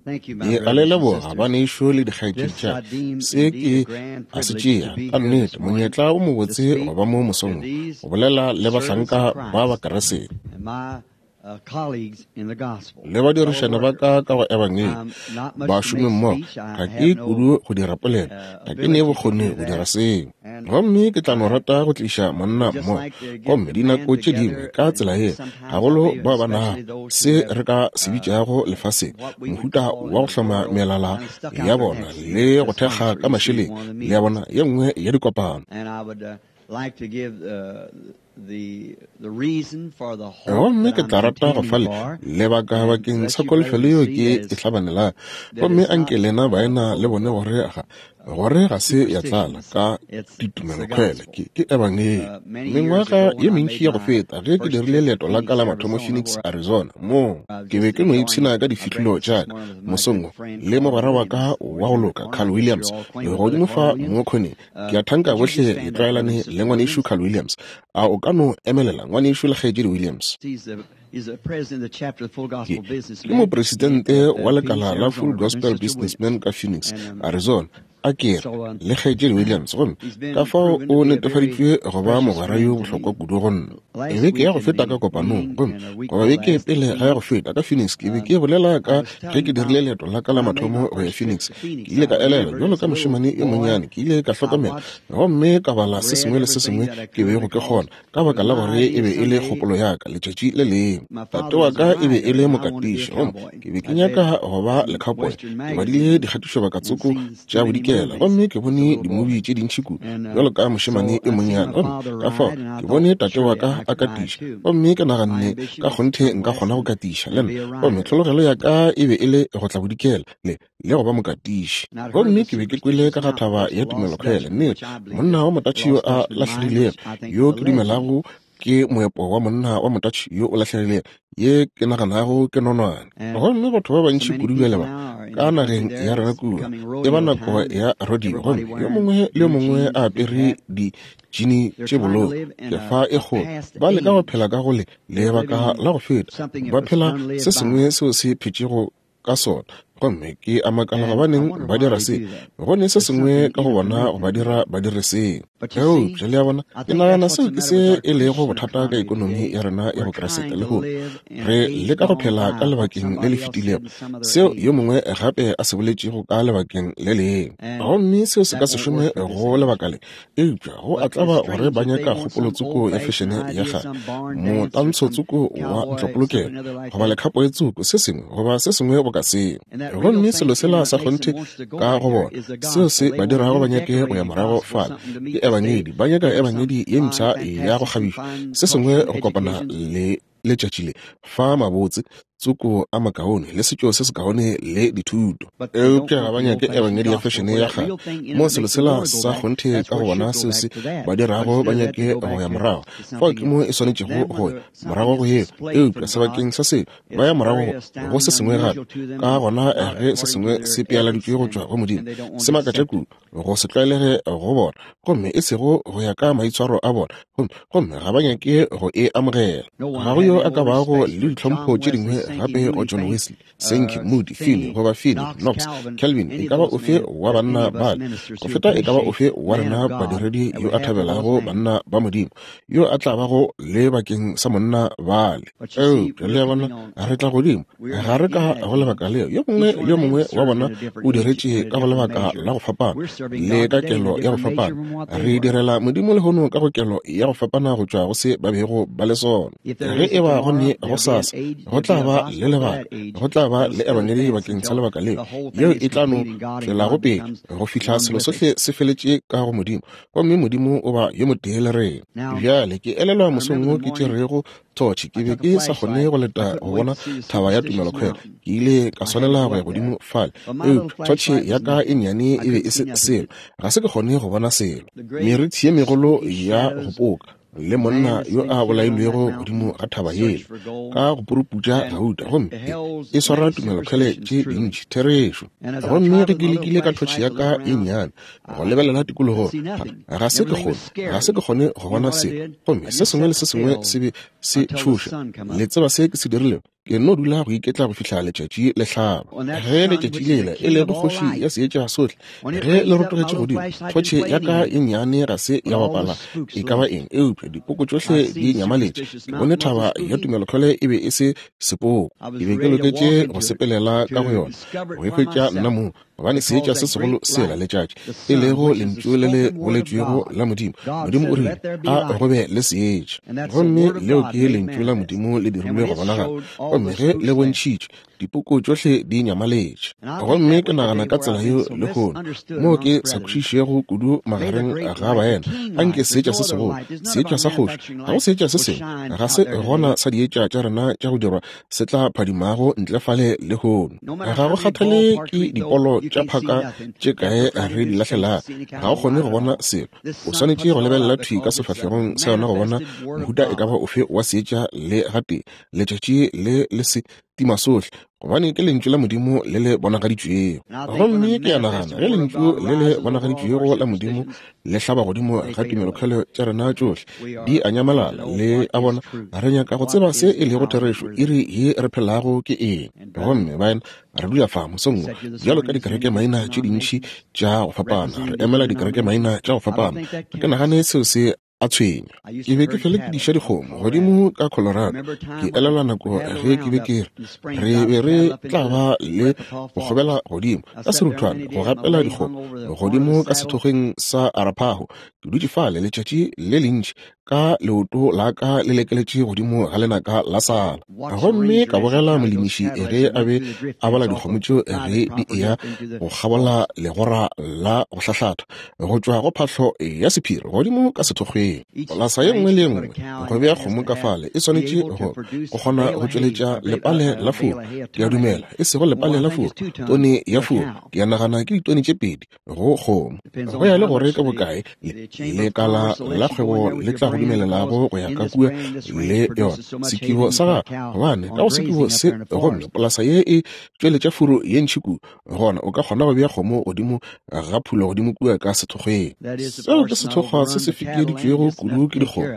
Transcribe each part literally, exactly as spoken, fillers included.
e alelebo ga bane isho le dikgaitšitša se ke a se tšea ka nnete monyetla o mo botse go ba mo mosong go bolela le bahlanka ba ba keresete le badirišana ba ka ka go ebangeng ba šome mmogo ga ke kudu go dira polelo ga ke ne bokgone go dira seo gomme ke tla no rata go tliša monna mmogo gomme dinako tše dingwe ka tsela ye gagolo ba bana se re ka se bitšago lefaseng mohuta wa go hloma melala ya bona le go thekga ka mašeleng le ya bona ye nngwe ya dikopano gomme ke tla rata go fa lebaka bakeng sa kolofelo eo ke e hlabanelang gomme anke lena baena le bone gore gore ga se ya tlala ka ditumelo kgwele ke ebangeng mengwaga ye mentši ya go feta ge ke dirile leeto la ka la mathomo Phoenix, Arizona mo ke be ke no ipshina ka difihlelo jaaka mosong le mogwera wa ka wa go loka Carl Williams le godimo fa mokgone ke a thanka bohle le tlwaelane le ngwanešu Carl Williams a o ka no emelela ngwanešu le Kgaetšedi Williams ke mopresidente wa lekala la Full Gospel Businessman ka Phoenix, Arizona a kere le Kgaetšedi Williams gomme ka fao o netefaditšwe go ba mogwera yo bohlokwa kudu go nna e be ke ya go feta ka kopanong gomme goba be ke pele ga ya go feta ka Phoenix ke be ke bolela ka ge ke dirile leeto la ka la mathomo go ya Phoenix ke ile ka elela jalo ka mošemane e monnyane ke ile ka hlokomela gomme ka bala se sengwe le se sengwe ke be go ke kgona ka baka la gore e be e le kgopolo yaka letšatši le leng tate wa ka e be e le mokatiši gomme ke be ke nyaka go ba lekgapoe ke badile dikgatišo bakatsoko tša bodikela gomme ke bone dimovie tše dintšhiku jalo ka mošemane e monnyane gomme ka fao ke bone tate wa ka a katiša gomme ke naganne ka kgonthe nka kgona go katiša le nna gomme tlhologelo ya ka e be e le go tla bodikela le le go ba mokatiši gomme ke be ke kwele ka ga thaba ya tumelokgwele nnete monna wa motatšhi yo a latlhegilego yo ke dumelago ke moepo wa monna wa motatšhi yo o latlhegilego ye ke naganago ke nonwane gomme batho ba bantši kudu bjale ba ka nageng ya rena kua e ba nako ya radio gomme yo mongwe le yo mongwe a apere di-jini tše bolou ke fa e kgolo ba leka go phela ka gole lebaka la go feta ba phela se sengwe seo se phetšego ka sona gomme ke a makala ga baneng ba dira se gone se sengwe ka go bona go ba dira ba dire seng eo jale ya bona ke nagana seo ke se e le go bothata ka ikonomi ya rena ya go keresete le go re leka go phela ka lebakeng le le fetilego seo yo mongwe gape a se boletšego ka lebakeng le leng gomme seo se ka se šome go lebaka le eupša go a tlaba gore ba nyaka kgopolotsoko ya fešene ya ga motantshotsoko wa ntlopolokelo goba lekgapo e tsoko se sengwe goba se sengwe go ka seo gomme selo sela sa kgonthe ka go bona seo se ba dirago ba nyake go ya morago fala ke ebangedi ba nyaka ebangedi ye mpšha ya go kgabiša se sengwe go kopana le letšatši le fa mabotse tsoko a makaone le setšo se se kaone le dithuto eupša ga ba nyake ebangedi ya fešene ya ga mo selo sela sa kgonthe ka go bona seo se ba dirago ba nyake go ya morago fao ke mo e swanetšego go morago go yeo eupša sebakeng sa se ba ya morago go se sengwe gape ka gona ge se sengwe se pealaditšwe go tšwa go modimo se makatša kudu go se tlwaelege go bona gomme e sego go ya ka maitshwaro a bona gomme ga ba nyake go e amogela ga go yo a ka bago le ditlhompho tše dingwe gape go John Wesley, Sankey, Moody, Finney, goba Finney, Knox, Calvin e ka ba ofe wa banna bale go feta e ka ba ofe wa rena badiredi yo a thabelago banna ba modimo yo a tla bago le bakeng sa monna bale eo jale ya bona re tla godimo ga re ka go lebaka leo yo mongwe le yo mongwe wa bona o diretše ka go lebaka la go fapana le ka kelo ya go fapana re direla modimo le gono ka go kelo ya go fapana go tšwa go se ba bego ba le sona ge e ba gonne go sasa go tla ba le lebaka go tla ba le ebangedi bakeng sa lebaka leo yeo e tla no tšwela go pele go fihla selo sohle se feletše ka go modimo gomme modimo o ba yo motee le rena bjale ke elelwa mosong o ke tšerego thotšhe ke be ke sa kgone go leta go bona thaba ya tumelokgwele ke ile ka swanela go ya godimo fale eo thotšhe ya ka e nnyane e be e se selo ga se ke kgone go bona selo meriti ye megolo ya go poka le monna yo a bolailwego godimo ga thaba yele ka go puruputša gauta gomme e swara tumelokgwele tše dintšhi therešo gomme ge ke lekile ka thotšhe ya ka e nnyane go lebelela tikologo ga se ke kgone ga se ke kgone go bona selo gomme se sengwe le se sengwe se be se tšhoša le tseba se ke se dirilego ke no dula go iketla go fihla letšatši le hlaba ge letšatši lela e le kgoši ya seetša sohle ge le rotogetše godimo kgotšhe ya ka e nnyane ga se ya bapala e ka ba eng eupša dipoko tšohle di nyamaletše ke bone thaba ya tumelotlhole e be e se sepoko e be ke loketše go sepelela ka go yona go e hwetša nna moo gobane seetša se segolo sela letšatši e lego lentšu le le boletšwego la modimo modimo o rile a gobe le seetša gomme leo ke lentšu la modimo le dirilwe go bonagala gomme ge le bontšhitše dipoko tšohle di nyamaletše gomme ke nagana ka tsela yeo le kgone moo ke sa kwešišego kudu magareng ga baena a nke seetša se segolo seetša sa kgoši ga go seetša se sengwe ga se gona sa dietša tša rena tša go dirwa se tla phadimago ntlefale le kgone ga go kgathale ke dipolo tša phaka tše kae re di lahlela ga go kgone go bona selo o swanetše go lebelela thwi ka sefahlegong sa yona go bona mohuta e ka ba ofe wa seetša le gate letšatši le le se tima sohle gobane ke lentšu la modimo le le bonagaditšwego gomme ke ya nagana ge lentšu le le bonagaditšwego la modimo le hlaba godimo ga tumelokgolo tša rena tšohle di a nyamalala le a bona re nyaka go tseba se e lego therešo e re ye re phelago ke eng gomme baena re dula fa mosongwe bjalo ka dikereke maina tše dintšhi tša go fapana re emela dikereke maina tša go fapana ke nagane seo se a tshwenya ke be ke fele ke diša dikgomo godimo ka Colorado ke elelwa nako ge ke be ke re re be re tla ba le go gobela godimo ka seruthwane go gapela dikgomo godimo ka sethokgeng sa Arapaho ke dutše fale letšatši le lentši ka leoto la ka le lekeletše godimo ga lenaka la sala gomme ka bogela molemiši ge a be a bala dikgomo tšeo ge di eya go gabola legora la go hlahlatha go tšwa go phatlho ya sephiri godimo ka sethokgeng polasa ye nngwe le nngwe go bea kgomo ka fale e swanetše go kgona go tšweletša lepale la furu ke a dumela e sego lepale la furu tone ya furu ke ya nagana ke ditone tše pedi go kgomo go ya le gore ka bokae lekala la kgwebo le tla go dumelelago go ya ka kua le yona sekibo sa ga gobane ka go sekibo se gomme polasa ye e tšweletša furu ye ntšhiku gona o ka kgona go bea kgomo godimo ga phulo godimo kua ka sethokgeng seo ke sethokgwa se se fikeditšwego kudu ke dikgomo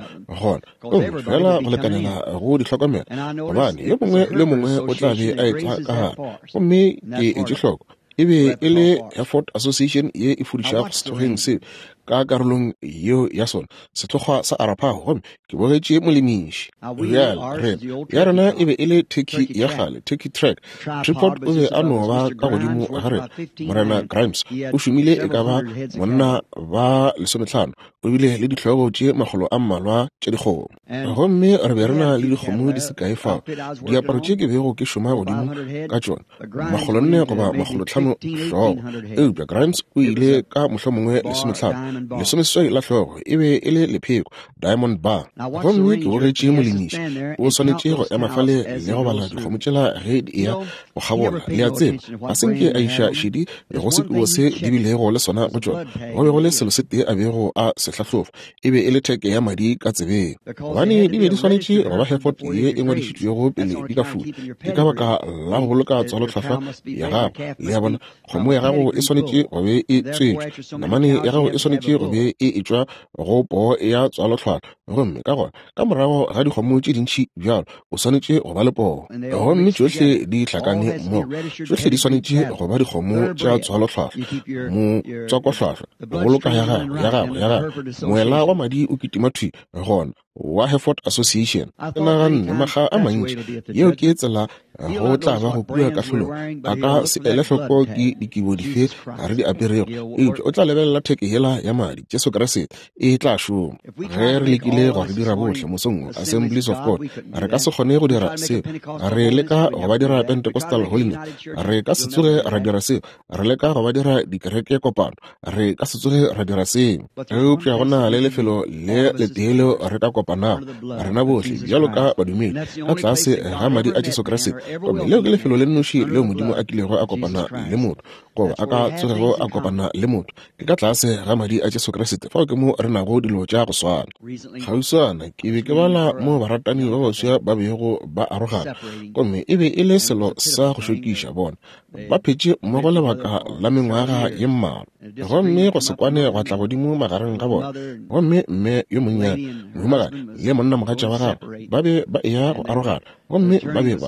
gona fela go lekanela go di hlokomela gobane yo mongwe le mongwe o tla be a etla ka gare gomme ke etše hloko e be e le Hereford Association ye e fodišago sethokgeng se ka karolong yeo ya sona sethokgwa sa Arapaho gomme ke bogetše molemiši bjale ya rena e be e le turkey ya gale turkey track Tripod o be a no ba ka godimo ga re morena Grimes o šomile e ka ba monna ba lesomehlano o bile le dihlogo tše magolo a mmalwa tša dikgomo gomme re be rena le dikgomo di se kae fao diaparo tše ke bego ke šoma godimo ka tšona magolo nne goba magolo hlano hlogo eupša Grimes o ile ka mohlho mongwe lesomehlano lesomeswai la hlogo e be e le lepheko Diamond Bar gomme ke bogetše molemiši o swanetše go ema fale le go bala dikgomo tšela ge di eya go gabola le a tseba a senke a iša šedi go sekibo se di bilego le sona go tšona go be go le selo se tee a bego a se hlahlofo e be e le theke ya madi ka tsebeng gobane di be di swanetše go ba Hereford ye e ngwadišitšwego pele di ka fula ke ka baka la go boloka tswalotlhwatlhwa ya gago le ya bona kgomo ya gago e swanetše go be e tswetšwe namane ya gago e swanetše go be e etšwa go poo ya tswalotlhwatlhwa gomme ka gona ka morago ga dikgomo tše dintšhi bjalo o swanetše go ba le poo gomme tšohle di hlakane mo tšohle di swanetše go ba dikgomo tša tswalotlhwatlhwa mo tswakotlhwatlhwa go boloka ya gago ya gago ya gago moela wa madi o kitima thwi gona wa Hereford Association ke naganne maga a mantši yeo ke tsela go tla ba go bua ka hlolo a ka se ele hloko ke dikibo dife ga re di aperego eupša o tla lebelela theke hela ya madi Jesu Kriste e tla šoma ge re lekile go re dira bohle mosong Assemblies of God re ka se kgone go dira seo re leka go ba dira Pentecostal Holiness re ka se tsoge ra dira seo re leka go ba dira dikereke kopano re ka se tsoge ra dira seo eupša go na le lefelo le leteelo re ka kopana rena bohle bjalo ka badumedi ka tlase ga madi a Jesu Kriste gomme leo ke lefelo le nnoši leo modimo a kilego a kopana le motho goba a ka tsogego a kopana le motho ke ka tlase ga madi a Jesu Kriste fao ke mo re nago dilo tša go swana gausana ke be ke bala mo baratani ba boswa ba bego ba arogana gomme e be e le selo sa go šokiša bona ba phetše mmogo lebaka la mengwaga ye mmalwa gomme go se kwane go tla godimo magareng ga bona gomme mme yo monnyane mohumagadi le monna mogatša wa gagwe ba be ba eya go arogana gomme ba be ba ye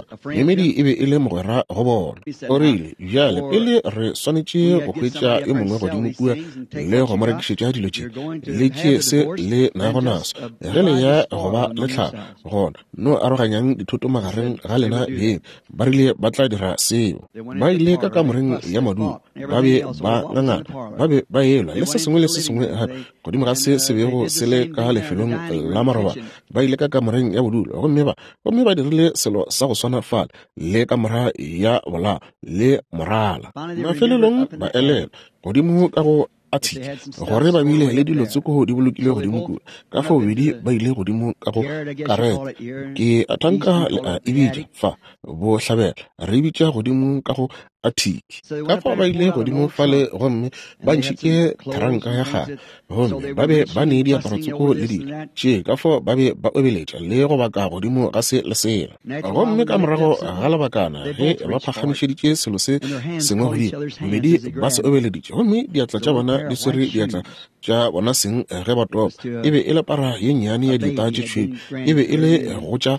moemedi e be e le mogwera go bona. O rile bjale pele re swanetše go hwetša e mongwe godimo kua le go mo rekišetša dilo tše le tše se le nago naso ge le ya go ba letlhaka gona no aroganyang dithoto magareng ga lena beng ba rile ba tla dira seo. Ba ile ka kamoreng ya maduo ba be ba ngangana ba be ba elwa le se sengwe le se sengwe gape godimo ga se se bego se le ka lefelong la maroba. Ba ile ka kamoreng ya bodulo gomme ba gomme ba dirile selo sa go swana fala le kamora ya bola le morala. Mafelelong ba elela godimo ka go athi gore ba bile le dilo tseko di bolokile godimo kua ka fa bobedi ba ile godimo ka go kareta ke atanka le a ibija fa bo hlabela re bitša godimo ka go athiki ka fa ba ile godimo fale gomme ba ntšhike taranka ya gage gomme ba be ba ne diaparo tseko le dilo tše ka fa ba be ba obeletša le go baka godimo ga se le sela gomme ka morago ga lebakana ge ba phagamišeditše selo se sengwe godimo bobedi ba se obeleditše gomme diatla tša bona di swere diatla tša bona seng ge ba topa e be e le para ye nnyane ya dieta tše tšhwedi e be e le go tša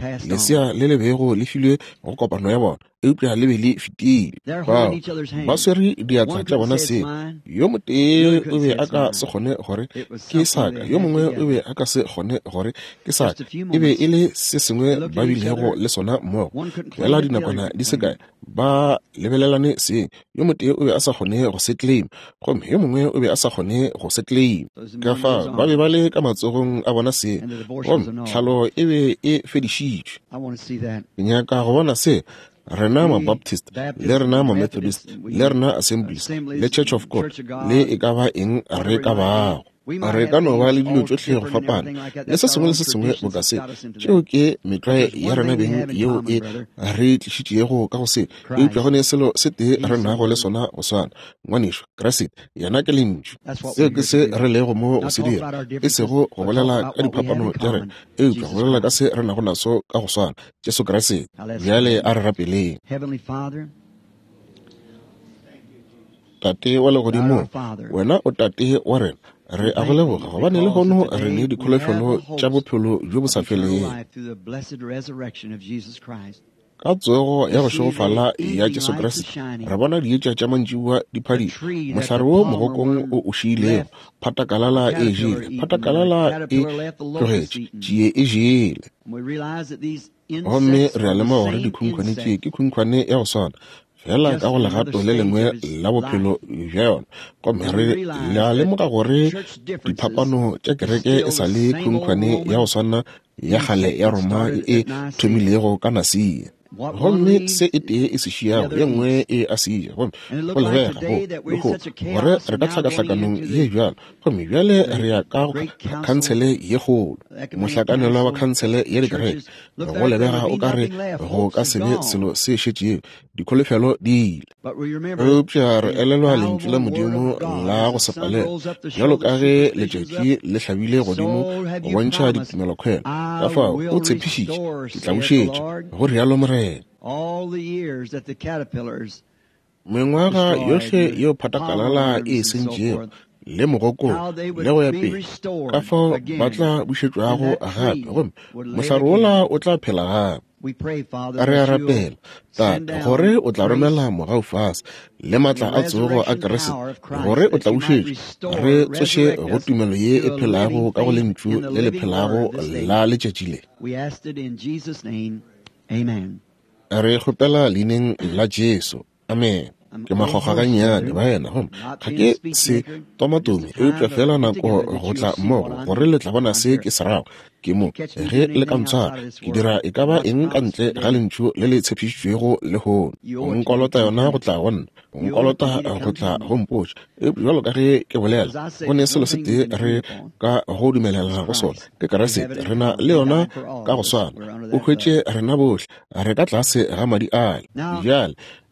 lesea le lebego le filwe go kopano ya bona eupša le be le fetile bao ba swere diatla tša bona se yo motee o be a ka se kgone gore ke saka yo mongwe o be a ka se kgone gore ke saka e be e le se sengwe ba bilego le sona mmogo fela dinakwana di se kae ba lebelelane seng yo motee o be a sa kgone go se claim gomme yo mongwe o be a sa kgone go se claim ka fa ba be ba le ka matsogong a bona se gomme tlhalo e be e fedišitšwe. Ke nyaka go bona se rena ma Baptist le rena ma Methodist le rena Assemblies le Church of God le e ka ba eng re ka bago re ka no ba le dilo tsotlhe go fapana le se sengwe le se sengwe bo ka se tšeo ke metlae ya rena beng yeo e re tlišitšego ka go se eupša gone selo se tee re nago le sona go swana ngwanešo Christ yena ke lentšu seo ke se re lego mo go se dira e sego go bolela ka diphapano tša rena eupša go bolela ka se re nago naso ka go swana Jesu Christ bjale a re rapeleng. Tate wa legodimo wena o tate wa rena re a go leboga gobane le gono re ne dikholofelo tša bophelo jo bo sa feleng ka tsogo ya go šogofala ya Jesu Kriste re bona dietša tša mantšiwa diphadi mohlare wo mogokong o o šiilego phatakalala e jele phatakalala e tlogetše tšie e jele gomme re a lemoga gore dikhunkhwane tšee ke khunkhwane ya go swana fela ka go legato le lengwe la bophelo bja yona gomme re la lemoga gore diphapano tša kereke e sa le khunkhwane ya go swana ya gale ya Roma e thomilego ka Nasia gomme se e tee e se šiago ye nngwe e a seja gomme go lebega go gore re ka hlakahlakanong ye bjalo gomme bjale re ya ka khansele ye kgolo mohlakanelwa wa khansele ya dikereke go lebega o ka re go ka se be selo se šetšeo dikholofelo di ile eupša re elelwa lentšu la modimo la go sepalela bjalo ka ge letšatši le hlabile godimo go bontšha ditumelokgwela ka fao o tshepišitše ke tla bušetša go rialo morena mengwaga yohle yeo phatakalala e sentšego le mogoko le go ya pele ka fao ba tla bušetšwago gape gomme mohlare wola o tla phela gape ka re a rapela tata gore o tla romela mogau fase le matla a tsogo a Keresete gore o tla bušetša re tsoše go tumelo ye e phelago ka go lentšu le le phelago la letšatši le re kgopela leineng la Jesu amen. Ke magoga ga nnyane ba yena gomme ga ke se tomatomi eupša fela nako go tla mmogo gore le tla bona se ke se rago ke mo ge le ka ntshwara ke dira e ka ba eng ka ntle ga lentšu le le tshepišitšwego le gono o nkolota yona go tla gonna o nkolota go tla go mpotša jalo ka ge ke bolela go ne selo se tee re ka go dumelelana go sona ke Keresete re na le yona ka go swana o hwetše rena bohle re ka tlase ga madi ale bjale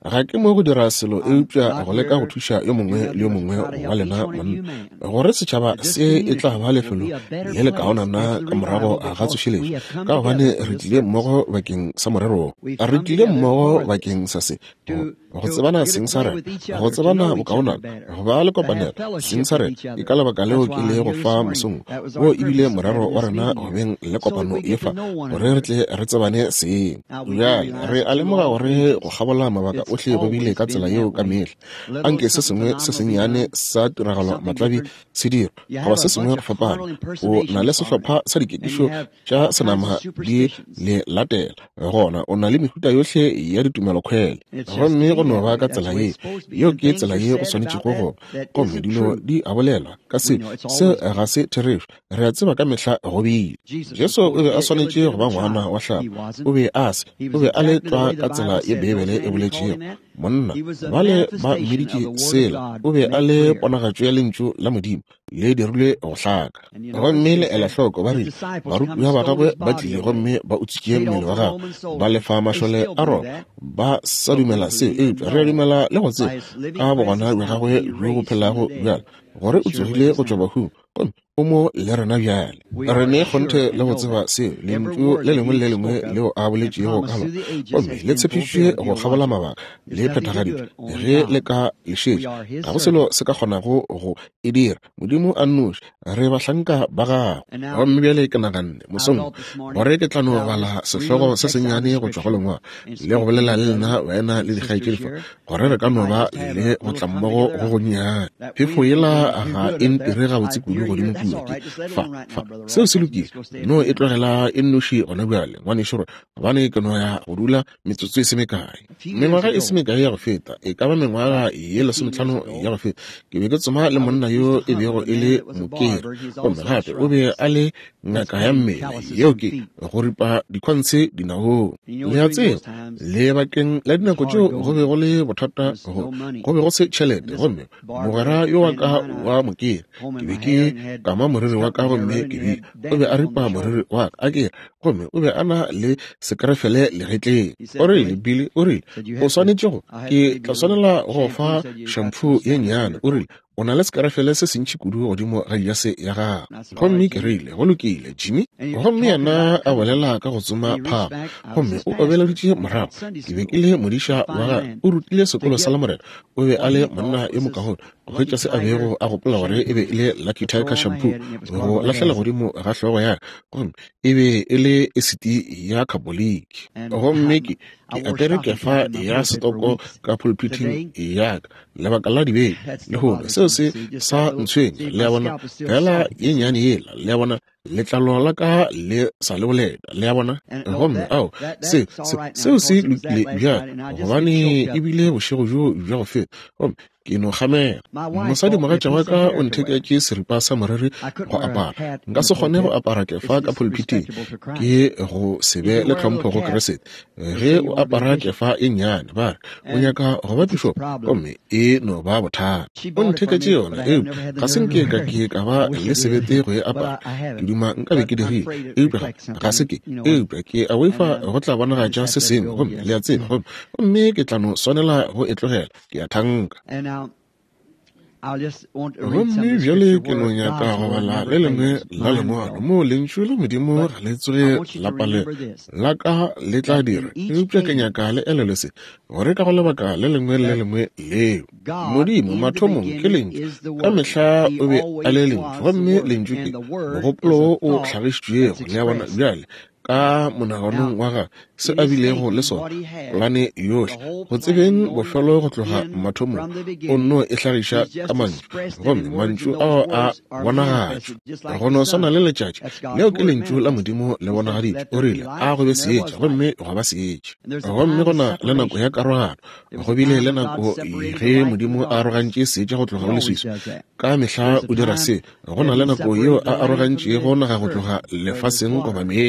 ga ke mo go dira selo e upša go leka go thuša yo mongwe le yo mongwe wa lena monna gore setšhaba se e tla ba lefelo le le kaonana ka morago a ga tsošeletšo ka gobane re tlile mmogo bakeng sa morero a re tlile mmogo bakeng sa se go tsebana seng sa rena go tsebana bokaonana go ba le kopanela seng sa rena e ka lebaka leo ke le go fa mosong o ebile morero wa rena go beng le kopano e fa gore re tle re tsebane seng bjale re a lemoga gore go gabola mabaka otlhe go bile ka tsela yeo ka metlha anke se sengwe se sennyane sa tiragalo matlabi se dira goba se sengwe go fapana o na le sehlopha sa dikekišo tša senama di le latela gona o na le mehuta yotlhe ya ditumelo kgwele gomme go no ba ka tsela ye yo ke tsela ye go swanetše go go gomme dilo di abolela ka se se ga se therešo re a tseba ka mehla go bile jesu o be a swanetše go ba ngwana wa hlapa o be a se o be a letlwa ka tsela ye bebele e boletšego monna bale ba mmeditše sela o be a le ponagatšo ya lentšu la modimo le dirile go hlaka gomme le ela hloko ba rile barutiwa ba gagwe ba tlile gomme ba utswitše mmele wa gagwe ba lefa mašole a rona ba sa dumela seo e re a dumela le go tseba ka bogona bja gagwe bjo go phelago bjale gore o tsogile go tšwa bahung gomme o mo le rena bjale re ne kgonthe le go tseba seo lentšu le lengwe le lengwe leo a boletšego ka lona gomme le tshepišitšwe go gabola mabaka le phethagaditšwe ge le ka lešetše ga go selo se ka kgonago go e dira modimo a nnoši re bahlanka ba gago gomme bjale ke naganne mosong gore ke tla no bala sehlogo se sennyane go tšwa go lengwa le go bolela le lena wena le dikgaetšedifa gore re ka no ba le go tla mmogo go go nnyane phefo yela ga e mpire gabotse kudu godimo kudu fa fa seo se lokile no e tlogela e nnoši gona bjale ngwanešo gore gobane ke no ya go dula metsotso e se mekae mengwaga e se mekae ya go feta e ka ba mengwaga ye lesomehlano ya go feta ke be ke tsoma le monna yo e bego e le mokere gomme gape o be a le ngaka ya mmele yeo ke go ripa dikgontšhe dinaong le a tseba le bakeng la dinako tšeo go be go le bothata go be go se tšhelete gomme mogwera yo wa ka wa mokere ke be ke kama moriri wa ka gomme ke be o be a ripa moriri wa ka a kere gomme o be a na le sekerefele legetleng o rile bile o rile o swanetšego ke tla swanela go fa shampoo ye nnyane o rile o na le sekerefele se sentši kudu godimo ga jase ya gago gomme ke reile go lokile jimmy gomme yena a bolela ka go tsoma phapa gomme o obeleditše morago ke be ke le modiša wa ga o rutile sekolo sa lamorena o be a le monna e mokagone go hwetša se a bego a gopola gore e be e le lucky tiger shampoo go lahlela godimo ga hlogo ya gomme e be e le esiti ya caboliki gomme ke ke apere kefa ya setoko ka pulpiting yaka lebaka la dibeng le gone seo se sa ntshwenya le ya bona fela ye nnyane yela le ya bona letlalo la ka le sa le boleta le ya bona gomme ao seo se lokile bjale gobane ebile bošego jo bja go feta gomme ke no gamela mosadi mogatša wa ka o ntheketse seripa sa moriri go apara nka se kgone go apara kefa ka pulpiting ke go sebe le tlhompho go keresete ge o apara kefa e nnyane ba o nyaka go ba bishop gomme e no ba bothata o ntheketse yona eo ga se nke ka ke ka ba le sebete go e apara ke duma nka be ke dirile eupša ga se ke eupša ke a oefa go tla bonagatša se sengwe gomme le a tseba gomme ke tla no swanela go e tlogela ke a thanka gomme bjale ke no nyaka go bala le lengwe la lengwalo mo lentšu le modimo ga le tsoge lapale la ka le tla dira eupša ke nyaka le elele se gore ka go lebaka le lengwe le lengwe leo modimo mathomong ke lentšu ka mehla o be a le lentšu gomme lentšu ke mogopolo o hlagišitšwego le ya bona bjale ka monaganong wa ga se a bilego le sona polane yohle go tsebeng bofelo go tloga mathomong o nno e hlagiša ka mantšu gomme mantšu ao a bonagatšo go no swana le letšatši leo ke lentšu la modimo le bonagaditše o rile a go be seetša gomme go ba seetše gomme go na le nako ya karogano go bile le nako ge modimo a arogantše seetša go tloga go leswiso ka mehla o dira se go na le nako yeo a arogantše go naga go tloga lefaseng goba meetse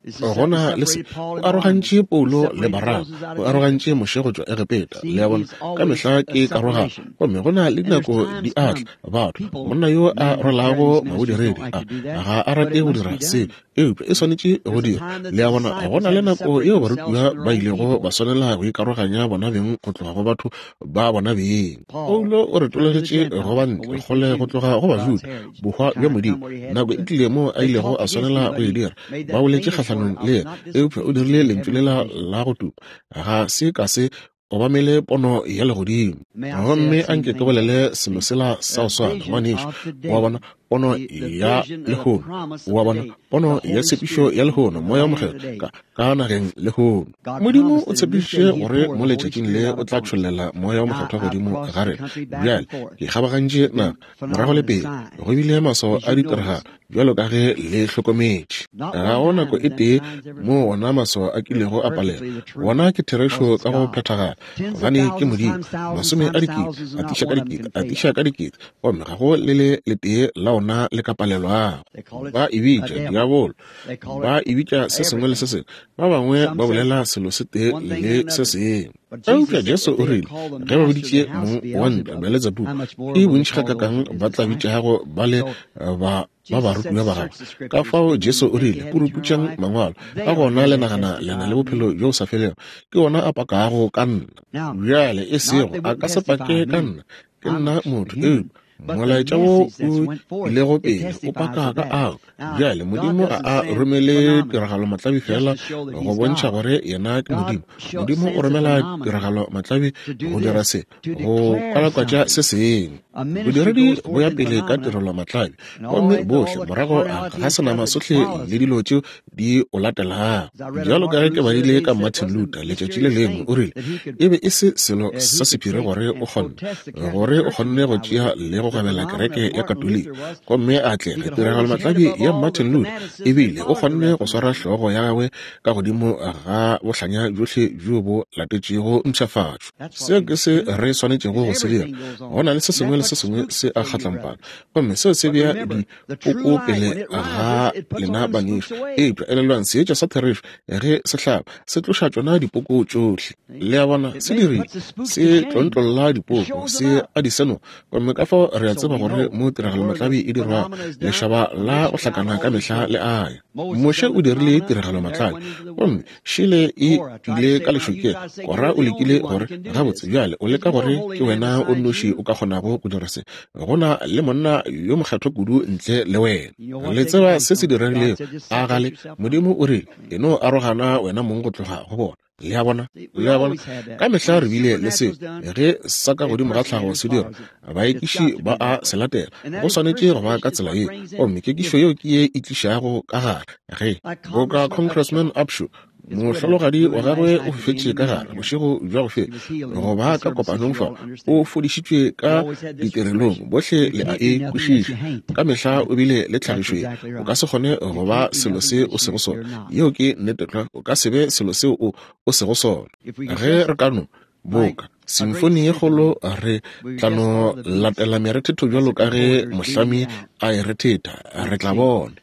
gona le se o arogantše Paulo le Baraba o arogantše mošego tšwa Egepeta le ya bona ka mehla ke karoga gomme gona le dinako di atla batho monna yo a rolago mabodiredi a ga a rate go dira se eupša e swanetše go dira le ya bona gona le nako eo barutiwa ba ilego ba swanela go ikaroganya bona beng go tloga go batho ba bona beng. Paulo o re tolegetše go ba ntle kgole go tloga go bajuda bohwa bja modimo nako e tlile mo a ilego a swanela go e dira ba boletše kgahlanong le eupša o dirile lentswe lela la go tuma ga se ka se obamele pono ya legodimo gomme a nke ke bolele selo sela sa go swana ngwanešo wa bona pono ya lehono wa bona pono ya tshepišo ya lehono moya o mogelo ka ka nageng lehono modimo o tshepišitše gore mo letšatšing le o tla tšholela moya o mokgethwa godimo gare bjale ke kgabagantše naga morago le pele go bile maso a ditiragalo bjalo ka ge le hlokometše ga go nako e tee mo ona maso a kilego a palela wona ke therešo ka go phethagala gane ke modimo masome a dikete a tiša ka dikete a tiša ka dikete gomme ga go le le le tee la ona le ka palelwago ba e bitša diabolo ba e bitša se sengwe le se sengwe ba bangwe ba bolela selo se tee le se sengwe eupša Jesu o rile ge ba boditše mong wa ntabeletša puku e bontšhi ga kakang ba tla bitšago ba le ba ba barutiwa ba gagwe ka fao Jesu o rile puruputšang mangwalo ka gona le nagana lena le bophelo jo o sa felego ke ona a pakago ka nna bjale e sego a ka se pake ka nna ke nna motho eu molaetša wo o ilego pele o paka ka ao bjale modimo a a romele tiragalo matlabi fela go bontšha gore yena ke modimo modimo o romela tiragalo matlabi go dira se go kwalakwatša se sengwe bodiredi bo ya pele ka tirelo matlabi gomme bohle morago ga senama sotlhe le dilo tšeo di o latelago bjalo ka ge ke badile ka Martin Luther letšatši le lengwe o rile e be e se selo sa sephiri gore o kgonne gore o kgonne go tšea le go gabela kereke ya katolika gomme a tlega tiragalo matlabi ya Martin Luther ebile o kgonne go swara hlogo ya gagwe ka godimo ga bohlanya johle jo bo latetšego mpšhafatšo seo ke se re swanetšego go se dira go na le se sengwe le se sengwe se a kgatlampana gomme seo se bea dipoko pele ga lena bangešo eupša elelwang seetša sa therešo ge se hlaba se tloša tšona dipoko tšohle le ya bona se dirile se tlontlolla dipoko se a diseno gomme ka fao re a tseba gore mo tiragalo matlabi e dirwa lešhaba la go hlakana ka mehla le aya moše o dirile tiragalo matlabi gomme šile e ile ka lešokeng kora o lekile gore gabotse bjale o leka gore ke wena o nnoši o ka kgonago go dira se gona le monna yo mokgethwa kudu ntle le wena le tseba se se diregilego a gale modimo o rile eno arogana wena mong go tloga go bona le ya bona le ya bona ka mehla re bile le se ge sa ka godimo ga tlhago se dira baekiši ba a se latela go swanetše go ba ka tsela ye gomme kekišo yeo ke ye e tlišago ka gare ge go ka Congressman Upshaw mohlologadi wa gagwe o fefetše ka gare bošego jwa go fe go ba ka kopanong fa o fodišitšwe ka ditirelong bohle le a e kwešiša ka mehla o bile le tlhagišo ye o ka se kgone go ba selo se o sego sona yeo ke nneteka o ka se be selo seo o sego sona ge re ka no boka simfoni ye kgolo re tlano latela merethetho bjalo ka ge mohlami a e retheta re tla bona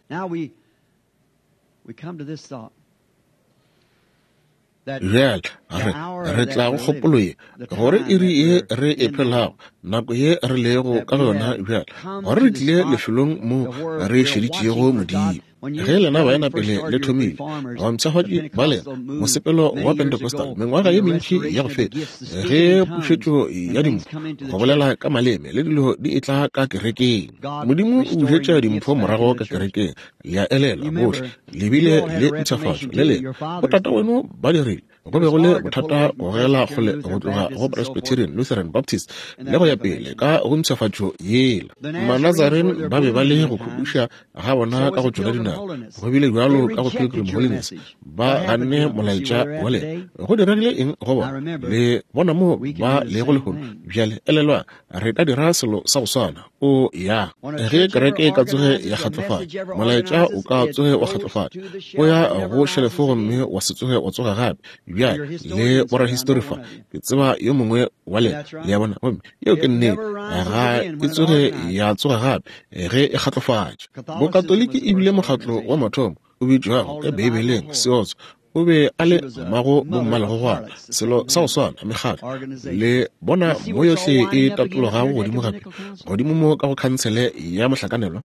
bjale re tla go kgopolo ye gore e re ye re e phelago nako ye re lego ka yona bjale gore re tlile lefelong mo re šeditšego modimo ge lena ba ena pele le thomile bamtshagadi ba lena mosepelo wa Pentecostal mengwaga ye mentši ya go feta ge pušetšo ya dimpho go bolela ka maleme le dilo di e tla ka kerekeng modimo o bušetša dimpho morago ka kerekeng le a elela bohle lebile le ntšhafatšo le lena bothata weno ba dirile go be go le bothata go gela kgole go tloga go Presbyterian, Lutheran, Baptist le go ya pele ka go ntšhafatšo yela Manazaren ba be ba le go khuduša ga bona ka go tšola dinao go bile bjalo ka go Pilgrim Holiness ba ganne molaetša wa le go diregile eng go bona le bona mo ba le go lehono bjale elelwa re ka dira selo sa go swana o ya ge kereke ka tsoge ya kgatlofatša molaetša o ka tsoge wa kgatlofatša o ya go šelefo gomme wa se tsoge wa tsoga gape bjale le borahistorifa ke tseba yo mongwe wa le le ya bona gomme yeo ke nnete ga e tsoge ya tsoga gape ge e kgatlofatša bokatoliki e bile mokgatlo wa mathomo o bitšwago ka Bibeleng Seoso o be a le mmago bommalegogwana selo sa go swana mekgatlo le bona mo yotlhe e tatologago godimo gape godimo mo ka go khansele ya mohlakanelwa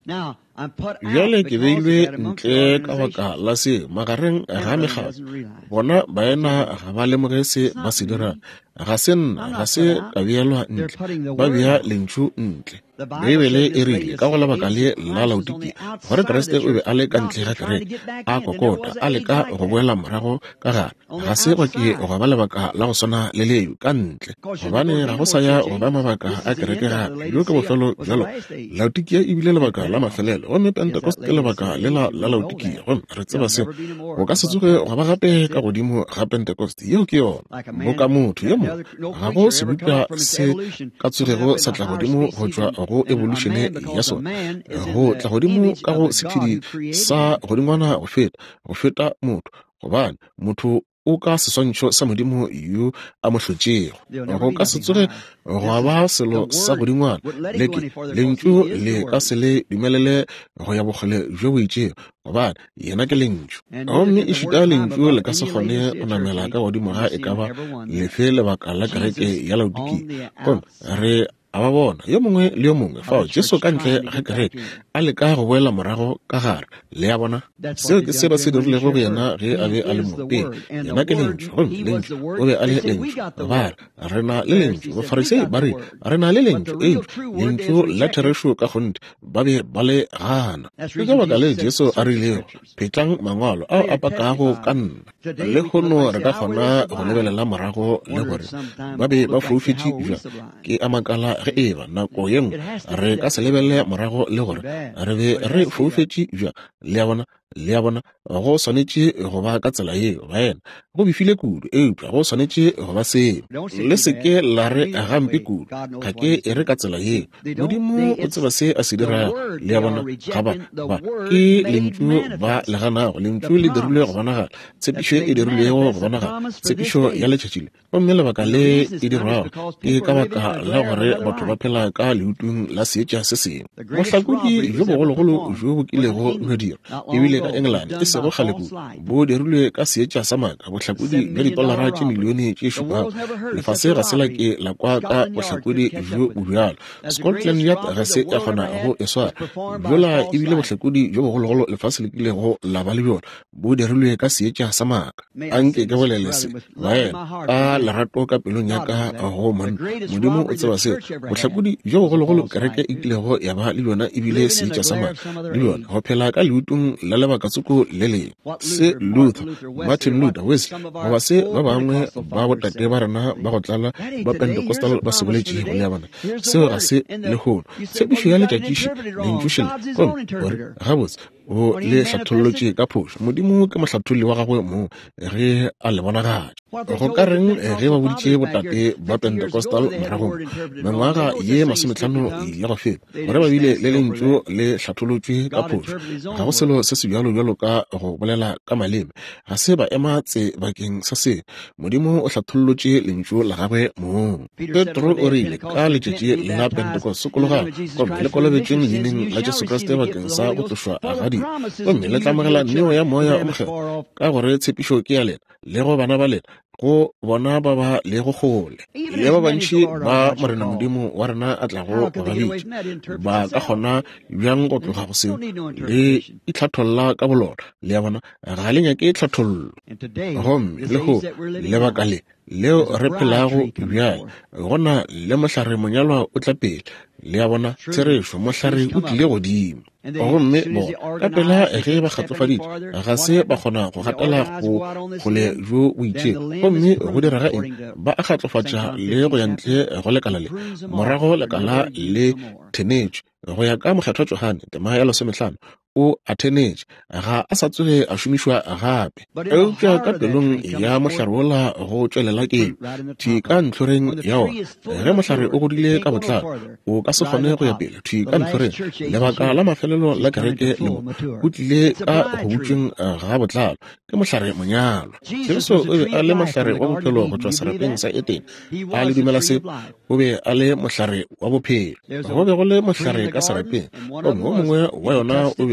bjale ke beilwe ntle ka baka la se magareng ga mekgatlo bona baena ga ba lemoge se ba se dirang ga se nna ga se ka beelwa ntle ba bea lentšu ntle Bibele e rile ka go lebaka le la Laodikia gore Kriste o be a le ka ntle ga kereke a kokota a leka go boela morago ka gare ga se go ke go ba lebaka la go swana le leo ka ntle gobane ga go sa ya go ba mabaka a kereke gape yo ka bofelo jalo Laodikia e bile lebaka la mafelelo gomme Pentecost ke lebaka le la Laodikia gomme re tseba se go ka se tsoge go ba gape ka godimo ga Pentecost yeo ke yona mo ka motho yo mongwe ga go se buka se ka tsogego sa tla godimo go tswa go evolution ya sona go tla godimo ka go sephiri sa godingwana go feta go feta motho gobane motho o ka seswantšho sa modimo yo a mo hlotšego go ka se tsoge go ba selo sa godingwana leke lentšu le ka se le dumelele go ya bogole jo bo itšego gobane yena ke lentšu gomme e šuta lentšu le ka se kgone go namela ka godimo ga e ka ba lefe lebaka la kereke ya Laodikia gomme re a ba bona yo mongwe le yo mongwe fao Jesu ka ntle ga kereke a leka go boela morago ka gare le ya bona seo ke se ba se dirilego go yena ge a be a le moteng yena ke lentšu gomme lentšu o be a le lentšu ba re re na le lentšu bafarisei ba re re na le lentšu e lentšu la therešo ka gonte ba be ba le gana ke ka baka le Jesu a rilego phetlang mangwalo ao a pakago ka nna le kgono re ka kgona go lebelela morago le gore ba be ba foufetše jwa ke a makala ge eba nako ye nngwe re ka se lebelele morago le gore re be re foufetše jwa le ya bona le ya bona go swanetše go ba ka tsela yeo baena go bifile kudu eupša go swanetše go ba seo le seke la re gampe kudu ga ke e re ka tsela yeo modimo o tseba se a se dirago le ya bona ga ba ba ke lentšu ba le ganago lentšu le dirilwe go bonagala tshepišo e dirilwego go bonagala tshepišo ya letšatšile gomme lebaka le e dirwago ke ka baka la gore batho ba phela ka leutong la seetša se sengwe mohlakodi jo bogologolo jo bo kilego no dira ebile ka England e sego kgaleku bo dirilwe ka seetša sa maka bohlakodi bja didolara tše milione tše šupago lefase ga se la ke la kwa ka bohlakodi jo bo bjalo Scotland Yard ga se ya kgona go e swara bjola ebile bohlakodi jo bogologolo lefase le kilego la ba le bjona bo dirilwe ka seetša sa maka anke ke bolele se baena ka lerato ka pelong ya ka go monna modimo o tseba se bohlakodi jo bogologolo kereke e kilego ya ba le bjona ebile seetša sa maka le bjona go phela ka leutong la lebakatsoko le le se Luther Martin Luther Wesley goba se ba bangwe ba botate ba rena ba go tlala ba Pentecostal ba se boletše go le bana seo ga se le gono tshepišo ya letšatšiši lentšušele gore gabotse o le hlathollotše ka phošo modimo ke mohlatholi wa gagwe mo ge a le bonagatša go ka reng ge ba boditše botate ba Pentecostal moragong mengwaga ye masomehlano ile go feta gore ba bile le lentšu le hlatholotšwe ka phošo ga go selo se se bjalo bjalo ka go bolela ka maleme ga se ba ema tse bakeng sa se modimo o hlathollotše lentšu la gagwe moo Petro o rile ka letšatši la Pentecost sekologa gomme le kolobetšeng leineng la Jesu Kriste bakeng sa go tlošwa a gadi gomme le tlamogela neo ya moya o mogelo ka gore tshepišo ke ya lena le go bana ba lena go bona ba ba le go gole le ba bantši ba morena modimo wa rena a tlago ba babitša ba ka kgona bjang go tloga go seo le itlhatholola ka bolona le ya bona ga le nyake e tlhathololo gomme le go lebaka le leo re phelago bjale gona le mohlare monyalwa o tla pele le ya bona therešo mohlare o tlile godimo gomme bo ka pela ge ba kgatlofaditše ga se ba kgona go gatela go kgole jo o itšeng gomme go dira ga eng ba a kgatlofatša le go ya ntle go lekala le morago lekala le thenetše go ya ka mokgethwa Johane tema ya lesomehlano o a thenetše ga a sa tsoge a šomišwa gape eupša ka pelong ya mohlare wola go tšwelela keng thi ka ntlhoreng ya ona ge mohlare o godile ka botlalo o ka se kgone go ya pele thi ka ntlhoreng lebaka la mafelelo la kereke lemo o tlile ka go butšweng ga botlalo ke mohlare monyalo Jesu o be a le mohlare wa bophelo go tšwa serapeng sa Eden a le dumela se o be a le mohlare wa bophelo go be go le mohlare ka serapeng gomme o mongwe wa yona o be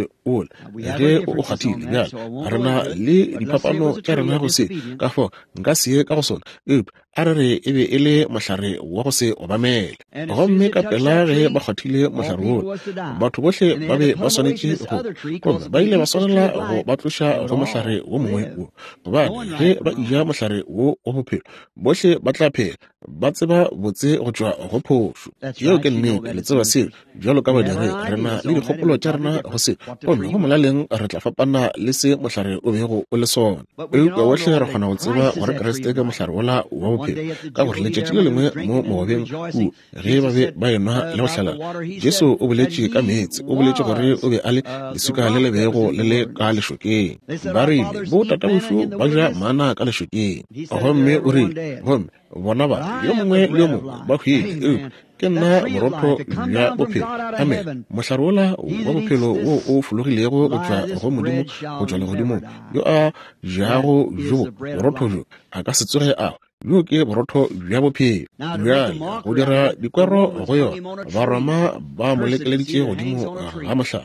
o ge o kgathile bjalo a rena le diphapano tša rena go se ka fo nka se ka go sona eupša a re re e be e le mohlare wa go se obamele gomme ka pela ge ba kgathile mohlare woo batho bohle ba be ba swanetše go ba ile ba swanela go ba tloša go mohlare wo mongwe o gobane ge ba ija mohlare wo wa bophelo bohle ba tla phela ba tseba botse go tšwa go phošo yeo ke nnete le tseba seo bjalo ka badiri rena le dikgopolo tša rena go se gomme go molaleng re tla fapana le se mohlare o bego o le sona eupša bohle re kgona go tseba gore keresete ke mohlare wola wa bophelo ka gore letšatši le lengwe mo moobeng o ge ba be ba enwa le go hlala jesu o boletše ka meetse o boletše gore o be a le lesuka le le bego le le ka lešokeng ba rile bo tatabošo ba ja mana ka lešokeng gomme o rile gomme bona ba yo mongwe le yo mongwe ba hwile ke nna borotho bja bophelo amen mohlare wola wa bophelo wo o fologilego go tšwa go modimo go tšwa legodimong yo a jago jo borotho jo a ka se tsoge a yo ke borotho bja bophelo bjale go dira dikwero go yona ba roma ba mo lekeleditše godimo ga mohlare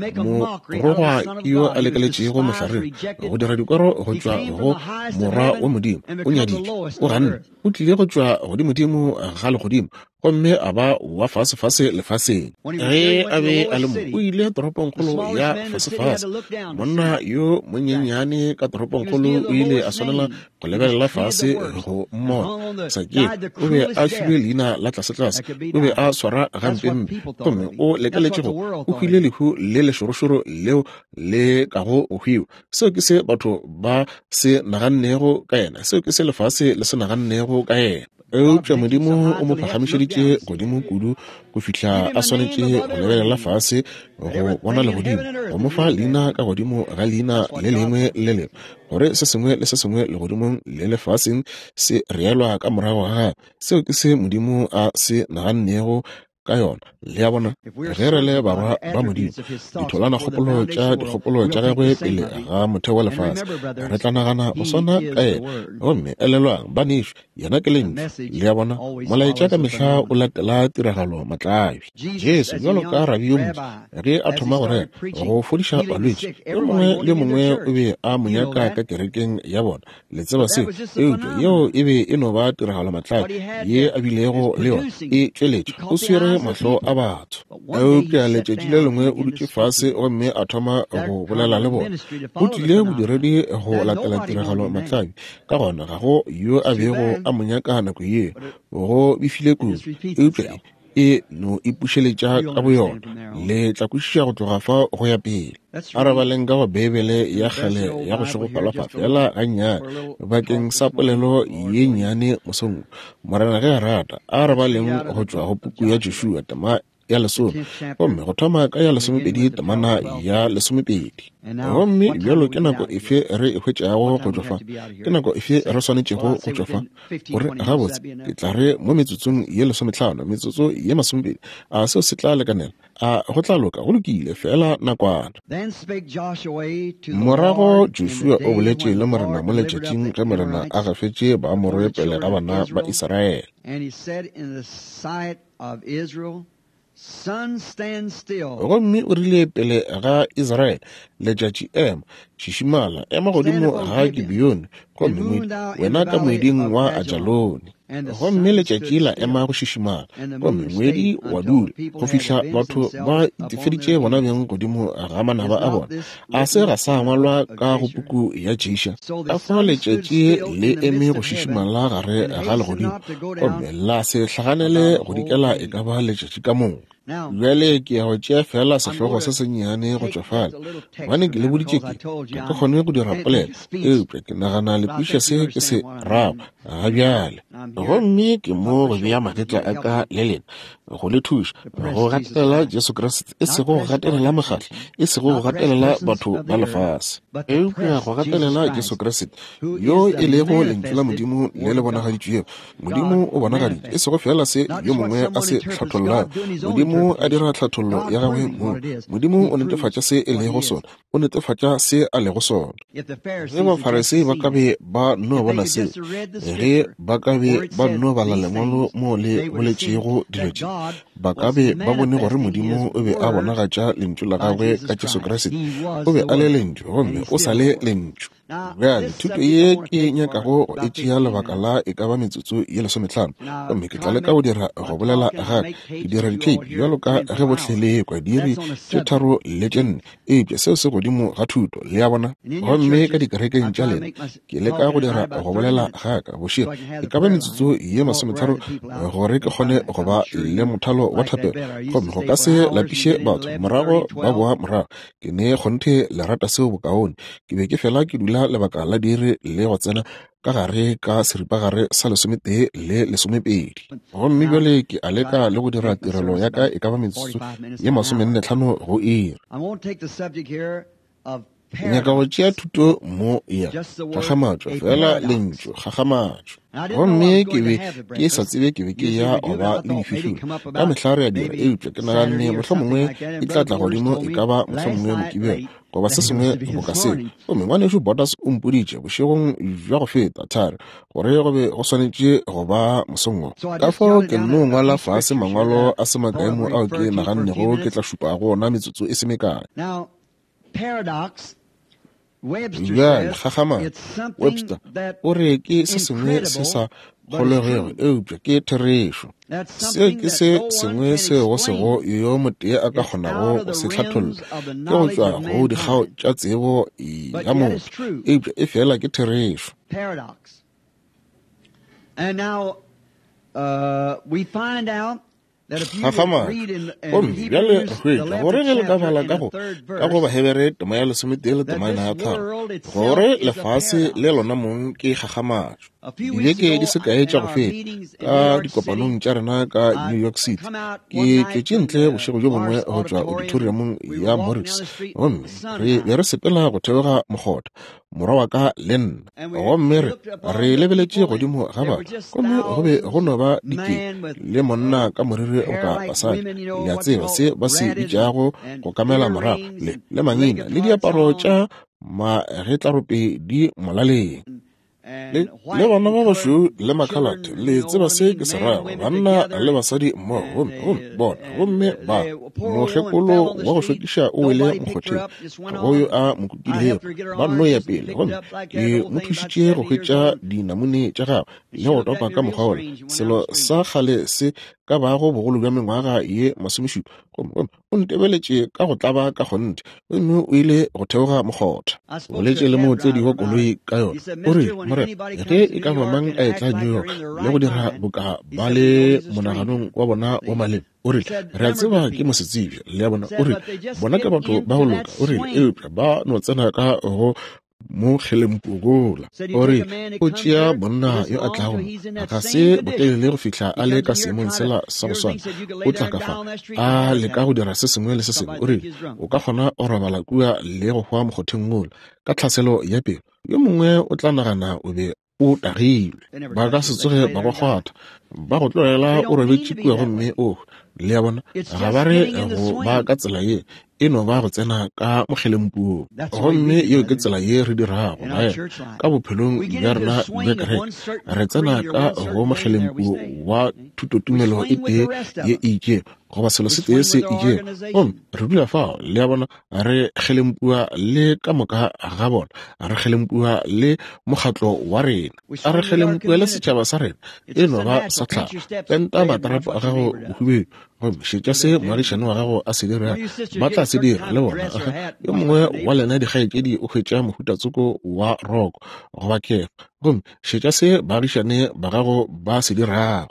morogwa ke yo a lekeletšego mohlare go dira dikwero go tšwa go morwa wa modimo o nyaditše o ganne o tlile go tšwa godimodimo ga legodimo gomme a ba wa fasefase lefaseng ge a be a le mo o ile toroponkgolo ya fasefase monna yo monyenyane ka toroponkgolo o ile a swanela go lebelela fase go mmona sakeng o be a filwe leina la tlasetlase o be a swara gampempe gomme o lekeletše go o hwile lehu le lešorošoro leo le ka go o hwiwa seo ke se batho ba se nagannego ka yena seo ke se lefase le se nagannego ka yena eupša modimo o mo phagamišeditše godimo kudu go fihla a swanetše go lebelela fase go bona legodimo go mo fa leina ka godimo ga leina le lengwe le lengwe gore se sengwe le se sengwe legodimong le lefaseng se reelwa ka morago ga seo ke se modimo a se nagannego ka yona le ya bona ge re le barwa ba modimo ditholana kgopolo tša dikgopolo tša gagwe pele ga motheo wa lefase re tla nagana o swana ka ena gomme elelwang ba nešo yena ke lentšu le ya bona molaetša ka mehla o latela tiragalo matlabi jesu bjalo ka rabi yo montši ge a thoma go rena go fodiša balwetši yo mongwe le mongwe o be a monyaka ka kerekeng ya bona le tseba seo eupša yeo e be e no ba tiragalo matlabi ye a bilego le yona e tšweletše o swere mahlo a batho eupša letšatši le lengwe o dutše fase gomme a thoma go bolela le bona o tlile bodiredi go latela tiragalo matlabi ka gona ga go yo a bego a monyaka nako ye go bifile kudu eupša e no ipušeletša ka boyona le tla kwešiša go tloga fa go ya pele a rabaleng ka go bebele ya kgale ya go šogofalafa fela gannyane bakeng sa polelo ye nnyane mosong morena ge a rata a rabaleng go tšwa go puku ya joshua tema ya lesome gomme go thoma ka ya lesomepedi temana ya lesomepedi gomme bjalo ke nako efe re e hwetšago go tšofa ke nako efe re swanetšego go tšofa gore gabotse ke tla re mo metsotsong ye lesomehlano metsotso ye masomepedi a seo se tla lekanela a go tla loka go lokile fela nakwana morago joshua o boletše le morena mo letšatšing ge morena a gafetše ba morwe pele ga bana ba Isaraele gomme o rile pele ga Israele letšatši ema šišimala ema godimo ga Gibeoni gomme moedi wena ka moeding wa Ajaloni gomme letšatši la ema go šišimala gomme moedi wa dula go fihla batho ba itefeditše bona bjang godimo ga manaba a bona a se ga sa ngwalwa ka go puku ya Jeiša ka fa letšatši le eme go šišimala gare ga legodimo gomme la se hlaganele go dikela e ka ba letšatši ka moo bjale ke ya go tšea fela sehlogo se sennyane go tšwa fale gobane ke le boditše ke ke kgone go dira polelo eupša ke nagana lepuša se ke se raba ga bjale gomme ke mo go bea magetla a ka le lena go le thuša go gatelela Jesu Kriste e sego go gatelela mekgatlo e sego go gatelela batho ba lefase eupša go gatelela Jesu Kriste yo e lego lentšu la modimo le le bonagaditšweo modimo o bonagaditše e sego fela se yo mongwe a se hlathollago modimo Modimo a dira tlhathollo ya gagwe mo Modimo o netefatša se e lego sona o netefatša se a lego sona ge bafarisi ba ka be ba no bona se ge ba ka be ba no bala lengwalo mo le boletšego dilo tše ba ka be ba bone gore Modimo o be a bonagatša lentšu la gagwe ka Jesu Kriste o be a le lentšu gomme o sa le lentšu bjale thuto ye ke nyakago go e tšea lebaka la e ka ba metsotso ye lesomehlano gomme ke tla leka go dira go bolela ga ke dira diteipi bjalo ka ge botlhele kwa diri tše tharo le tše nne eupša seo se godimo ga thuto le ya bona gomme ka dikerekeng tša lena ke leka go dira go bolela ga ka bošego e ka ba metsotso ye masometharo gore ke kgone go ba le mothalo wa thapelo gomme go ka se lapiše batho morago ba boa morago ke ne kgonthe lerata seo bokaone ke be ke fela ke dula lebaka la diri le go tsena ka gare ka seripagare sa lesometee le lesomepedi gomme bjale ke a leka le go dira tirelo ya ka e ka ba metsotso ye masomenne-tlhano go ira ke nyaka go tšea thuto mo ya gagamatšo fela lentšu gagamatšo gomme ke be ke sa tsebe ke be ke ya oba le difihlolo ka mehla re a dira eupša ke naganne mohlho mongwe e tla tla godimo e ka ba mohlho mongwe mokibelo goba se sengwe go ka seo gomme ngwaneso botas o mpoditše bošegong jwa go feta thari gore go be go swanetše go ba mosongwa ka fao ke nno ngwala fase mangwalo a se makaemo ao ke nagannego ke tla šupa gona metsotso e se mekae bjale gagama Webster o re ke se sengwe se sa kgolegego eupša ke therešo se ke se sengwe seo sego yo motee a ka kgonago go se hlatholla ke go tšwa go dikgao tša tsebo ya motho eupša e fela ke therešo gagama gomme bjale hwetša gore ge le ka bala ka go ka go bahebere tema ya lesometee le tema ena ya tharo gore lefase le lona mong ke gagamatšo dibeke di se kae tša go feta ka dikopanong tša rena ka New York City ke tšwetše ntle bošego jo bongwe go tšwa auditoriumong ya Morris gomme re be re sepela go theoga mokgotha morwa wa ka le nna gomme re re lebeletše godimo ga batho gomme go be go no ba dikeng le monna ka moriri o ka basadi le a tseba se ba se bitšago go kamela morago le le mangina le diaparo tša magetlarope di molaleng le bana ba bašweu le makhalate le tseba se ke se rago banna le basadi mmogo bona gomme ba mokgekolo wa go hlwekiša o wele mokgotheng go yo a mokukilego ba nno ya pele gomme ke mo thušitše go hwetša dinamune tša gagwe le go topa ka mokgwa ole selo sa kgale se ka bago bogolo bja mengwaga ye masomešupa gomme o ntebeletše ka go tlaba ka kgonte gomme o ile go theoga mokgotha o letše le mootledi wa koloi ka yona o re morena ge e ka mamang a etla New York le go dira boka ba le monaganong wa bona wa malemo o rile re a tseba ke mosetsebja le ya bona o rile bona ke batho ba go loka o rile eupša ba no tsena ka go mo kgelempogola ore o tšea monna yo a tlago a ka se botelele go fihla a le ka seemong sela sa go swana o tla ka fa a leka go dira se sengwe le se sengwe o rile o ka kgona o robala kua le go hwa mokgotheng mola ka tlhaselo ya pelo yo mongwe o tla nagana o be o tagilwe ba ka se tsoge ba go kgwatha ba go tlogela o robetše kua gomme o le ya bona ga ba re go ba ka tsela ye e no ba go tsena ka mogelengpuong gomme yeo ke tsela ye re dirago nae ka bophelong bja rena bja kereke re tsena ka go mogelengpuo wa thutotumelo e tee ye e itšego goba selo se tee se itšego gomme re dula fao le ya bona re gelempua le ka moka ga bona re gelempua le mokgatlo wa rena a re gelempua le setšhaba sa rena e no ba sa tlhago penta matarapo a gago bohubedu gomme šetša se moadišane wa gago a se dira ba tla se dira le bona yo mongwe wa lena dikgaetšedi o hwetša mohutatsoko wa roko goba kefa gomme šetša se baagišane ba gago ba se dirago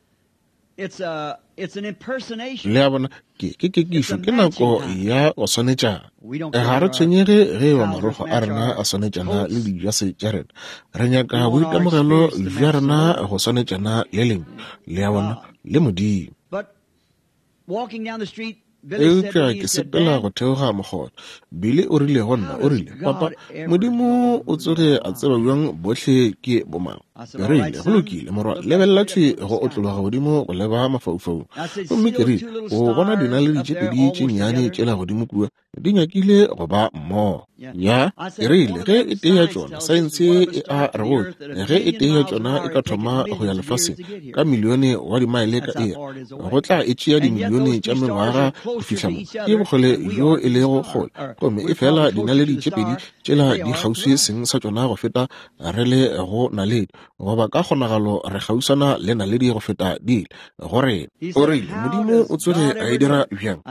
le ya bona ke ke kekišo ke nako ya go swanetšana ga re tshwenyege ge wa marogo a rena a swanetšana le dijase tša rena re nyaka boitemogelo bja rena go swanetšana le lengwe le ya bona le modimo eupša ke sepela go theoga mokgotha bile o rile go nna o rile papa modimo o tsoge a tseba bjang bohle ke bomang re ile go lokile morwa lebella tse go otlwa godimo go leba mafaufau mme ke re o bona dina le ditšepedi tše nnyane tšela godimo kua di nyakile go ba mmo ya re ile ge e tee ya tšona saense e a re go ge e tee ya tšona e ka thoma go ya lefase ka milione wa dimaele ka ea go tla e tšea dimilione tša mengwaga go fihla mo ke bogole yo e le go gole gomme e fela dina le ditšepedi tšela di kgauswi seng sa tšona go feta re le go naledi goba ka kgonagalo re gausana le naledi go feta dile gore o reile modimo o tswele a e dira bjang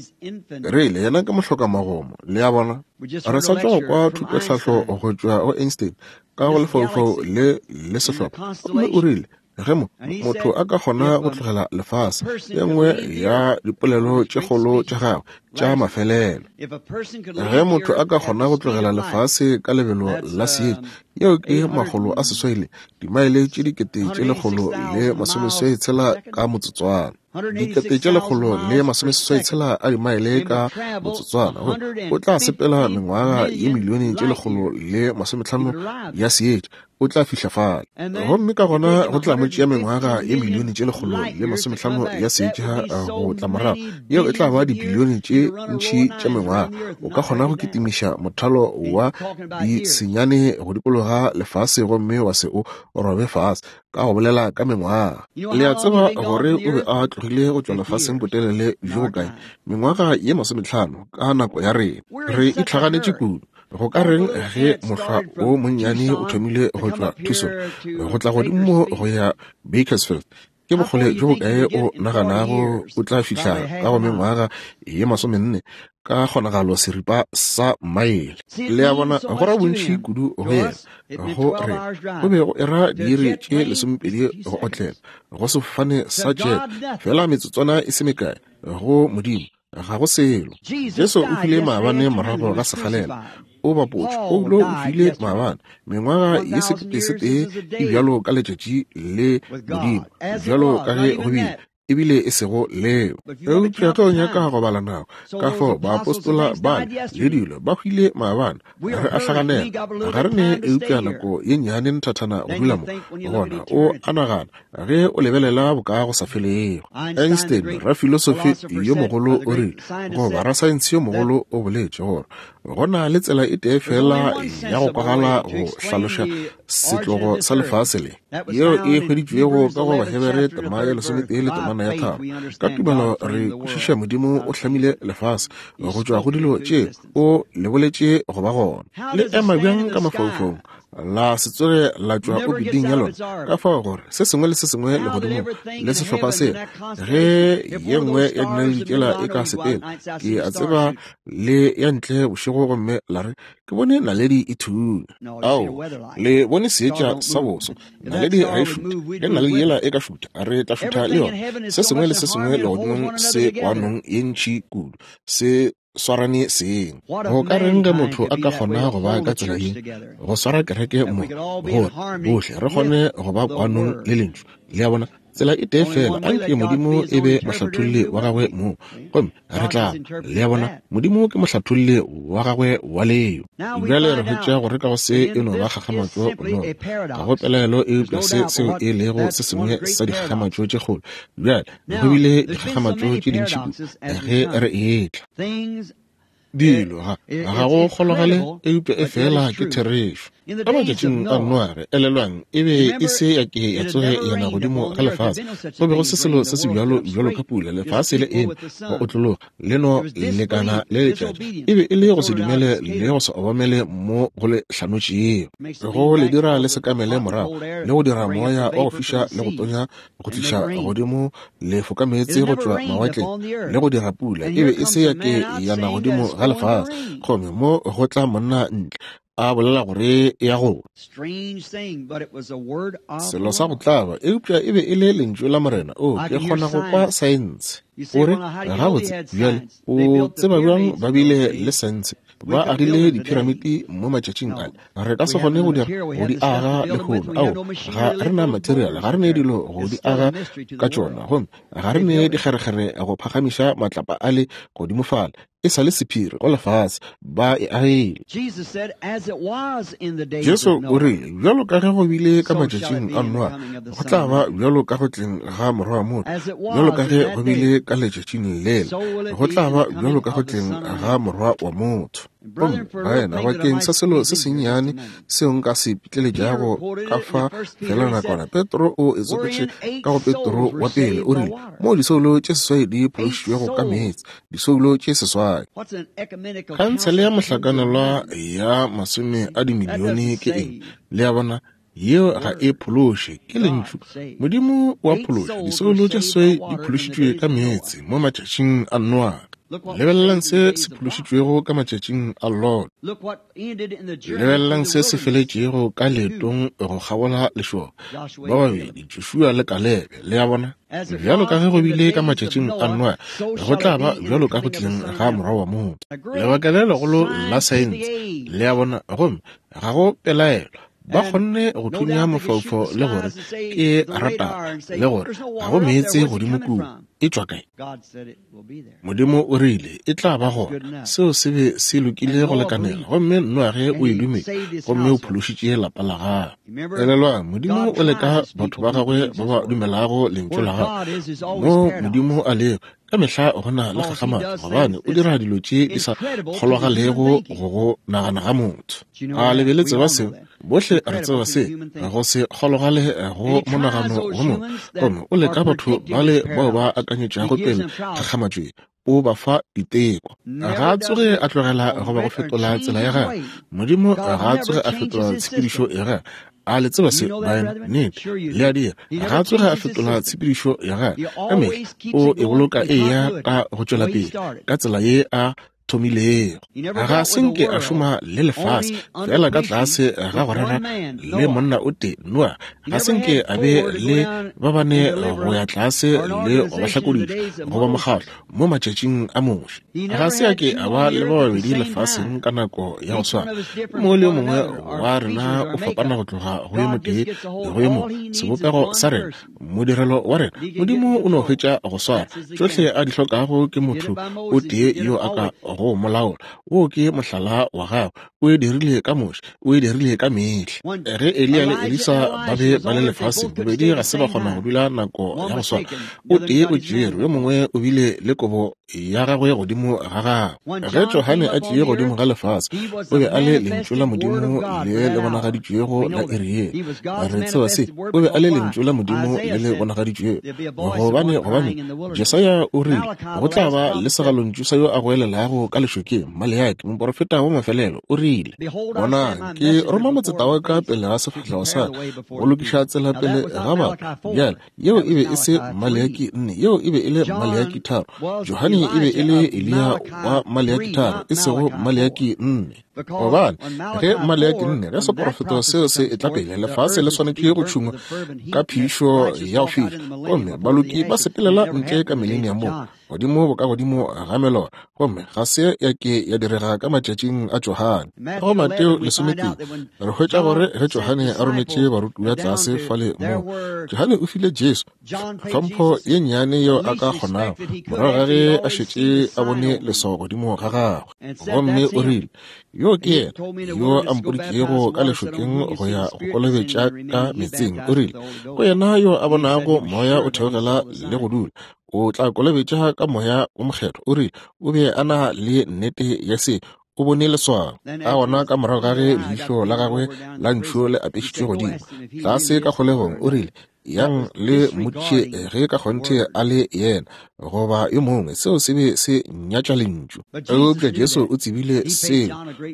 re ile yena ka mohloka magomo le ya bona re sa tswa kwa thutotlhahlo go tšwa go Einstein ka go lefaufau le le sehlopha mme o rile ge motho a ka kgona go tlogela lefase ye nngwe ya dipolelo tše kgolo tša gagwe tša mafelelo ge motho a ka kgona go tlogela lefase ka lebelo la seedi yeo ke magolo a seswaile dimaele tše dikete tše lekgolo le masomeswai tshela ka motsotswana dikete tše lekgolo le masomeswai tshela a dimaele ka motsotswana o tla sepela mengwaga ye milione tše lekgolo le masomehlano ya seedi o tla fihla fale gomme ka gona go tla motšea mengwaga ye milione tše lekgolo le masomehlano ya seedi go tla morago yeo e tla ba dibilione tše ntšhi tša mengwaga o ka kgona go kitimiša mothalo wa disenyane go dikologa lefase gomme wa se o robe fase ka go bolela ka mengwaga le a tseba gore o be a tlogile go tšwa lefaseng botelele jo kae mengwaga ye masomehlano ka nako ya rena re itlhaganetše kudu go ka reng ge mohlwa o monnyane o thomile go tšwa thuso go tla godimo go ya Bakersfield ke bogole jo bokae o naganago o tla fihla ka go mengwaga ye masomenne ka kgonagalo seripa sa maele le a bona go ra bontšhi kudu go yena go re o be go era diiri tše lesomepedi go otlela go sefofane sa jet fela metsotswana e se mekae go modimo ga go selo jesu o file maabane morago ga segalela o bapotse o lo o file maabane mengwaga ye sekete-sete e bjalo ka letšatši le modimo bjalo ka ge go bile ebile e sego leo eupša ka o nyaka go bala nako ka fo baapostola bale le dilo ba hwile maabane re a hlaganela ga re ne eupša nako ye nnyane nthathana go dula mo gona o anagana ge o lebelela boka go sa felego Einstein ra filosofi yo mogolo o rile goba ra saense yo mogolo o boletše gore gona le tsela e tee fela ya go kwagala go hlaloša setlogo sa lefase le yeo e hweditšwego ka go bahebere tema ya lesometee le temana ya tharo ka tumelo re kwešiša modimo o hlamile lefase go tšwa go dilo tše o leboletše go ba gona le ema bjang ka mafaufau la se tsoge la tšwa o biding ya lona ka fao gore se sengwe le se sengwe le godimo le sehlopha se ge ye nngwe ya dinaledišela e ka sepela ke a tseba le ya ntle bošego gomme la re ke bone naledi e thuna ao le bone seetša sa boso naledi a e šuta le naledi yela e ka šuta a re tla šuta le yona se sengwe le se sengwe le godimong se kwanong ye ntšhi kudu se swarane seng go ka reng ge motho a ka kgona go ba ka tsela ye go swara kereke mo gore bohle re kgone go ba kwanong le lentsho le a bona tsela e tee fela a nke modimo e be mohlatholle wa gagwe mo gomme re tla le a bona modimo ke mohlatholle wa gagwe wa leo bjale re hwetša gore ka go se e no ba kgakgamatšo no ga go pelaelo e upša se seo e lego se sengwe sa dikgakgamatšo tše kgolo bjale go bile dikgakgamatšo tše dintšhiku ge re etla dilo ga go kgologale e upša e fela ke therešo ka matšatšing a nnoare elelwang e be e se ya ke ya tsoge yana godimo ga lefase go be go se selo se se bjalo bjalo ka pula lefase le ene go otlologa le no lekana le letšatši e be e le go se dumele le go se obamele mo go le hlanotše eo go le dira le sekamele morago le go dira moya wa go fiša le go tonya go tliša godimo le fokametse go tšwa mawatleng le go dira pula e be e se ya ke yana godimo ga lefase gomme mo go tla monna ntle a bolela gore e ya go selo sa go tlaba eupša e be e le lentšu la morena o ke kgona go kwa saense ore gabotse bjale o tseba bjang ba bile le saense ba agile diphiramiti mo matšatšing ale re ka se kgone go di aga le kgono ao ga re na material ga re ne dilo go di aga ka tšona gomme ga re ne dikgerekgere go phagamiša matlapa a le godimo fale e sa le sephiri go lefatshe ba e agile. Jesu o rile bjalo ka ge go bile ka matšatšing a Noa go tla ba bjalo ka go tleng ga Morwa wa Motho, bjalo ka ge go bile ka letšatšing lele go tla ba bjalo ka go tleng ga Morwa wa Motho. Baena bakeng sa selo se sennyane seo nka se pitleletšago ka fa fela nakwana Petro o etsoketše ka go Petro wa pele o rile mo disoulo tše seswai di phološitšwego ka meetse disoulo tše seswai. Khansele ya mohlakanelwa ya masome a dimilione ke eng le ya bona yeo ga e phološe ke lentšu. Modimo wa phološa disoulo tše seswai di phološitšwe ka meetse mo matšatšing a Noa. Lebelelang se se phološitšwego ka matšatšing a Lot. Lebelelang se se feletšego ka leetong go kgabola lešoba ba babedi Joshua le Kalebe le ya bona bjalo ka ge go bile ka matšatšing a Noa go tla ba bjalo ka go tleng ga Morwa wa Motho. Lebaka le legolo la saense le ya bona gomme ga go pelaelo ba kgonne go thunya mofaufo le gore ke rata le gore ga go meetse godimo kudu e tswa kae. Modimo o rile e tla ba gona seo se be se lokile go lekanela gomme Noage o e dumetse gomme o phološitše lapa la gagwe. Elelwa Modimo o leka batho ba gagwe ba ba dumelago lentswe la gagwe mo Modimo a leo ka mehla go na le kgakgamatso gobane o dira dilo tše di sa kgologalego go go nagana ga motho. A lebeletse ba seo bohle re tseba se go se kgologale go monagano go mongwe gomme o leka batho ba le bao ba akanyetšago pele kgakgamatšwe o ba fa diteko. Ga a tsoge a tlogela go ba go fetola tsela ya gagwe. Modimo ga a tsoge a fetola tshepedišo ya gagwe a le tseba se baena nnete le a dira ga a tsoge a fetola tshepedišo ya gagwe ka mehla o e boloka e ya ka go tšwela pele ka tsela ye a thomilego. Ga senke a šoma le lefase fela ka tlase ga go rera le monna o tee Noa ga senke a be le ba bane go ya tlase le go ba hlakodiša go ba mokgatlo mo matšatšing a moše. Ga se a ke a ba le ba babedi lefaseng ka nako ya go swana. Mo le mongwe wa rena o fapana go tloga go ye motee le go ye mongwe sebopego sa rena modirelo wa rena Modimo o no hwetša go swara tšohle a di hlokago ke motho o tee yo a ka go molaola wo ke mohlala wa gagwe o e dirile ka moše o e dirile ka mehla. Ge Elia le Elisa ba be ba le lefase bobedi ga se ba kgona go dula nako ya go swana. O tee o tšere yo mongwe o bile le kobo ya gagwe godimo ga gagwe. Ge Johane a tšee godimo ga lefase o be a le lentšu la Modimo le le bonagaditšwego la Ariel. Re tseba se o be a le lentšu la Modimo le le bonagaditšwego gobane gobane Jesaya o rile go tla ba le segalontšu sa yo a go elelago ka lešokeng Maleaki moprofeta wa mafelelo o rile bonang ke roma motseta wa ka pele ga sefahlego sa go lokiša tsela pele ga batho bjale yeo e be e se Maleaki nne yeo e be e le Maleaki tharo Johane e be e le Elia wa Maleaki tharo e sego Maleaki nne. Gobane ge Maleaki nne ge seprofeta seo se e tla pele lefase le swanetše go tšhungwa ka phišo ya go fihla gomme baloki ba sepelela ntle ka millennium godimo bo ka godimo ga melora gomme ga se ya ke ya direga ka matšatšing a Johane. Go Mateo lesometee re hwetša gore ge Johane a rometše baruti ya tlase fale mo Johane o file Jesu hlompho ye nnyane yeo a ka kgonago morago ga ge a šetše a bone leswao godimo ga gagwe gomme o rile yo ke yena yo a mpodikego ka lešokeng go ya go kolobetša ka metseng o rile go yena yo a bonago moya o theogela le go dula o tla kolobetša ka moya o mokgetho o rile o be a na le nnete ya se o bone leswao a gona ka morago ga ge leihlo la gagwe la ntšho le apešitšwe godimo tlase ka kgolegong o rile yang le motše ge ka kgonthe a le yena goba yo mongwe seo se be se nyatša lentšu. Eupša Jesu o tsebile seo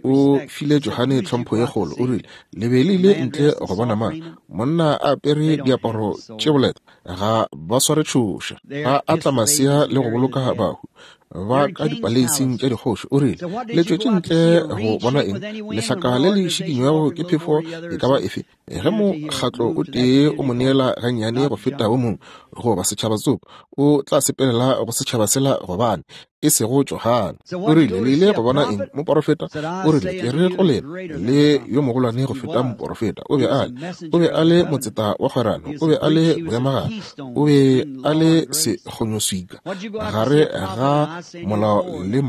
o file Johane hlompho ye kgolo o rile le be le ile ntle go bona mang monna a apere diaparo tše boleta ga ba sware tšhoša ga a tla masea le go boloka bahu ba ka dipaleising tša dikgoši o rile le tšwetše ntle go bona eng lehlaka le le šikinywago ke phefo e ka ba efe ge mokgatlo o tee o mo neela gannyane go feta o mongwe goba setšhaba tsopo o tla sepelela go setšhaba sela gobane e sego Johane o rile le ile go bona eng moprofeta o rile ke re go lena le yo mogolwane go feta moprofeta o be a le o be a le motseta wa kgwerano o be a le boemagana o be a le sekgonyoswika gare ga molao le mogao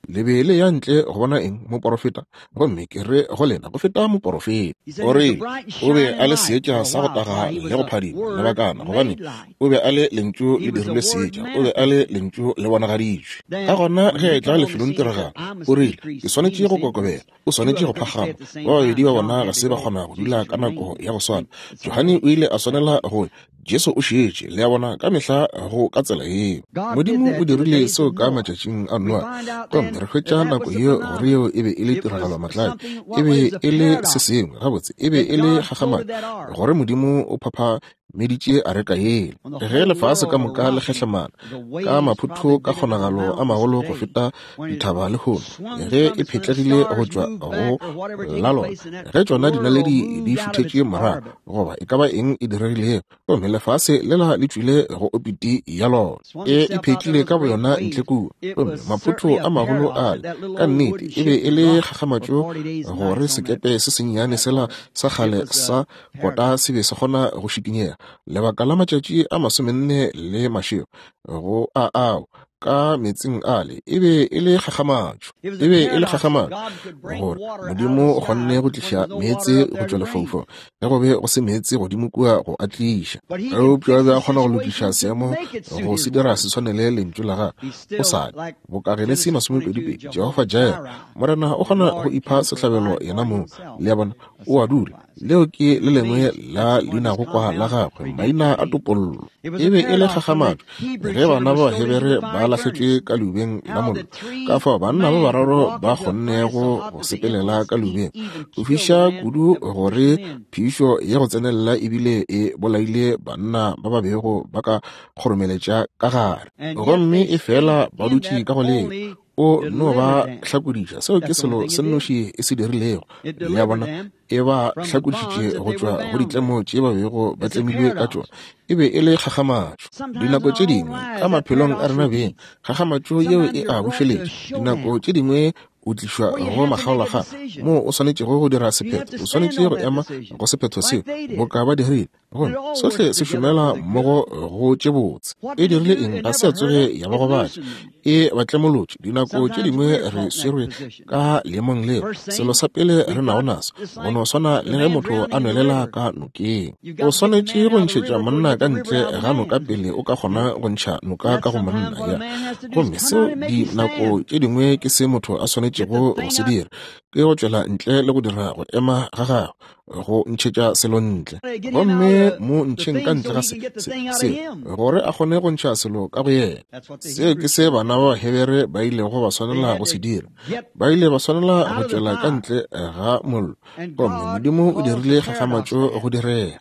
lebele ya ntle go bona eng moporofeta gomme ke re go lena go feta moporofeta o re o be a le seetša sa go taga le go phadima le bakana gobane o be a le lentšu le dirile seetša o be a le lentšu le bonagaditšwe ka gona ge e tla lefelong tiragalo o rile ke swanetše go kokobela o swanetše go phagama ba babedi ba bona ga se ba kgona go dula ka nako ya go swana Johane o ile a swanela go Jesu o šetše le a bona ka mehla go ka tsela eo modimo o dirile seo ka matšatšing a Noa gomme re hwetša nako yeo gore yeo e be e le tiragalo matlai e be e le se sengwe gabotse e be e le kgagamadi gore modimo o phapha meditše a reka yele ge lefase ka moka le kgehlemana ka maphutho ka kgonagalo a magolo go feta dithaba le hono ge e phetlegile go tšwa go la lona ge tšona dinaledi di futhetše morago goba e ka ba eng e diregilego gomme lefase le la le tswile go opiti ya lona e e phetlile ka boyona ntle kuo gomme maphutho a magolo ale ka nnete e be e le kgagamatšo gore sekepe se sennyane sela sa kgale sa kota se be se kgona go šikinyega lebaka la matšatši a masomenne le mašego go a ao ka metsing ale e be e le kgagamatšo e be e le kgagamatšo gore modimo o kgonne go tliša meetse go tšwa lefaufau le go be go se meetse godimo kua go a tliša eupša be a kgona go lokiša seemo go se dira se tshwane le lentšu la gage o sale bokagele se masomepedipedi jehova jaere morena o kgona go ipha sehlabelo yena moo le ya bona o a dula leo ke le lengwe la leina go kwa la gagwe maina a topollo e be e le kgagamatšo ge bana ba hebere ba lahletšwe ka lubeng la mollo ka fao banna ba bararo ba kgonnego go sepelela ka lubeng go fiša kudu gore phišo ye go tsenelela ebile e bolaile banna ba ba bego ba ka kgoromeletša ka gare gomme e fela ba dutše ka go lena o no ba hlakodiša seo ke selo se nnoši e se dirilego le ya bona e ba hlakodišitše go tšwa go ditlemo tše ba bego ba tlemilwe ka tšona e be e le kgagamatšo dinako tše dingwe ka maphelong a rena beng kgagamatšo yeo e a bušeletša dinako tše dingwe o tlišwa go magaolaga mo o swanetšego go dira sephetho o swanetše go ema go sephetho seo go ka ba dirile gone sohle se šomela mmogo go tše botse e dirile eng ga se a tsoge ya ba go batša e batlemolotše dinako tše dingwe re swerwe ka leemong leo selo sa pele re nago naso go no swana le ge motho a nwelela ka nokeng o swanetše go ntšhetša monna ka ntle ga noka pele o ka kgona go ntšha noka ka go monna ya gomme seo dinako tše dingwe ke se motho a swanetšego go se dira ke go tšwela ntle le go dira go ema ga gagwe go ntšhetša selo ntle gomme mo ntšheng ka ntle ga se gore a kgone go ntšha selo ka go yena seo ke se bana ba hebere ba ile go ba swanela go se dira ba ile ba swanela go tšwela ka ntle ga mollo gomme modimo o dirile kgagamatšo go direga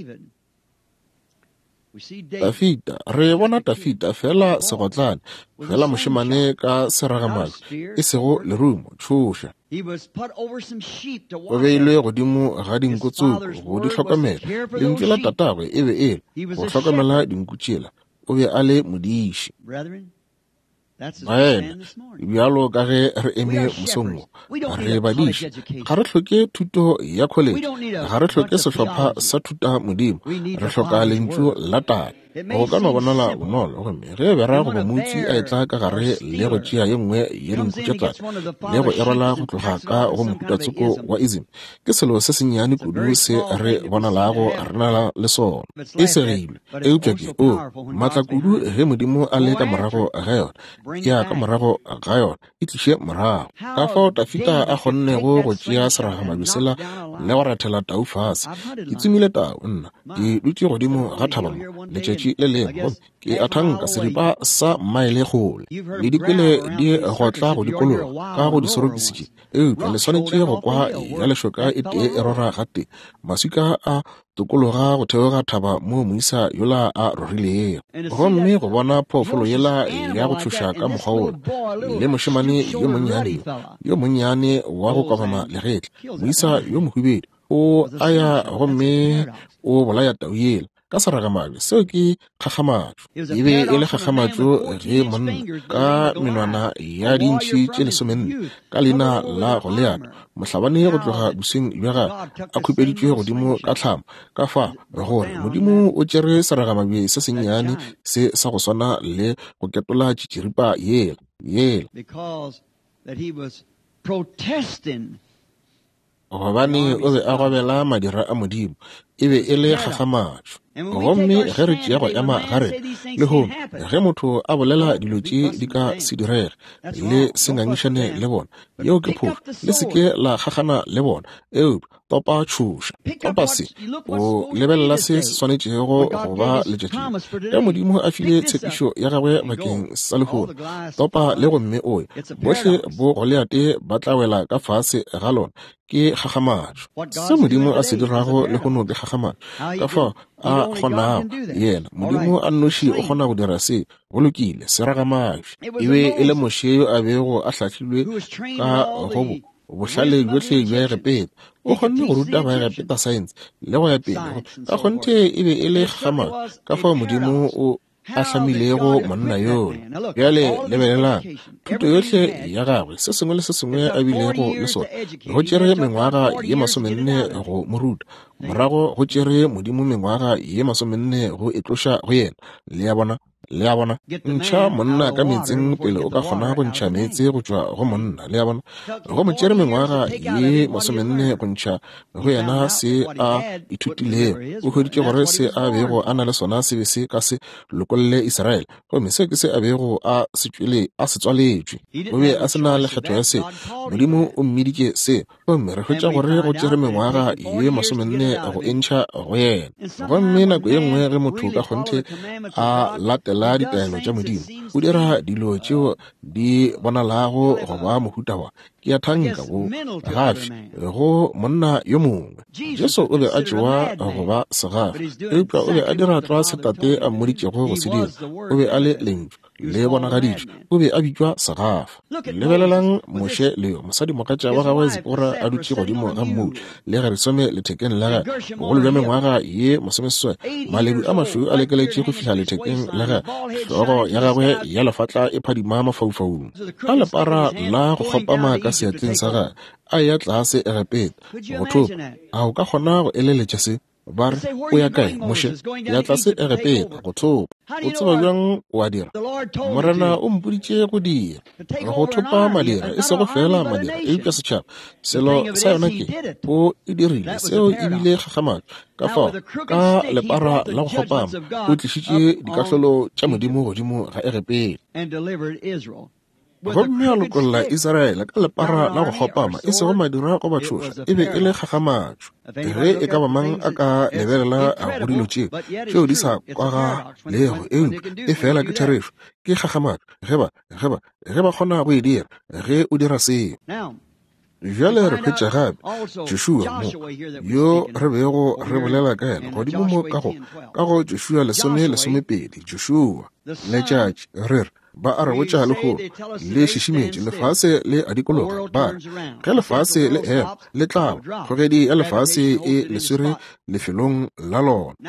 Dafita re bona Dafita fela segotlane fela mošemane ka seragamalo e sego lerumo tšhoša o beilwe godimo ga dinku tsoko go di hlokomela lentšu la tatagwe e be e le go hlokomela dinku tšela o be a le modiši baena bjalo ka ge re eme mosong re badiši ga re tlhoke thuto ya college ga re tlhoke sehlopha sa thuta modimo re hloka lentšu la tala go ka no bonala bonolo gomme ge be ra go ba motse a etla ka gare le go tšea ye nngwe ye dinkutšetane le go erola go tloga ka go mokutatsoko wa izim ke selo se sennyane kudu se re bonalago re na le sona e segilwe eupša ke o maatla kudu ge modimo a le ka morago ga yona ya ka morago ga yona e tliše morago ka fao Dafita a kgonnego go tšea seragamalo sela le go rathela tau fase ke tsomile tau nna ke dutše godimo ga thabamo letšatši le lengwe ke a thanka seripa sa maele kgole le dikwele di gotla go dikologa ka go di sorokisitše eupša le swanetše go kwa ya lešoka e tee e rora gate maswika a tokologa go theoga thaba mo moisa yola a rorilego gomme go bona phoofolo yela ya go tšhoša ka mokgwa ona le mošemane yo monnyane yo monnyane wa go kabama legetle moisa yo mohubedi o aya gomme o bolaya tau yela ka seragamalo seo ke kgagamatšo e be e le kgagamatšo ge monna ka menwana ya dintšhi tše lesomenne ka leina la Goliata mohlabane go tloga boseng bja gage a khupeditšwe godimo ka tlhamo ka fa gore modimo o tšere seragamabje se sennyane se sa go swana le go ketola tšhitšhiripa yela yela that he was protesting. gobane o be a gobela madira a modimo e be e le gagamatsho gomme ge re tšea go ema gare le go ge motho a bolela dilo tše di ka se direge le se ngangišane le bona yeo ke phošo le seke la gagana le bona eo topa tšhoša topa se o lebelela se se swanetšego go ba letšatšing ge modimo a file tshepišo ya gagwe bakeng sa lehono topa le gomme oe bohle bo go leate ba tla wela ka fase ga lona ke gagamatsho se modimo a se dirago le go no ke gagamatsho ka fa a kgonago yena modimo a nnoši o kgona go dira se go lokile se ragamašo e be e le moše yo a bego a hlahlilwe ka gobo bohlale johle jwa egepeta o kgonne go ruta ba egepeta science le go ya pele ka kgonthe e be e le gagamatsho ka fa modimo o a hlamilego monna yone bjale lebelela thuto yohle ya gagwe se sengwe le se sengwe a bilego le sona go tšere mengwaga ye masomenne go moruta morago go tšere modimo mengwaga ye masomenne go etloša go yena le ya bona le ya bona ntšha monna ka metseng pele o ka kgona go ntšha metse go tšwa go monna le ya bona go mo tšere mengwaga ye masomenne go ntšha go yena se a ithutilego o hweditše gore se a bego a na le sona se be se ka se lokolle Israel gomme se ke se a bego a se tswaletšwe o be a se na lekgetho ya se modimo o mmiditše se gomme re hwetša gore go tšere mengwaga ye masomenne go entšha go yena gomme nako ye nngwe ge motho ka kgonthe a latela ditaelo tša modimo o dira dilo tšeo di bonalago go ba mohuta wa ke ya thanka bo gafe go monna yo mongwe jesu o be a tšewa go ba segafe eupša o be a dira tloa setate a mmoditšego go se dira o be a le lentšu le bonagaditšwe o be a bitšwa segafa lebelelang moše leo mosadi mokatša wa gagwe Zipora a dutše godimo ga mmou le ga resome lethekeng la ga bogolo bja mengwaga ye masomeseswai maledu a mašweu a lekeletše go fihla lethekeng la ga hlogo ya gagwe ya lefatla e phadima mafaufaung a lepara la go kgopama ka seatleng sa gagwe a ya tlase egepeta go thopa a o ka kgona go eleletša se ba re o ya kae moše ya tlase egepeta go thopa o tseba bjang wa dira morena o mpoditše go dira go thopa madira e sego fela madira e upša setšhaba selo sa yona ke o e dirile seo e bile gagamatsho ka fao ka lepara la go kgopama o tlišitše dikahlolo tša modimo godimo ga egepeta gomme a lokolola Israele ka lepara la go kgopama e sego madira go ba tšhoša e be e le gagamatsho ge e ka ba mang a ka lebelela a go dilo tšeo tšeo di sa kwaga lego eupša e fela ke therešo ke gagamatsho ge ba kgona go e dira ge o dira seo bjale re hwetša gape Joshua mo yo re bego re bolela ka yena godimo mo ka go Joshua lesome lesomepedi Joshua letšatši re re ba a re botša le go le šišimetše lefase le a dikologa ba ge lefase le ema le tlaba kgogedi ya lefase e leswere lefelong la lona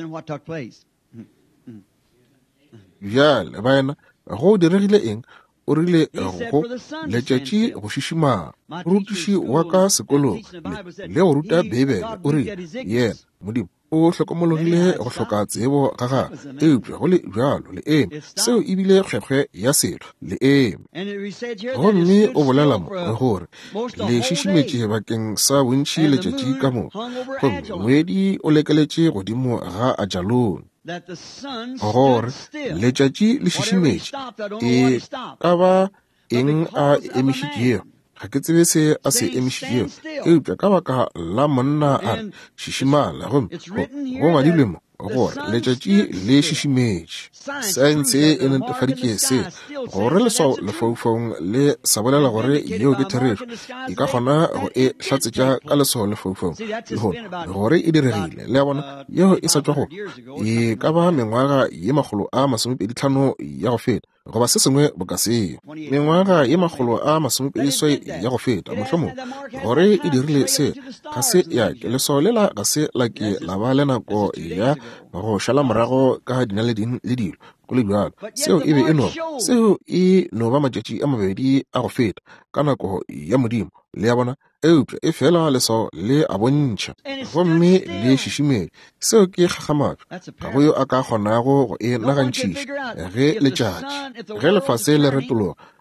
bjale baena go diregile eng o rile go letšatši go šišimang morutiši wa ka sekolong le go ruta bibele o rile yena modimo o hlokomologile go hloka tsebo ga gagwe eupša go le bjalo le eme seo e bile kgwekgwe ya selo le eme gomme o bolela mo gore le šišimetše bakeng sa bontši letšatši ka moka gomme moedi o lekeletše godimo ga a jalone gore letšatši le šišimetše e ka ba eng a emišitšeo ga ke tsebe se a se emišitšeo eupša ka baka la monna a re šišimala gomme go ngwadilwe mo gore letšatši le šišimetše saense e netefaditše se gore leswao lefaufaung le sa bolela gore yeo ke therešo e ka kgona go e hlatsetša ka leswao lefaufaung le gone gore e diregile le ya bona yeo e sa tšwa go e ka ba mengwaga ye makgolo a masomepedihlano ya go feta goba se sengwe bo ka seo mengwaga ye makgolo a masomepediswai ya go feta mohlomong gore e dirile se ga se ya ke leswao lela ga se la ke la ba le nako ya go šala morago ka dinaledi le dilo go le bjalo seo e be e no seo e no ba matšatši a mabedi a go feta ka nako ya modimo le ya bona eupša e fela leswao le a bontšha gomme le šišimele seo ke gagamatsho ga go yo a ka kgonago go e nagantšhiša ge letšatši ge lefase le retologa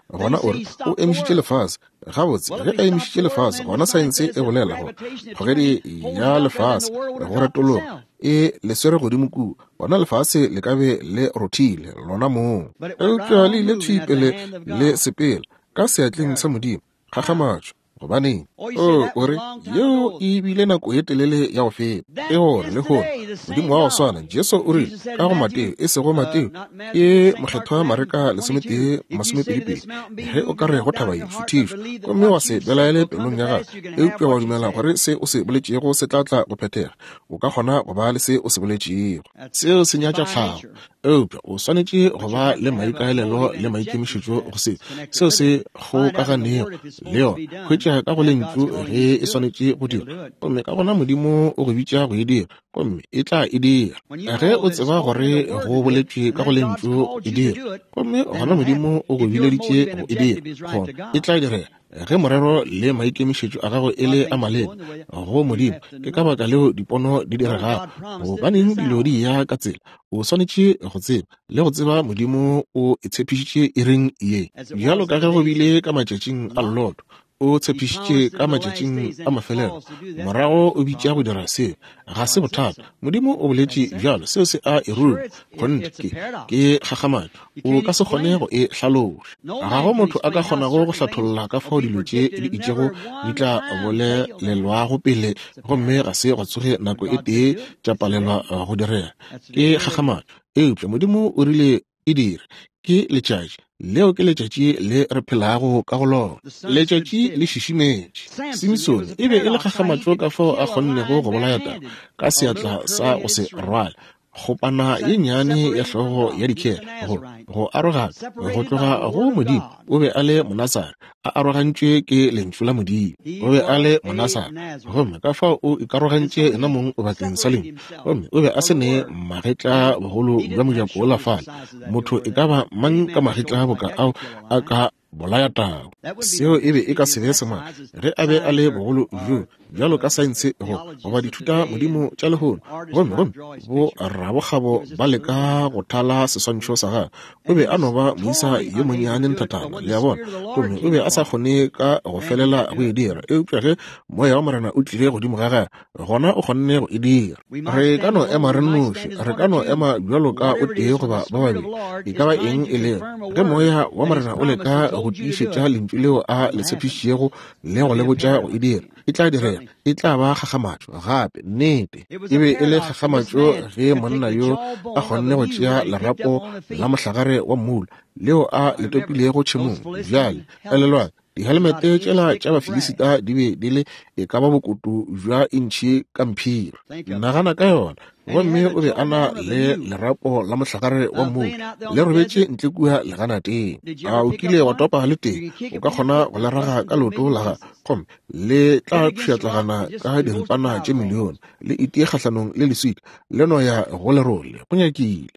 gona ore o emišitše lefase gabotse ge a emišitše lefase gona saense e bolela gore kgogedi ya lefase go retologa e leswere godimo kudu gona lefase le ka be le rothile lona moo eupša le ile thipele le sepela ka seatleng sa modimo kgakgamatšo gobaneng o ore yeo e bile nako e telele ya go feta e gore le gore modimo wa go swana jesu o rile ka go Mateo e sego Mateo ke mokgetho wa mareka lesometee masomepedipedi ge o ka re go thaba efuthišo gomme wa se belaele pelong ya gago eupša wa dumela gore se o se boletšego se tlatla go phethega o ka kgona go ba le se o se boletšego seo se nyatša tlhago eupša o swanetše go ba le maikaelelo le maikemišetšo go se seo se kgokaganego le yone hwetša ka go lentšu ge e swanetše go dira gomme ka gona modimo o go bitša go e dira gomme e tla e dira ge o tseba gore go boletšwe ka go lentšu e dira gomme gona modimo o go bileditše go e dira gona e tla direga ge morero le maikemišetšo a gago e le a maleba go modimo ke ka baka leo dipono di diregago gobaneng dilo di ya ka tsela o swanetše go tseba le go tseba modimo o e tshepišitše e reng ye bjalo ka ge go bile ka matšatšing a lloto o tshepišitše ka matšatšing a mafelelo morago o bitša go dira seo ga se bothata modimo o boletše bjalo seo se a erule gonne ke kgakgamatšo o ka se kgone go e hlaloša ga go motho a ka kgonago go hlatholla ka fao dilo tše di itšego di tla bolelelwago pele gomme ga se go tsoge nako e tee tša palelwa go direga ke kgakgamatšo eupša modimo o rile e dire ke letšatši leo ke letšatši le re phelago ka go lona letšatši le šišimetše Simson e be e le kgakgamatšo ka fao a kgonnego go bolaya taba ka seatla sa go se rwala kgopana ye nnyane ya hlogo ya dikhela go arogana go tloga go modimo o be a le monasare a arogantšwe ke lentšu la modimo o be a le monasare gomme ka fao o ikarogantše ena mong o bakeng sa leng gomme o be a se ne magetla bogolo bja mojako o lafala motho e ka ba mang ka magetla boka ao a ka bolaya tao seo e be e ka sebe semane ge a be a le bogolo jo bjalo ka saense go goba dithuta modimo tša lehono gomme gomme bo rabokgabo ba leka go thala seswantšho sa gagwe o be a no ba moisa yo monnyane nthatana le ya bona gomme o be a sa kgone ka go felela go e dira eupša ge moya wa morena o tlile godimo ga gagwe gona o kgonne go e dira re ka no ema re nnoši re ka no ema bjalo ka o tee goba ba babedi e ka ba eng e leng ge moya wa morena o leka go tiišetša lentšu leo a le tshepišitšego le go le botša go e dira e tla direga e tla ba kgakgamatšo gape nnete e be e le kgakgamatšo ge monna yo a kgonne go tšea lerapo la mohlagare wa mmula leo a le topilego tšhemong bjale elelwane dihelmete tšela tša bafilisita di be di le e ka ba bokoto jwa intšhi ka mphiri nagana ka yona gomme o be a na le lerapo la mohlagare wa mmula le robetše ntle kua legana teng a o kile wa topa le teng o ka kgona go leraga ka leoto la ga gomme le tla pšhatlagana ka diripana tše milione le itie kgatlhanong le leswika le no ya go lerole go nyakile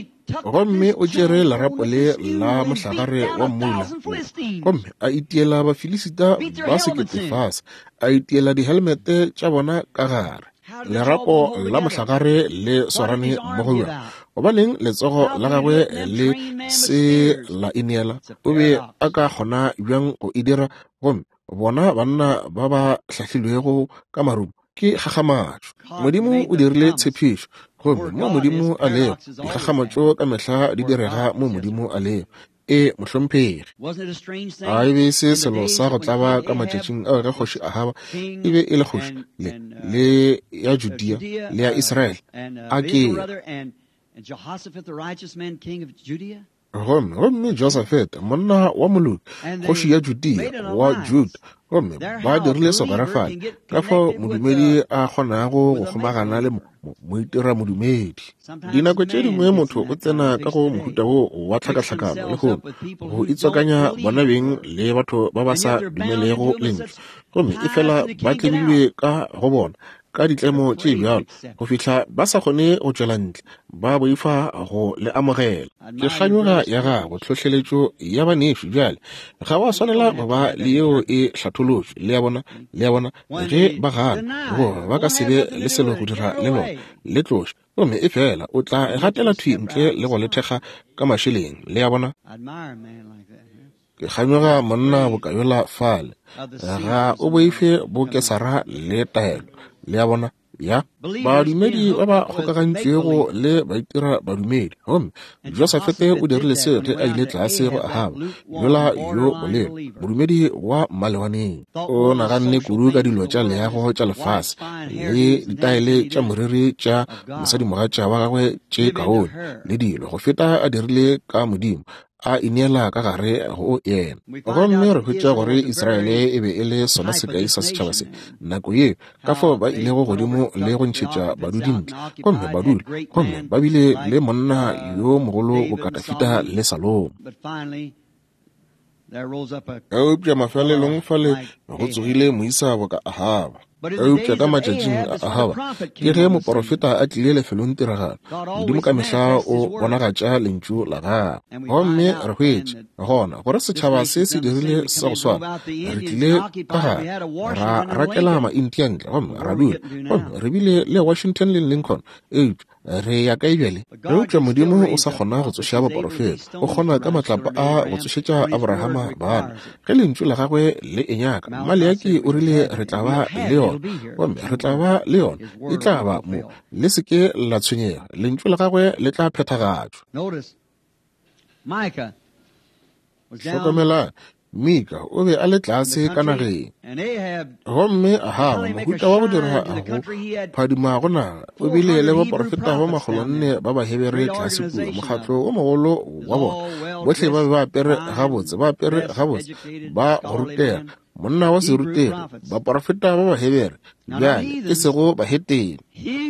gomme o tšere lerapo le la mohlagare wa mmula gomme a itiela bafilisita ba sekete fase a itiela dihelmete tša bona ka gare lerapo la mohlagare le swarane mmogo yona gobaneng letsogo la gagwe le se la ineela o be a ka kgona bjang go e dira gomme bona banna ba ba hlahlilwego ka marumo ke kgakgamatšo modimo o dirile tshepišo gomme mo modimo a leo dikgakgamatšo ka mehla di direga mo modimo a leo e mohlomphegi a e be se selo sa go tlaba ka matšatšing ao ge kgoši Ahaba e be e le kgoši le le ya Judea le ya Israele a ke gomme gomme Josaphat monna wa moloi kgoši ya Judea wa Juda gomme ba dirile sogarafale ka fao modumedi a kgonago go kgomagana le moitira modumedi dinako tše dingwe motho o tsena ka go mohuta wo wa tlhakatlhakano le go go itswakanya bona beng le batho ba ba sa dumelego lentswe gomme e fela ba tlebilwe ka go bona ka ditlemo tše bjalo go fihla ba sa kgone go tšwela ntle ba boifa go le amogela ke kganyoga ya gago tlhohleletšo ya banešo bjale ga wa swanela go ba le yeo e hlatholotšwe le ya bona le ya bona ge ba gana go ba ka sebe le selo go dira le lona le tloše gomme e fela o tla gatela thwi ntle le go lethega ka mašeleng le ya bona ke kganyoga monna bokayola fale ga o boife bokesara le taelo le ya bona ya badumedi ba ba kgokagantšego le baitira badumedi gomme Josafete o dirile seo ge a ile tlase go Ahaba yola yo bolele modumedi wa malewaneng o naganne kudu ka dilo tša leago tša lefase le ditaele tša moriri tša mosadimoga wa gagwe tše kaone le dilo go feta a dirile ka modimo a ineela ka gare go yena gomme re hwetša gore Iseraele e be e le sona sekai sa setšhaba se nako ye ka fao ba ile go godimo le go ntšhetša badudi ntle gomme badudi gomme ba bile le monna yo mogolo go katafita le Salomo eupša mafelelong fale go tsogile moisa bo ka Ahaba eupša ka matšatšing a Ahaba ke ge moprofeta a tlile lefelong tiragalo modimo ka mehla o bonagatša lentšu la gagwe gomme re hwetše gona gore setšhaba se se dirile sa go swana re tlile ka gare ra rakela maintia ntle gomme ra dula gomme re bile le Washington le Lincoln eupša re ya ka ebjale re utlwa modimo o sa kgona go tsoša baprofeta o kgona ka matlapa a go tsošetša Abrahama bana ge lentšu la gagwe le enyaka Maleaki o rile re tla ba le yona gomme re tla ba le yona e tla ba mo le seke la tshwenyega lentšu la gagwe le tla phethagatšwa hlokomela Mika o be a le tlase ka nageng gomme Ahaba mohuta wa go dira ago phadima go naga o bile le baprofeta ba magolonne ba ba hebere tlase kudu mokgatlo o mogolo wa bona botlhe ba be ba apere gabotse ba apere gabotse ba go rutega monna wa serutegi baprofeta ba ba hebere bjale e sego baheteng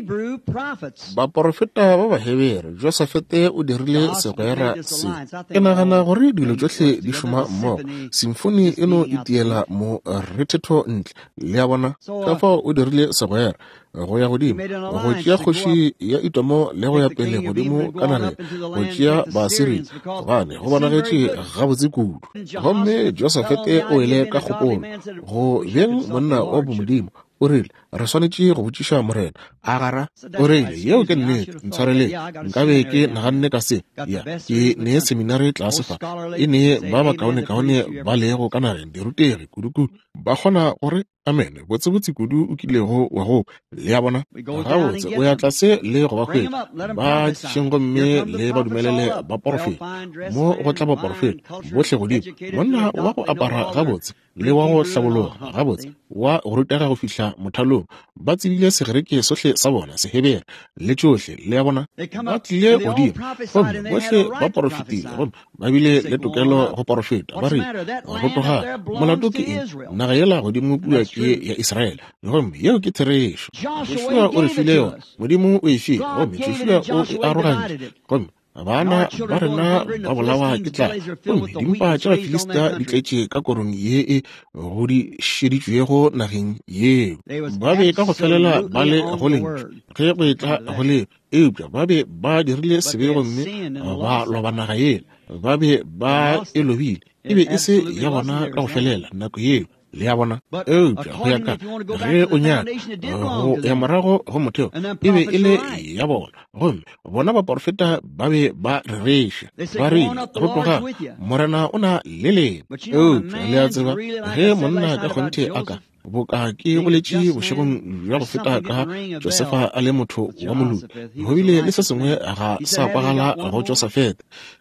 baprofeta ba ba hebere Josafete o dirile segwera se ke nagana gore dilo tsotlhe di šoma mmogo simfoni eno e tiela mo rethetho ntle le ya bona ka fao o dirile segwera go ya godimo go tšea kgoši ya Edomo le go ya pele godimo ka nageng go tšea baasiri gobane go bonagetše gabotse kudu gomme Josafete o ile ka kgopolo go beng monna o bomodimo o rile re swanetše go botšiša morena a gara o rile yeo ke nnete ntshwarele nkabe ke naganne ka se ya ke nee seminari tlase fa e nee ba ba kaone-kaone ba lego ka nageng dirutegi kudu-kudu ba kgona gore amen botsebotse kudu o kilego wa go le ya bona gabotse o ya tlase le go ba hwetša ba tšengo mme le ba dumelele ba porofeta mo go tla ba porofeta botlhe godimo monna wa go apara gabotse le wa go hlabologa gabotse wa go rutega go fihla mothalong ba tsebile segereke sohle sa bona sehebere le tšohle le ya bona ba tlile godimo gomme botlhe ba porofetile gomme ba bile le tokelo go porofeta ba re go tloga molato ke eng naga yela godimo pula ke ya Iseraele gomme yeo ke therešo Joshua o re file yona modimo o e file gomme Joshua o e arogantše gomme bana ba rena ba bolawa ke tla gomme dimpa tša Bafilista di tletše ka korong ye e go di šeditšwego nageng yeo ba be ka go felela ba le go lentšu ge go etla go le eupša ba be ba dirile sebe gomme ba loba naga yela ba be ba e lobile e be e se ya bona ka go felela nako yeo le ya bona eupša go ya ka ge o nyaka go ya morago go motheo e be e le ya bona gomme bona baprofeta ba be ba rereša ba rile go tloga morena o na le lena eupša le a tseba ge monna ka kgonthe a ka boka ke boletše bošegong bja go feta ka Josefa a le motho wa moluti go bile le se sengwe ga sa kwagala go Josafete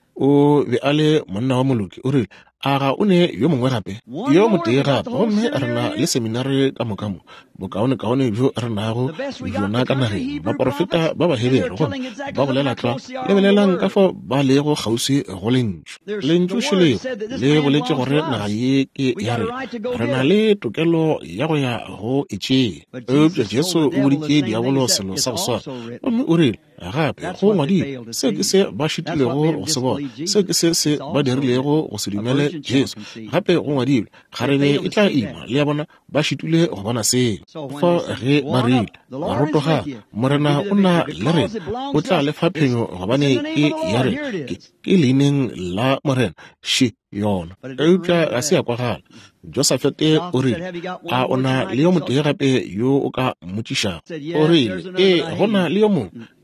o be a le monna wa moloki o rile aga o ne yo mongwe gape yo motee gape gomme re na le seminari ka mokamo bokaone-kaone bjo re nago bjona ka nageng baprofeta ba ba hebere gomme ba bolela tla lebelelang ka fao ba lego kgauswi go lentšu lentšu šeleo le boletše gore naga ye ke ya re re na le tokelo ya go ya go e tšea eupša Jesu o boditše diabolo selo sa go swana gomme o rile gape go ngwadile seo ke se ba šutilego go se bona seo ke se se ba dirilego go se dumele Jesu gape go ngwadilwe kgarebe e tla ima le ya bona ba šitule go bona seo fa ge ba rile ba rotoga morena o na le rena o tla lefa phenyo gobane ke ya re ke leineng la morena she yona eupša ga se ya kwagala Josafete o rile a o na le yo motee gape yo o ka mmotšišago o rile ee go na le yo mongwe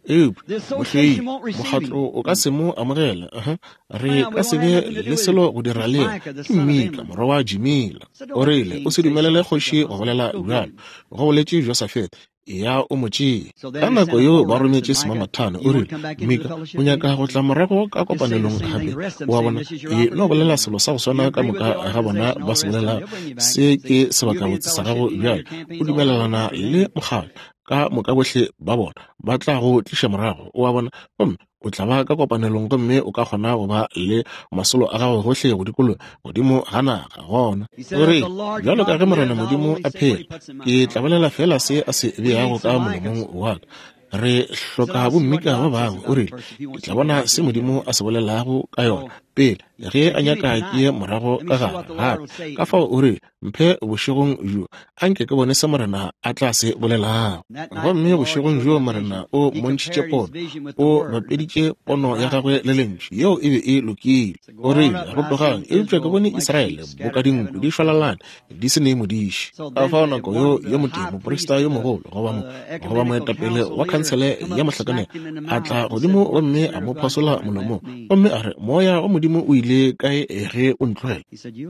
Eep, mohlei, mokgatlo o ka se mo amogela, aha, re ka se be le selo go dira le ke Mika, morwa wa Jimila. O rile, o se dumelele kgoši go bolela bjalo, go boletše Josaphat, ya o motšee. Ka nako yo ba rometše semamathane, o rile, Mika, o nyaka go tla morago ka kopanelong gape, o a bona, e no bolela selo sa go swana ka moka ga bona ba se bolela, se ke sebaka botse sa gago bjalo, o dumelelana le mokgatlo. Ka moka bohle ba bona ba tla go tliša morago, o a bona, gomme o tla ba ka kopanelong gomme o ka kgona go ba le masolo a gago gohle go dikolo godimo ga naga gona. O re, bjalo ka ge morena modimo a phela, ke tla bolela fela se a se beago ka molomong wa ka. Re hloka bommika ba bangwe, o rile, ke tla bona se modimo a se bolelago ka yona pele ge a nyaka ke morago ka gare gape. Ka fao o re, mphe bošegong jo anke ke bone se morena a tla se bolelago. Gomme bošegong jo morena o montšhitše pono, o bapeditše pono ya gagwe le lentši yeo e be e lokile. O rile, go tlogang e utlwe ke bone Israele bo ka dinku di šwalalane di se ne modiši. Ka fao nako yo yo moteng moporista yo mogolo goba moetapele wa khansele ya mohlakaneng a tla godimo gomme a mo phasola molomong, gomme a re moya o modimo o ile kae ge o ntlogela.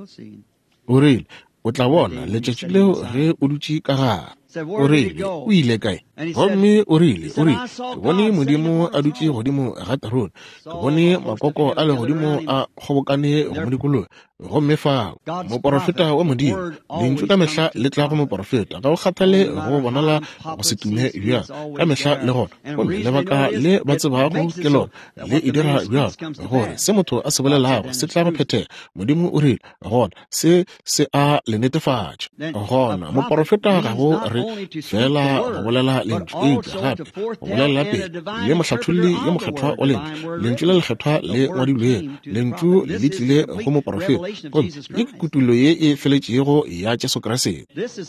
O rile, o tla bona letšatši leo ge o dutše ka gare. O rile, o ile kae? Gomme o rile, o rile, ke bone modimo a dutše godimo ga tarone, ke bone makoko a le godimo a kgobokane go mo dikologe, gomme fao moporofeta wa modimo lentšu ka mehla le tla go moporofeta ga o kgathale go bonala go se tume bjang ka mehla le gona, gomme lebaka le ba tsebago ke lona le e dira bjang gore se motho a se bolelago se tla go phethega. Modimo o rile gona se se a le netefatša gona moporofeta ga go re fela go bolela lentšu e utlwa gape go bolela pele le mohlathulli yo mokgethwa o lentšu, lentšu le lekgethwa le ngwadilweng, lentšu le le tlile go moporofeta gomme ke kutulo ye e feletšego ya Jesu Kriste.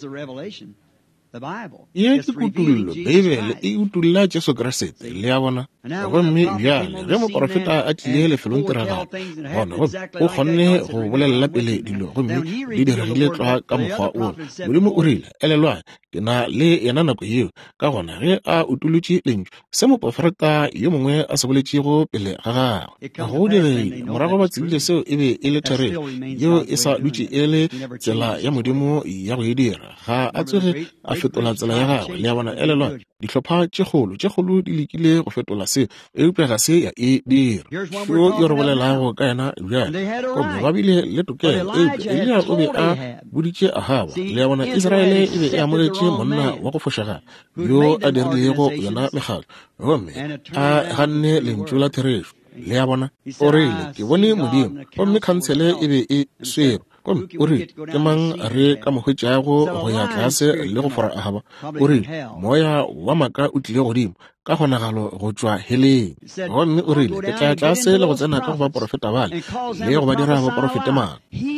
Ye ke kutullo Bibele e utulla Jesu Kriste le ya bona gomme bjale ge moporofeta a tlile lefelong tiragalo gona gomme o kgonne go bolelela pele dilo gomme di diregile tloa ka mokgwa o. Modimo o rile, elelwa ke na le yena nako yeo ka gona ge a utulutše lentšu se moporofeta yo mongwe a se boletšego pele ga gagwe. Go diregile morago ba tsebile seo e be e le therele yeo e sa dutše e le tsela ya modimo ya go e dira, ga a tsoge a fetola tsela ya gagwe le ya bona. Elelwa dihlopha tše kgolo tše kgolo di lekile go fetola se e upega se ya e dira yo yo re bolelago ka yena bjale gomme ba bile le tokelo e Elia o be a boditše Ahaba le ya bona. Israele e be e amogetše monna wa go fošaga yo a dirilego yona megalo gomme a ganne lentšu la therešo le ya bona. O rile, ke bone modimo gomme khansele e be e swere gomme o rile, ke mang re ka mohwetšago go ya tlase le go fora Ahaba? O rile, moya wa maka o tlile godimo ka kgonagalo go tšwa heleng, gomme o rile, ke tla tlase le go tsena ka go ba porofeta bale le go ba dira baporofete mang.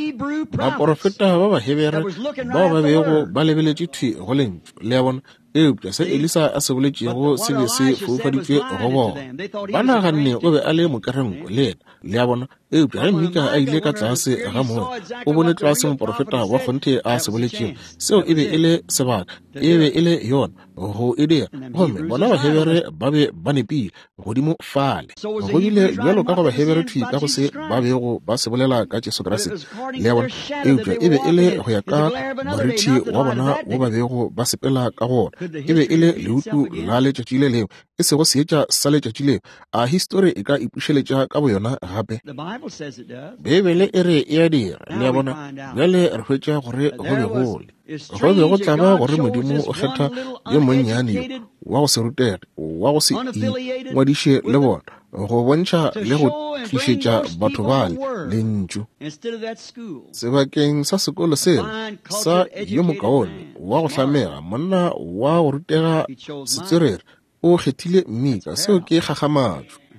Baporofeta ba bahebere bao ba bego ba lebeletše thwi go lentšu le ya bona eupša se Elisa a se boletšego se be se foufaditšwe go bona. Ba naganne o be a le mokerenko le ena le ya bona eupša ge Mika a ile ka tlase ga moya o bone tlase moporofeta wa kgonthe a se boletšego seo e be e le sebaka e be e le yona go e dira gomme bona bahebere ba be ba nepile godimo fale. Go bile bjalo ka go bahebere thwi ka go se ba bego ba se bolela ka Jesu Kriste le ya bona eupša e be e le go ya ka morithi wa bona wo ba bego ba sepela ka gona e be e le leutu la letšatši le leo e sego seetša sa letšatši leo a histori e ka ipušeletša ka boyona gape. Bibele e re e a dira le ya bona bjale re hwetša gore go be gole go be go tlaba gore modimo o kgetha yo monnyane wa go se rutege wa go se ingwadiše le bona go bontšha le go tlišetša batho bale lentšu sebakeng sa sekolo seo sa yo mokaone wa go hlamega monna wa go rutega setswerere o kgethile Mika seo ke kgakgamatšo.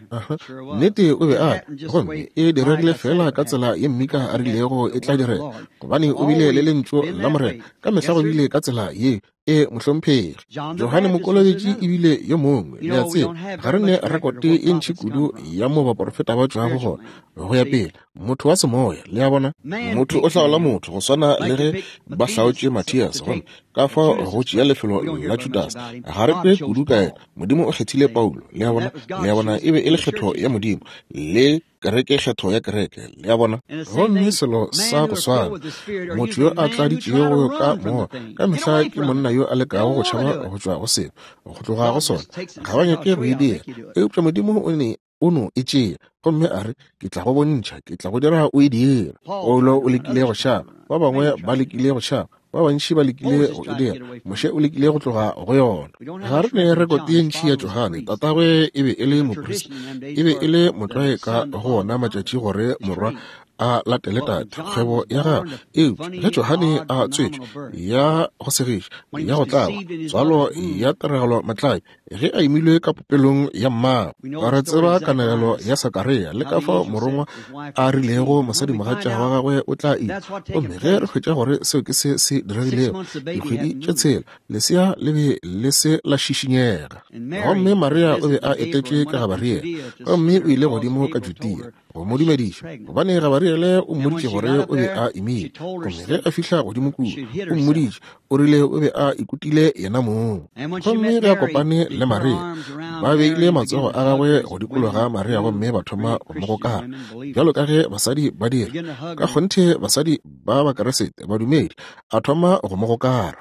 nnete o be a gomme e diregile fela ka tsela ye mmika a rilego e tla dire gobane o bile le lentso la morena ka mehla go bile ka tsela ye e mohlomphegi. Johane Mokolobetši e bile yo mongwe le a tseba ga re ne rekote e ntšhi kudu ya mo baporofeta ba tswago gona go ya pele motho wa semoya le ya bona motho o hlaola motho go swana le ge ba hlaotše Matthias gomme ka fa go tšea lefelo la Judas ga re kwe kudu ka ena modimo o kgethile Paulo le ya bona le ya bona e be e le kgetho ya modimo le kereke kgetho ya kereke le ya bona gomme selo sa go swana motho yo a tladitšego ka mowa ka mehla ke monna yo a lekago go tšhaba go tšwa go seno go tloga go sona ga ba nyake go e dira eupša modimo o ne o no e tšea gomme a re ke tla go bontšha ke tla go dira o e dira Paulo o lekile go šaba ba bangwe ba lekile go šaba ba bantši ba lekile go e dira moše o lekile go tloga go yona ga re ne rekote ye ntšhi ya Johane tatagwe e be e le mopristi e be e le motlae ka go ona matšatši gore morwa a latele tate kgwebo ya gagwe eo ge Johane a tswetše ya go segiša ya go tlaba tswalo ya tiregelo matlae ge a imilwe ka popelong ya mmago ga re tseba kanegelo ya Sakaria le ka fa morongwa a rilego mosadimagatša wa gagwe o tla ila gomme ge re hwetša gore seo ke se se diregilego dikgwedi tše tshela lesea le be le se la šišinyega gomme Maria o be a etetše ka gabariela gomme o ile godimo ka Judia go modumediša gobane gabariele o mmoditše gore o be a imile gomme ge a fihla godimo kudu o mmoditše o rile o be a ikutile yena moo gomme ge a kopane le Maria ba beile matsogo a gagwe go dikologa Maria gomme ba thoma go mogokana bjalo ka ge basadi ba dira ka kgonthe basadi ba bakaresete badumedi a thoma go mogokana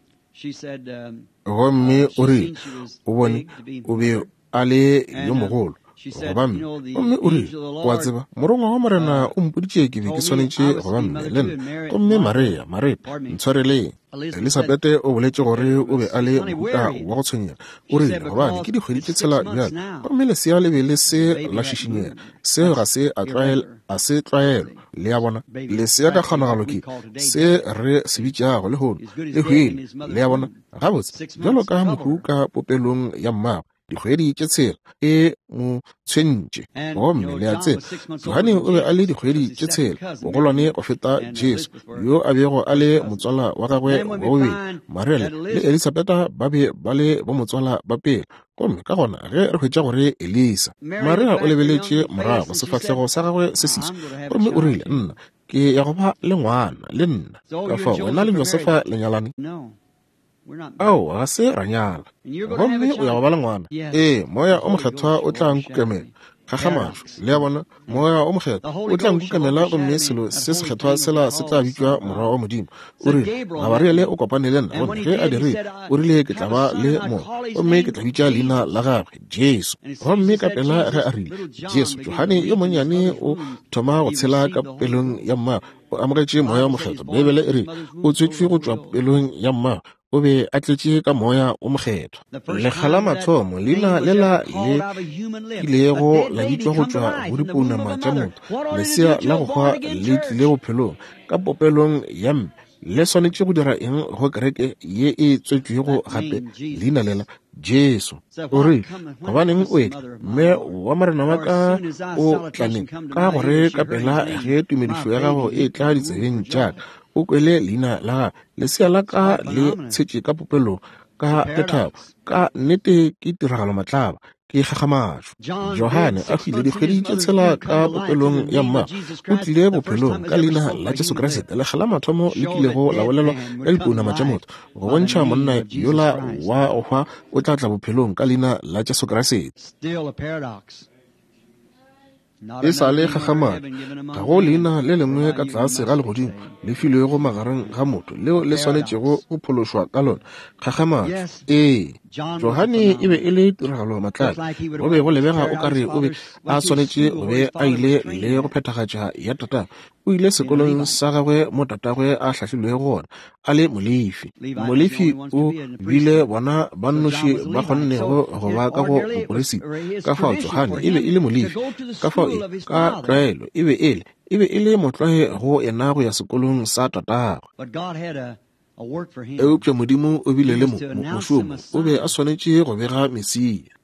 gomme o rile o bone o be a le yo mogolo gobane gomme o rile wa tseba morongwa wa morena o mpoditše ke be ke swanetše goba mme le nna gomme Maria Maria ntshwareleng Elisabete o boletše gore o be a le mohuta wa go tshwenyega o rile gobane ke dikgwedi tše tshela bjale gomme lesea le be le se la šišinyega seo ga se a se tlwaelo le ya bona lesea ka kgonagalo ke se re se bitšago le hono le hwile le ya bona gabotse bjalo ka mohu ka popelong ya mmago dikgwedi tše tshela e mo tshwentše gomme le a tseba Johane o be a le dikgwedi tše tshela bogolwane go feta Jesu yo a bego a le motswala wa gagwe wa bobedi Maria le Elisabeta ba be ba le bo motswala ba pele gomme ka gona ge re hwetša gore Elisa Maria o lebeletše morago sefahlego sa gagwe se seswa gomme o rile nna ke ya go ba le ngwana le nna ka fa wena le Josefa le nyalane ao ga se ra nyala gomme o ya go ba le ngwana ee moya o mokgethwa o tla nkukemela gagamašo le ya bona moya o mokgethwa o tla nkukemela gomme selo se se kgethwa sela se tla bitšwa morwa wa modimo o rile gabariele o kopane le nna gomme ge a dirile o rile ke tla ba le moya gomme ke tla bitša leina la gagwe Jesu gomme ka pela ge a rile Jesu Johane yo monnyane o thoma go tshela ka pelong ya mmago o amogetše moya wa mokgethwa bebele e re o tswetšwe go tšwa pelong ya mmago o be a tletše ka moya o mokgethwa lekga la mathomo leina le la le ilego la bitšwa go tšwa go dipounama tša motho lesea la go hwa le tlile bophelong ka popelong ya mme le swanetše go dira eng go kereke ye e tswetšwego gape leina lela Jesu o rile gobaneng o etle mme wa marena wa ka o tlaneng ka gore ka pela ge tumedišo ya gago e tla ditsebeng tšaka o kwele leina la lesea la ka le tshetše ka popelong ka lethabo ka nnete ke tiragalo matlaba ke gagamašo Johane a hwile dikgwedi tše tshela ka popelong ya mma o tlile bophelong ka leina la Jesu Kriste lekga la mathomo le kilego la bolelwa ka dipounama tša motho go bontšha monna yola wa go hwa o tla tla bophelong ka leina la Jesu Kriste e sa le gagamane ga go leina le lengwe ka tlase ga legodimo le filwego magareng ga motho leo le swanetšego go phološwa ka lona gagamane ee Johane e be e le tiragalo matlala go be go lebega o kare o be a swanetše o be a ile le go phethagatša ya tata o ile sekolong sa gagwe mo tatagwe a hlahlilwego gona a le molefi molefi o bile bona ba nnoši ba kgonnego go ba ka go moporesiti ka fao Johane e be e le molefi ka fao e ka tlwaelo e be e le e be e le motloe go ena go ya sekolong sa tatagwe eupša modimo o bile le mošomo o be a swanetše go bega Mesia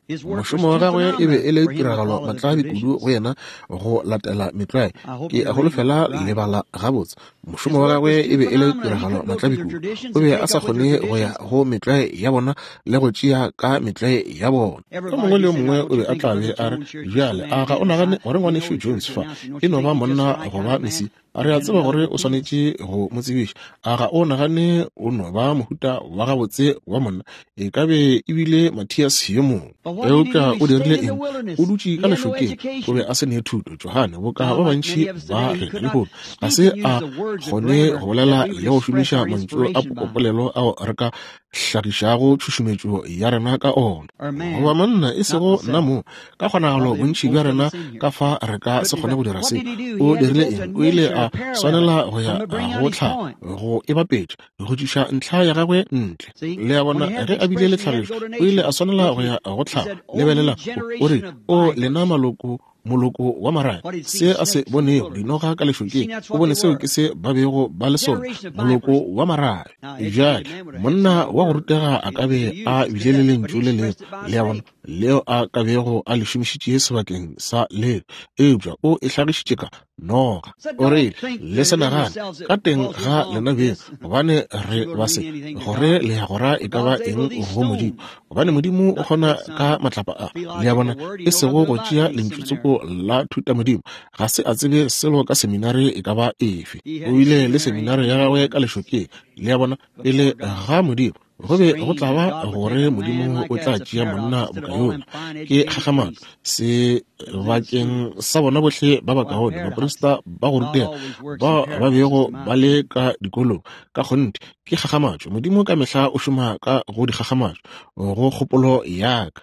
mošomo wa gagwe e be e le tiragalo matlabi kudu go yena go latela metlae ke a golofela lebala gabotse mošomo wa gagwe e be e le tiragalo matlabi kudu o be a sa kgone go ya go metlae ya bona le go tšea ka metlae ya bona ka mongwe le mongwe o be a tlabe a re jale a ga o nagane gore ngwaneso Jones fa e no ba monna goba mesi a re a tseba gore o swanetše go motsebiša a ga o nagane o no ba mohuta wa gabotse wa monna e ka be ebile Matthias yo mongwe eupša o dirile eng o dutše ka lešokeng o be a se ne thuto Johane boka ba bantši ba rena le gore ga se a kgone go bolela le go šomiša mantšu a popolelo ao re ka hlagišago tšhošometšo ya rena ka ona goba manna e sego nna mo ka kgonagalo bontši bja rena ka fa re ka se kgone go dira se o dirile eng o ile a swanela go ya go tlha go e bapetša go tšuša ntlha ya gagwe ntle le ya bona ge a bile le tlhagišo o ile a swanela go ya go tlha lebelela o re o lena maloko moloko wa maraya se a se bonego dinoga ka lešokeng o bone seo ke se ba bego ba le sona moloko wa maraya jale monna wa go rutega a ka be a bile le lentšu le leo le ya bona leo a ka bego a le šomišitše sebakeng sa leo eupša o e hlagišitše ka noga o re le senagane ka teng ga lena beng gobane re ba se gore le ya gora e ka ba eng go modimo gobane modimo o kgona ka matlapa a le ya bona e sego go tšea lentšutsoko la thuta modimo ga se a tsebe selo ka seminari e ka ba efe o ile le seminari ya gagwe ka lešokeng le ya bona pele ga modimo go be go tla ba gore modimo o tla tšea monna bokaone ke kgakgamatso se bakeng sa bona botlhe ba bakaone baporista ba go rutega ba ba bego ba le ka dikolong ka gonne ke kgakgamatso modimo ka mehla o šoma ka go dikgakgamatso go kgopolo yaka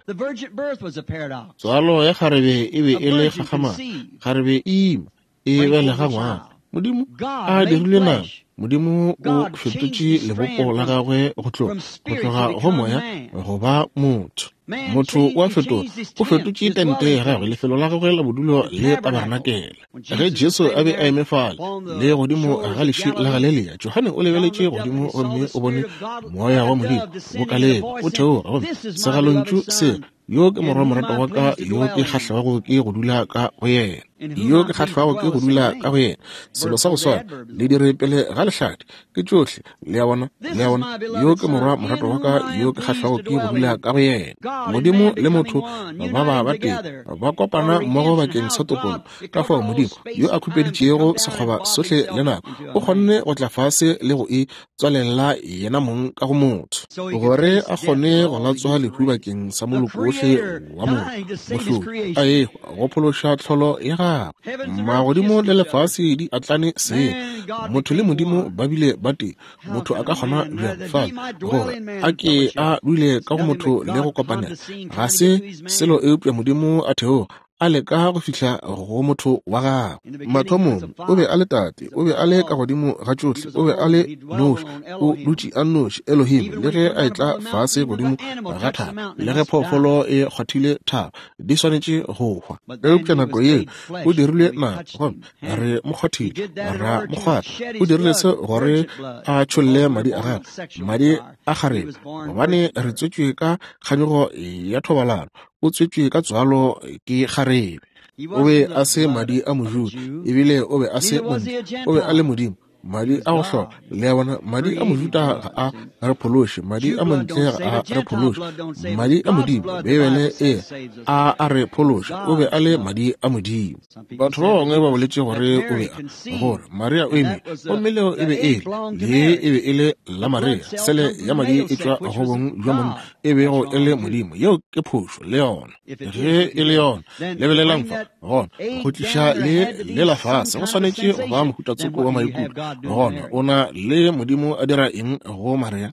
tswalo ya kgarebe e be e le kgakgamatso kgarebe e ima e belega ngwana modimo a dirile nang modimo o fetotše lebopo la gagwe go tloga go moya go ba motho motho wa fetola o fetotše tente ya gagwe lefelo la gagwe la bodulo le tabernakele ge Jesu a be a emefala le godimo ga leši la galelea Johane o lebeletše godimo gomme o bone moya wa modimo bo kaleba o theoga gomme segalontšu se yo ke morwa morato wa ka yo ke kgahlwago ke go dula ka go yena yo ke kgahlwago ke go dula ka go yena selo sa go swana le dire pele ga lehladi ke tšohle le ya bona le ya bona yo ke morwa morato wa ka yo ke kgahlwago ke go dula ka go yena modimo le motho ba ba ba teng ba kopana mmogo bakeng sa tokolo ka fao modimo yo a khupeditšego sekgoba sohle le nako o kgonne go tla fase le go e tswalela yena mong ka go motho gore a kgone go latswa lehu bakeng sa moloko wa mo mohlodi a e go phološa tlholo ya gagwe magodimo le lefase di atlane se motho le modimo ba bile ba teng motho a ka kgona bjang fala gore a ke a duile ka go motho le go kopana ga se selo eupša modimo a theo a leka go fihla go motho wa gagwe mathomong o be a le tate o be a le ka godimo ga tšohle o be a le noši o dutše a noši Elohim le ge a etla fase godimo ga thaba le ge phoofolo e kgwathile thaba di swanetše go hwa eupša nako ye o dirile nako re mokgwathile ra mokgwata o dirile se gore a tšholle madi a gagwe madi a kgarebe gobane re tswetšwe ka kganyogo ya thobalano o tswetšwe ka tswalo ke kgarebe o be a se madi a mojuda ebile o be a se o be a le modimo madi a go hloka le ya bona madi a mojuda ga a rephološe madi a mantle ga a rephološe madi a modimo bebele e a a rephološe o be a le madi a modimo batho ba bangwe ba boletše gore o be a gore Maria o eme o meleo e be e le e be e le la Maria sele ya madi e tšwa go bong jwa monna e bego e le modimo yeo ke phošo le yona ge e le yona lebelelang fa gona go tliša le le la fase go swanetše go ba mohutatsoko wa maikutlo gona o na le modimo a dira eng go Maria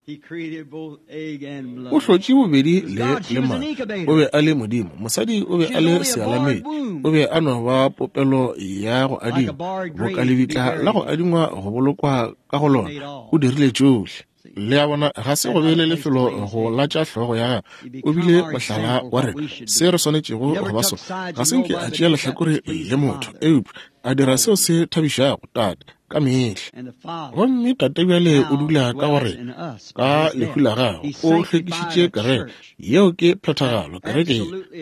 o hlotše bobedi le le mane o be a le modimo mosadi o be a le sealamedi o be a no ba popelo ya go adima bo ka lebitla la go adingwa go bolokwa ka go lona o dirile tšohle le ya bona ga se go bele lefelo go latša hlogo ya o bile mohlala wa re se re swanetšego go ba so ga se nke a tšea lehlakore le motho eupša a dira seo se thabišago tate ka mehla gomme tate bjale o dula ka gore ka lehu la gago o hlwekišitše kere yeo ke phetagalo kereke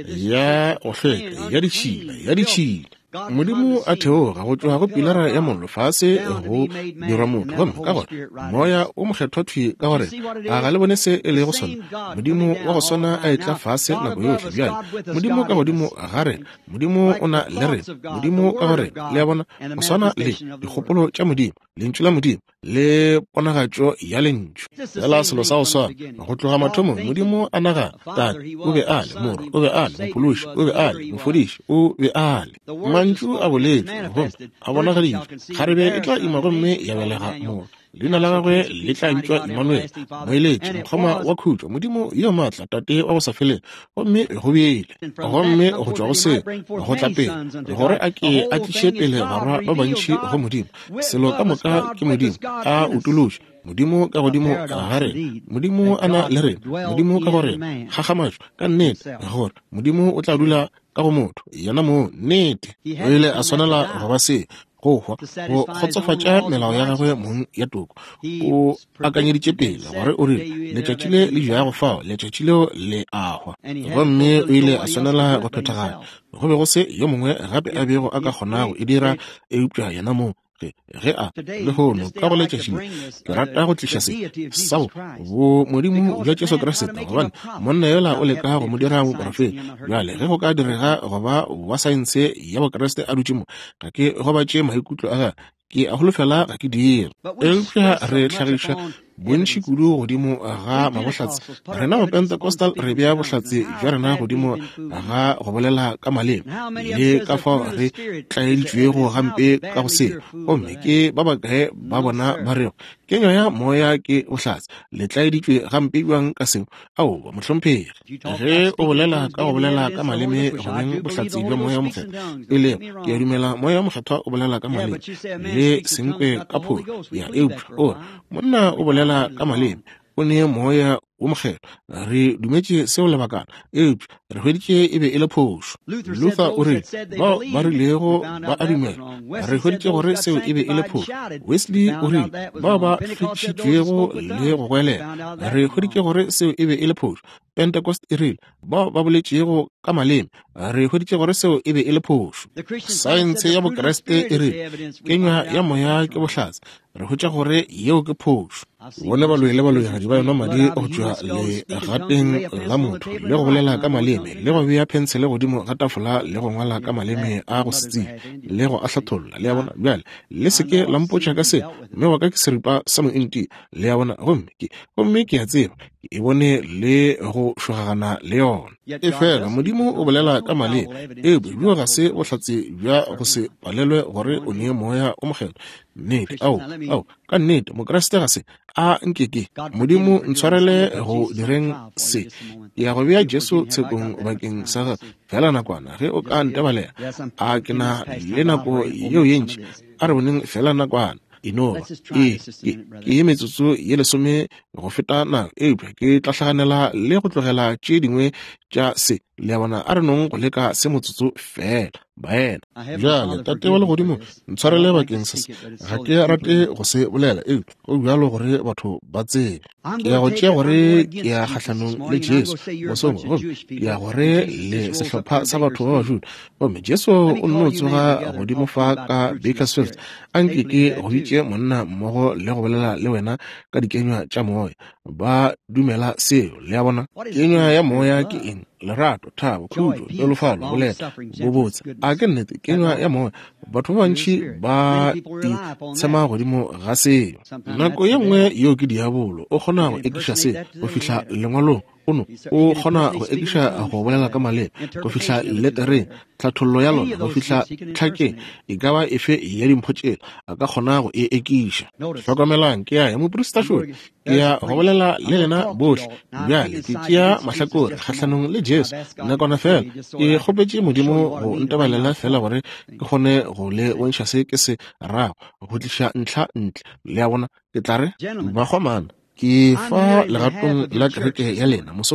ya go hlweka ya ditšhila ya ditšhila modimo a theoga go tšwa go pilara ya mollo fase go dira motho gomme ka gore moya o mokgethwathwi ka gore a ga le bone se e le go sona modimo wa go swana a etla fase nako yotlhe bjale modimo ka godimo ga re modimo o na le re modimo ka gore le a bona go swana le dikgopolo tša modimo lentšu la modimo le ponagatšo ya lentšu fela selo sa go swana go tloga mathomo modimo a naga tane o be a le moro o be a le mopološi o be a le mofodiši o be a le mantšu a boletše gomme a bonagaditše kgarebe e tla ima gomme ya belega moro leina la gagwe le tla ntšwa Emmanuel moeletši mokgoma wa khutšo modimo yo maatla tate wa go sa feleng gomme go beele gomme go tšwa go se go tla pele gore a ke a tliše pele barwa ba bantšhi go modimo selo ka moka ke modimo a utološe modimo ka godimo ga re modimo a na le rena modimo ka gore gagamatšo ka nnete gore modimo o tla dula ka go motho yena mo nnete o ile a swanela go ba se go hwa go khotsofatša melao ya gagwe mong ya toko o akanyeditše pele gore o rile letšatši le le ja go fao letšatši leo le ahwa gomme o ile a swanela go phethagala go be go se yo mongwe gape a bego a ka kgonago e dira e upša yena mo ge a le hono ka go letšatši ke rata go tliša se sao bo modimo bja Jesu Kriste gobane monna yola o leka go mo dira moprofete bjale ge go ka direga goba wa saense ya bokreste a dutše mo ga ke go batše maikutlo a ga ke a holofela ga ke dira eupša re tlhagiša bontši kudu godimo ga mabohlatse rena go Pentecostal re bea bohlatse jwa rena godimo ga go bolela ka maleme le ka fao re tlaeditšwego gampe ka go se gomme ke ba bakae ba bona ba rego kenyo ya moya ke bohlatse le tlaeditšwe gampe bjang ka seo ao ba mohlomphegi ge o bolela ka go bolela ka maleme gobeng bohlatse bja moya mokgethwa e le ke a dumela moya mokgethwa o bolela ka maleme le senkwe ka pholo ya eupša o monna o bolela ka maleme o ne moya o mokgethwa re dumetše seo lebakana eupša re hweditše e be e le phošo Luther o re bao ba rilego ba a dumela re hweditše gore seo e be e le phošo Wesley o re bao ba hlwekišitšwego le go gwelela re hweditše gore seo e be e le phošo Pentecost e rile bao ba boletšego ka maleme re hweditše gore seo e be e le phošo saense ya bokreste e rile kenywa ya moya ke bohlatse re hwetša gore yeo ke phošo bone baloile baloegadi ba yona madi go tšwa le gateng la motho le go bolela ka maleme le go bea phensele godimo ga tafola le go ngwala ka maleme a go setsing le go ahlatholola le a bona bjale le seke la mpotša ka se mme wa ka ke seripa sa moenti le a bona gomme ke a tseba e bone le go šogagana le yona e fela modimo o bolela ka maleme e bjo ga se bohlatse bja go se palelwe gore o nee moya o mokgethwa nnete ao ao ka nnete mokreste ga se a nkeke modimo ntshwarele go direng se ya go bea Jesu tshekong bakeng sa fela nakwana ge o ka ntebalela a ke na le nako yeo ye ntši a re boneng fela nakwana inova e ke ye metsotso ye lesome go feta nako eupša ke tla hlaganela le go tlogela tše dingwe tša se le a bona a re nong go leka se motsotso fela baena bjale tate wa legodimo ntshwarele bakeng sa se ga ke rate go se bolela e go bjalo gore batho ba tsebe ke ya go tšea gore ke ya kgatlhanong le Jesu mosong gomme ke ya gore le sehlopha sa batho ba bašuda gomme Jesu o nno tsoga godimo fa ka Bakersfield a nkeke go itše monna mmogo le go bolela le wena ka dikenywa tša moya ba dumela seo le a bona kenywa ya moya ke eng lerato thabo khutšo pelofalo boleta bo botse a ke nnete kenywa ya moya batho ba bantši ba itshema godimo ga seo nako ye nngwe yeo ke diabolo o kgona go ekiša se go fihla lengwalong ono o kgona go ekiša go bolela ka maleme go fihla letereng tlhathollo ya lona go fihla tlhakeng e ka ba efe ya dimphotšela a ka kgona go e ekiša hlokomelang ke ya ya moprestašo ke ya go bolela le lena bohle bjale ke tšea mahlakore kgatlhanong le Jesu nakwana fela ke kgopetše modimo go ntebalela fela gore ke kgone go le bontšha se ke se rago go tliša ntlha ntle le a bona ke tla re bakgomana ke fa legatong la kereke ya lena mosong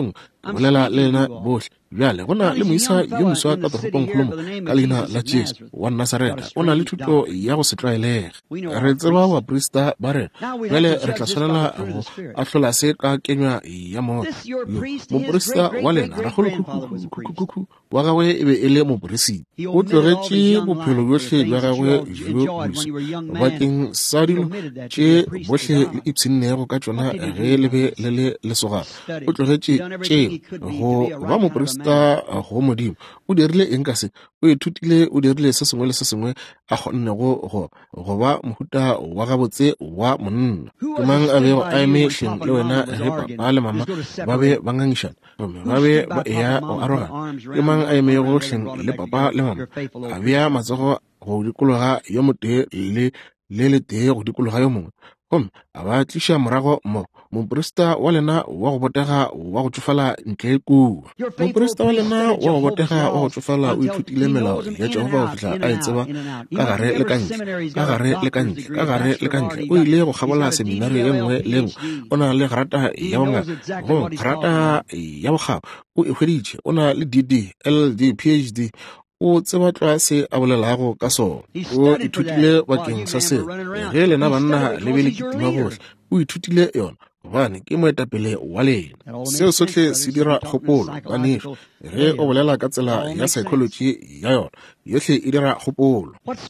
bolela le lena bohle bjale gona le moisa yo moswa ka toropong kgolomo ka leina la Jesu wa Nazareta o na le thuto ya go se tlwaelega re tseba wa prista ba re bjale re tla tshwanela go ahlola se ka kenywa ya moya moprista wa lena ra golo kuku wa gagwe e be e le mopresi o tlogetše bophelo bjohle bja gagwe jo busa bakeng sa dilo tše bohle le ipshinnego ka tšona ge le be le le lesoga o tlogetše tše go ba moprista go modimo o dirile eng ka se o ithutile o dirile se sengwe le se sengwe a kgonnego go go ba mohuta wa gabotse wa monna ke mang a bego a eme hleng le wena ge papa le mama ba be ba ngangišana ba be ba eya o aroga ke mang a emego hleng le papa le mama a bea matsogo go dikologa yo motee le le le tee go dikologa yo mongwe gomme a ba tliša morago mo moprista wa lena wa go botega wa go tsofala ntle kua moprista wa lena wa go botega wa go tsofala o ithutile melao ya Jehova go fihla a e tseba ka gare le ka ntle ka gare le ka ntle ka gare le ka ntle o ile go kgabola seminari ye nngwe le nngwe o na le garata ya bongaka go garata ya bogabo o e hweditše o na le D D L D P H D o tseba tla se a bolelago ka sona o ithutile bakeng sa se ge lena banna le be le kitima bohle o ithutile yona gobane ke moetapele wa lena seo sohle se dira kgopolo banego ge o bolela ka tsela ya psychology ya yona yohle e dira kgopolo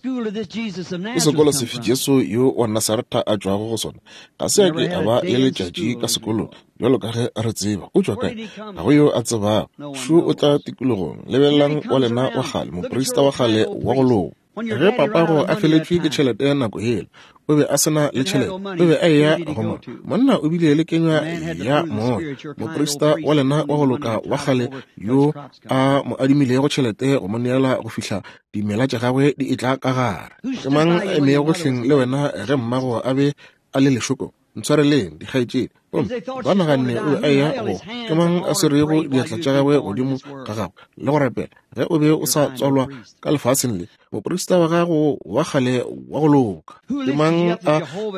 o sekolo sefe Jesu yo wa Nazareta a tšwago go sona ga se ake a ba le letšatši ka sekolong jalo ka ge a re tseba o tšwa kae ga go yo a tsebago shu o tla tikologong lebelelang wa lena wa gale moprista wa gale wa go loga ge papago a feletšwe ke tšhelete ya nako ele o be a sena le tšhelete o be a eya goma monna o bile le kenywa ya moya moprista wa lena wa go loka wa gale yo a mo adimilego tšhelete go mo neela go fihla dimela tša gagwe di etla ka gare ke mang a emego hleng le wena ge mmago a be a le lešoko ntshwareleng dikgaetšedi ba naganne o a ya go ke mang a se rego diatla tša gagwe godimo ka gago le go repela ge o be o sa tswalwa ka lefaseng le moprista wa gago wa gale wa go loka ke mang a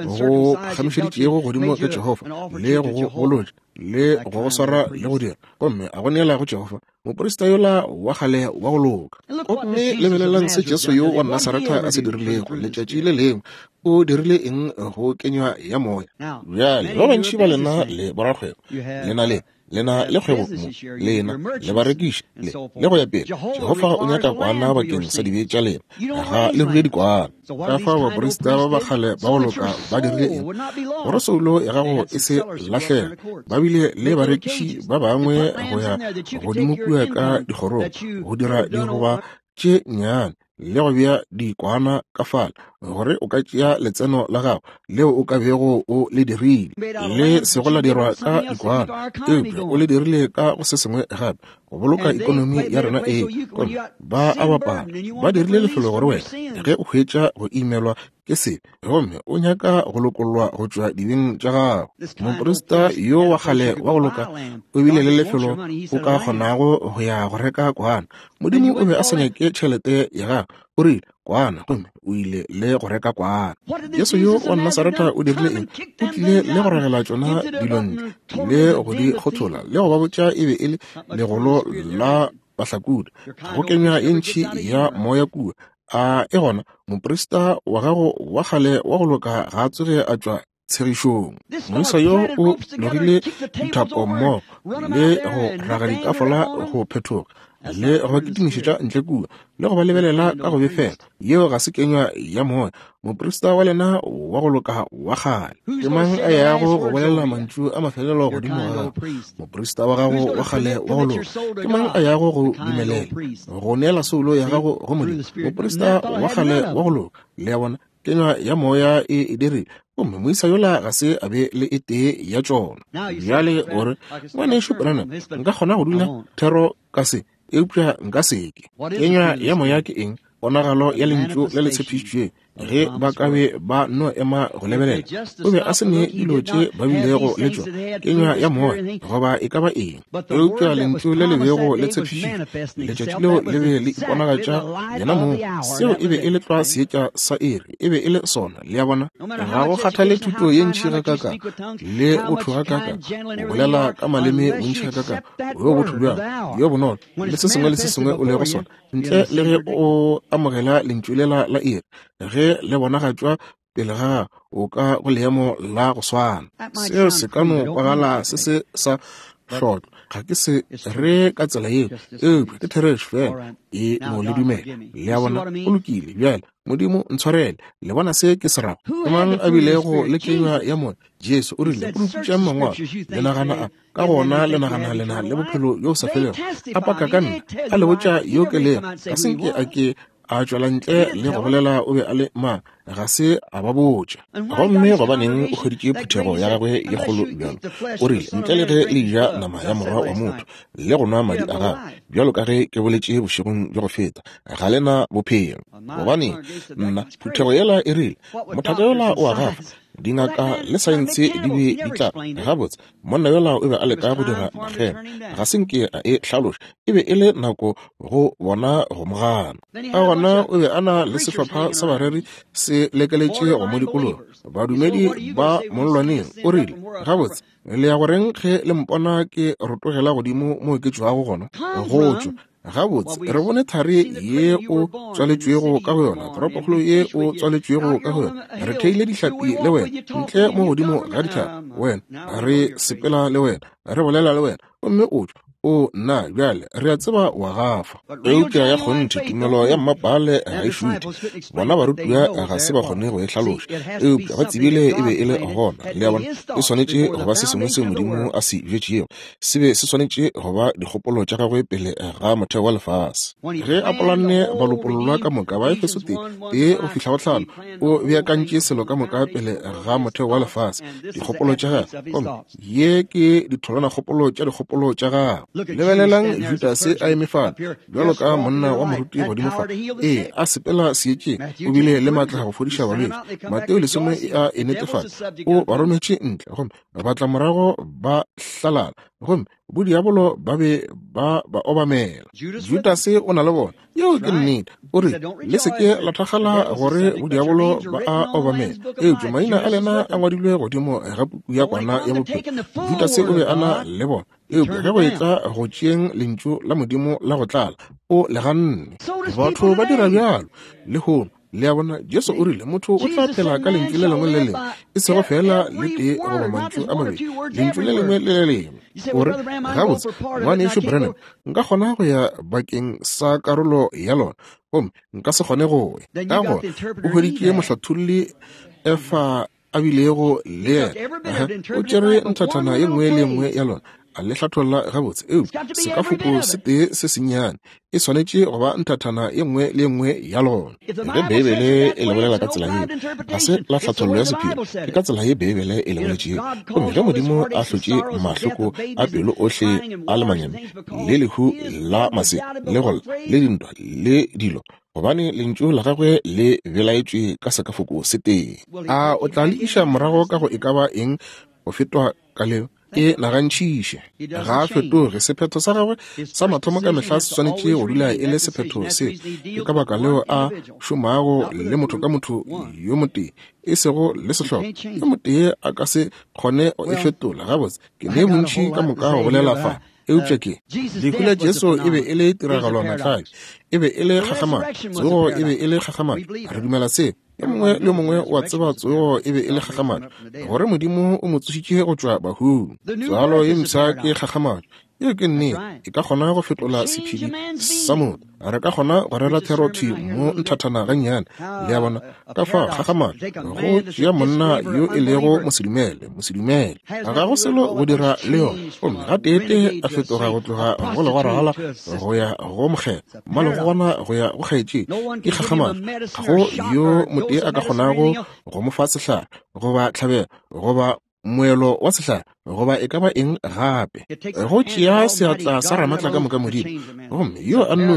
go kgamišeditšego godimo ke Jehova le go golodi le go go swara le go dira gomme a go neela go Jehova moprista yola wa gale wa go loka gomme lebelelang se Jesu yo wa Nazareta a se dirilego letšatši le lengwe o dirile eng go kenywa ya moya bjale ba bantši ba lena le borakgwebo lena le lena le kgwebo mo lena le barekiši le le go ya pele Jehova o nyaka kwana bakeng sa dibe tša lena ga le rule dikwana ka fa baporista ba ba gale ba go loka ba dirile eng gore solo ya gago e se lahlega ba bile le barekiši ba bangwe go ya godimo kua ka dikgoro go dira diroba tše nnyane le go bea dikwana ka fala gore o ka tšea letseno la gago leo o ka bego o le dirile le sego la dirwa ka dikwana eupša o le dirile ka go se sengwe gape go boloka ikonomi ya rena e ba a bapala ba dirile lefelo gore wena ge o hwetša go imelwa ke sepe gomme o nyaka go lokololwa go tšwa dibeng tša gago moprista yo wa gale wa go loka o bile le lefelo o ka kgonago go ya go reka kwana modimo o be a sa nyake tšhelete ya gago o rile kwana gomme o ile le go reka kwana Jesu yo wa Nazareta o dirile eng o tlile le go regela tšona dilong le go di kgothola le go ba botša e be e le legolo la bahlakuda go kenywa e ntšhi ya moya kua a e gona moprista wa gago wa gale wa go loka ga a tsoge a tšwa tshegišong moisa yo o logile dithapo mmogo le go raga dikafola go phethoga le go kitimišetša ntle kua le go ba lebelela ka go befela yeo ga se kenywa ya moya moprista wa lena wa go loka wa gale ke mang a yago go bolela mantšu a mafelelo godimo ga gago moprista wa gago wa gale wa go loka ke mang a yago go dumelela go neela solo ya gago go modimo moprista wa gale wa go loka le ya bona kenywa ya moya e dirile gomme moisa yola ga se a be le e tee ya tšona bjale gore ngwanešo Branham nka kgona go dula thero ka se eupša nka seke kenywa ya moya ke eng ponagalo ya lentšu le le tshepišitšwe ge ba ka be ba no ema go lebelela o be a se ne dilo tše ba bilego le tšo kenywa ya moya goba e ka ba eng eupša lentšu le lebego le tshepišitše letšatši leo le be le iponagatša yena moo seo e be e le tloa seetša sa iri e be e le sona le ya bona ga go kgathale thuto ye ntšhi ga kaka le botho ga kaka o bolela ka maleme bontšhi ga kaka yo botho bjang yo bonolo le se sengwe le se sengwe o le go sona ntle le ge o amogela lentšu lela la iri ge le bonagatšwa pele ga o ka go leemo la go swana seo se ka no kwagala se se sa hlotlo ga ke se re ka tsela eo eupša ke therešo fela e no le dumela le ya bona o lokile bjale modimo ntshwarele le bona se ke se rago mang a bilego le kenywa ya mona jesu o rile o ruputša mangwalo le nagana a ka gona le nagana lena le bophelo yo o sa felego a paka ka nna a le botša yo ke lego ka senke a ke a tšwela ntle le go bolela o be a le mang ga se a ba botša gomme gobaneng o hweditše phuthego ya gagwe ye kgolo bjalo o rile ntle le ge le ja nama ya morwa wa motho le go nwa madi a gagwe bjalo ka ge ke boletše bošegong bja go feta ga lena bophelo gobane nna phuthego yela e rile mothaka yola o a gafa dingaka le saense di be di tla gabotse monna yola o be a leka go dira mageno ga senke a e hlaloša e be e le nako go bona go mogana a gona o be a na le sehlopha sa bareri se lekeletše go mo dikolong badumedi ba mollwaneng o rile gabotse le ya goreng ge le mpona ke rotogela godimo mo ke tšwago gona go tšwa gabotse re bone thari ye o tswaletšwego ka go yona toropokgolo ye o tswaletšwego ka go yona re theile dihlapi le wena ntle mo godimo ga dihlapi wena re sepela le wena re bolela le wena gomme o tšwa o nna bjale re a tseba wa gafa eupša ya kgonthe tumelo ya mmapale ga e šute bona barutiwa ga se ba kgone go e hlaloša eupša ba tsebile e be e le gona le ya bona e swanetše go ba se sengwe se modimo a se jetšego se be se swanetše go ba dikgopolo tša gagwe pele ga motheo wa lefase ge a polanne balopololwa ka moka ba efeso tee o fihla go tlhano o beakantše selo ka moka pele ga motheo wa lefase dikgopolo tša gagwe ye ke ditholwana kgopolo tša dikgopolo tša gagwe lebelelang Judase a emefana bjalo ka monna wa moruti godimo fa ee a sepela seetše o bile le maatla go fodiša balwetši Mateo lesome a e netefala o ba rometše ntle gomme ba batla morago ba hlalala gomme bodiabolo ba be ba ba obamela Judase o na le bona yeo ke nnete o re le seke la thakgala gore bodiabolo ba a obamela eupša maina a lena a ngwadilwe godimo ga puku ya kwana ya bophelo Judase o be a na le bona eupša ge go e tla go tšeeng lentšu la modimo la go tlala o le ganne batho ba dira bjalo le hono le ya bona jesu o rile motho o tla phela ka lentšu le lengwe le lengwe e sego fela le tee goba mantšu a mabedi lentšu le lengwe le le lengwe gore gabotse ngwane ešo Branham nka kgona go ya bakeng sa karolo ya lona gomme nka se kgone go ya ka gona o hweditše mohlathulli efa a bilego le yena o tšere nthathana ye nngwe le nngwe ya lona a le hlatholla gabotse eo se ka foko se tee se senyane e swanetše go ba nthathana ye nngwe le nngwe ya lona ge beebele e lebolela ka tsela ye ga se la hlathollo ya sephiri ke ka tsela ye beebele e leboletšego gomme ge modimo a hlotše mahloko a pelo ohle a le manyame le lehu la mase le gola le dintwa le dilo gobane lentšu la gagwe le belaetšwe ka sekafoko se teng a o tla le iša morago ka go e ka ba eng go fetwa ka leo ke nagantšhiše ga a fetoge sephetho sa gagwe sa mathomo ka mehla se swanetše go dula e le sephetho se ke ka baka leo a šomago le motho ka motho yo motee e sego le sehlopha ka motee a ka se kgone go e fetola gabotse ke ne bontši ka moka go bolela fa eupša ke lehu la jesu e be e le tiragalo matlhabi e be e le kgakgamalo tsogo e be e le kgakgamalo re dumela se e mongwe le mongwe wa tseba tsogo e be e le kgakgamalo gore modimo o mo tsošitše go tšwa bahung tswalo ye msa ke kgakgamalo yeo ke nnete e ka kgona go fetola sephiri sa motho re ka kgona go rera therothi mo nthathana gannyane le ya bona ka fa kgakgamalo go tšea monna yo e lego mosedumele mosedumele a ga go selo go dira le yona gomme ga teete a fetoga go tloga go le go ragala go ya go mokgela mmale go gona go ya go kgaetše ke kgakgamalo ga go yo motee a ka kgonago go mo fa sehlare goba tlhabela goba moelo wa sehlare goba e ka ba eng gape go tšea seatla sa ramatla ka moka modimo gomme yo a nnoši o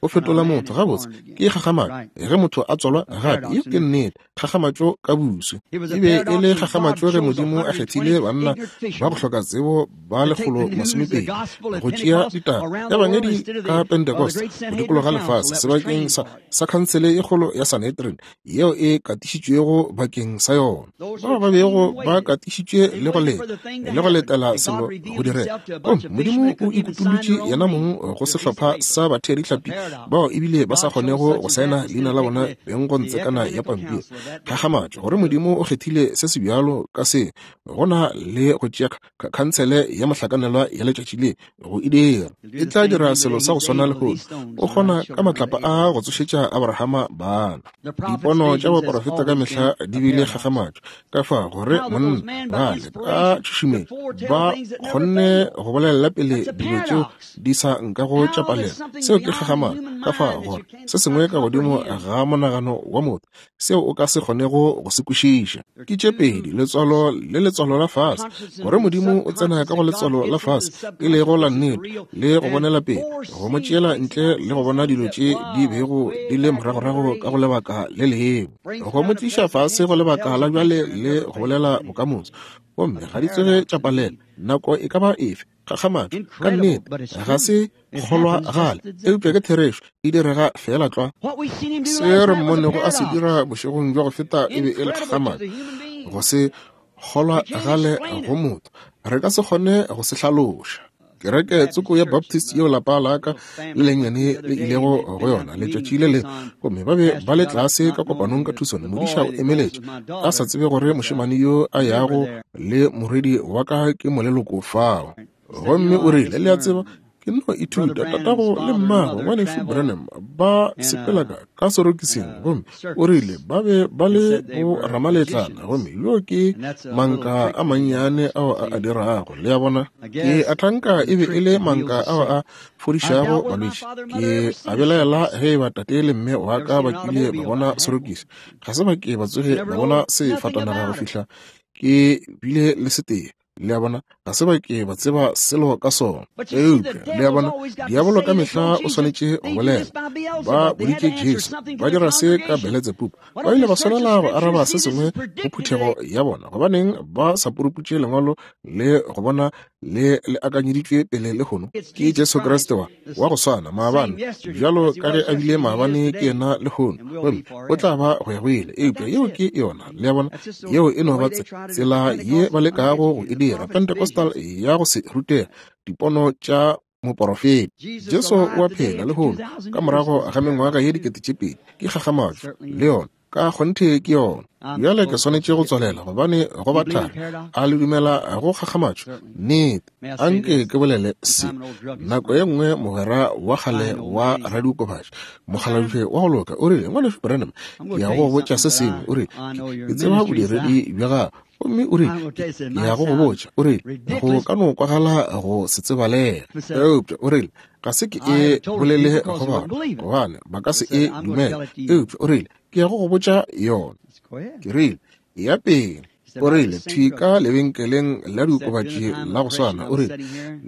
go fetola motho ga botse ke gagamatso ge motho a tswalwa gape e ke nnete gagamatso ka busu e be e le gagamatso ge modimo a kgethile banna ba go hloka tsebo ba legolo masomepedi go tšea ditaba ya banyedi ka Pentecost go dikologa lefase sebakeng sa khansele e kgolo ya Sanhedrin yeo e katišitšwego bakeng sa yona ba ba bego ba katišitšwe le go leta le go letela selo go direla modimo o ikutulutše yena mongwe go sehlopha sa bathedihlapi bao ebile ba sa kgonego go saena leina la bona beng go ntsekana ya pampiri gagamatso gore modimo o kgethile se se bjalo ka se gona le go tšea khansele ya mahlakanelwa ya letšatši le go e dira e tla dira selo sa go swana le gone o kgona ka matlapa a go tsošetša Abrahama bana dipono tša baporofeta ka mehla di bile gagamatso ka fa gore monna bale ka tšhošumedi ba kgonne go bolelela pele dilo tšeo di sa nka go tšapalela seo ke gagamatso ka fa gore se sengwe ka godimo ga monagano wa motho seo o ka se kgonego go se kwešiša ke tše pedi letswalo le letswalo la fase gore modimo o tsena ka go letswalo la fase e le go la nnete le go bonela pele go mo tšeela ntle le go bona dilo tše di bego di le moragorago ka go lebaka le leo go mo tliša fase go lebaka la bjale le go bolela bokamoso gomme ga di tswege tšapalela nako e ka ba efe gagamatso ka nnete ga se kgolwa gale eupša ke therešo e direga fela tlwa se re mmonego a se dira bošegong jwa go feta e be e le gagamatso go se kgolwa gale go motho re ka se kgone go se hlaloša kereke tsoko ya Baptist yeo lapa laka le lenyane le ilego go yona letšatši le le gomme ba be ba le tlase ka kopanong ka thusano modiša o emeletše a sa tsebe gore mošemane yo a yago le morwedi wa ka ke moleloko fao gomme o rile le a tseba ke no ithuta tatago le mmago ngwaneso Branham ba sepela ka sorokiseng gomme o rile ba be ba le go ramaletlana gomme yo ke manka a mannyane ao a dirago le ya bona ke a tlanka e be e le manka ao a fodišago balwetši ke a belaela ge ba tate le mme wa ka ba kile ba bona sorokisi ga se ba ke ba tsoge ba bona se fatanaga go fihla ke bile le setee le ya bona ga se ba ke ba tseba selo ka sona eupša le ya bona diabolo ka mehla o swanetše go bolela ba boditše Jesu ba dira se ka Belzebub ba ile ba swanela go araba se sengwe go phuthego ya bona gobaneng ba sa puruputše lengwalo le go bona le le akanyeditšwe pele le gono ke Jesu Kriste wa wa go swana maabane bjalo ka ge a bile maabane ke yena le gono gomme o tla ba go ya go ile eupša yeo ke yona le ya bona yeo e no ba tsela ye ba lekago go e dira Pentecostal ya go se rutega dipono tša moporofeti Jesu wa phela le gono ka morago ga mengwaga ye dikete tše pedi ke gagamatso le yona ka kgonthe ke yona bjale ke swanetše go tswalela gobane go bathari a le dumela go gagamatso nnete anke ke bolele se nako ye nngwe mogwera wa kgale wa radiokobatši mogaladitšwe wa go loka o rile ngwaneso Branham ke ya go botša se sengwe o rile ke tseba bodiredi bja gago gomme o rile ya go go botša o rile go ka no kwagala go se tsebalela eupša o rile ga se ke e bolele go bana gobane ba ka se e dumela eupša o rile ke ya go go botša yona ke rile ya pele o rile thika lebenkeleng la diokobatši la go swana o rile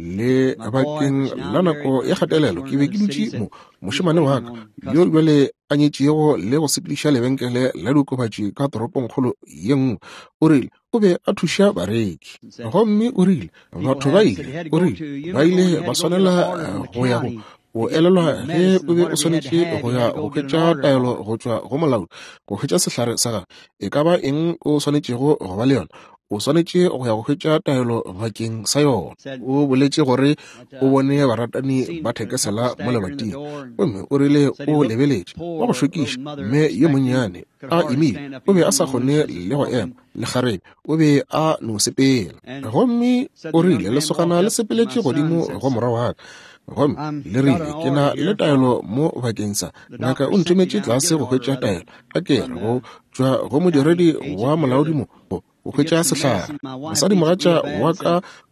le bakeng la nako ya kgatelelo ke be ke dutše mo mošemane wa ka yo bjale a nyetšego le go sepediša lebenkele la diokobatši ka toropongkgolo ye nngwe o rile o be a thuša bareki gomme o rile batho ba ile o rile ba ile ba swanela go ya go o elelwa ge o be o swanetše go ya go hwetša taelo go tšwa go molaodi go hwetša sehlare sa gago e ka ba eng o swanetšego go ba le yona o swanetše go ya go hwetša taelo bakeng sa yona o boletše gore o bone baratani ba thekesela mo lebating gomme o rile o lebeletše wa go šokiša mme ye monnyane a emile o be a sa kgone le go ema le garebe o be a no sepela gomme o rile lesogana le sepeletše godimo go morago wa ka gomme le rile ke na le taelo mo bakeng sa ngaka o nthometše tlase go hwetša taelo a kere go tšwa go modiredi wa molaodi mo go hwetša sehlare mosadi mogatša wa ka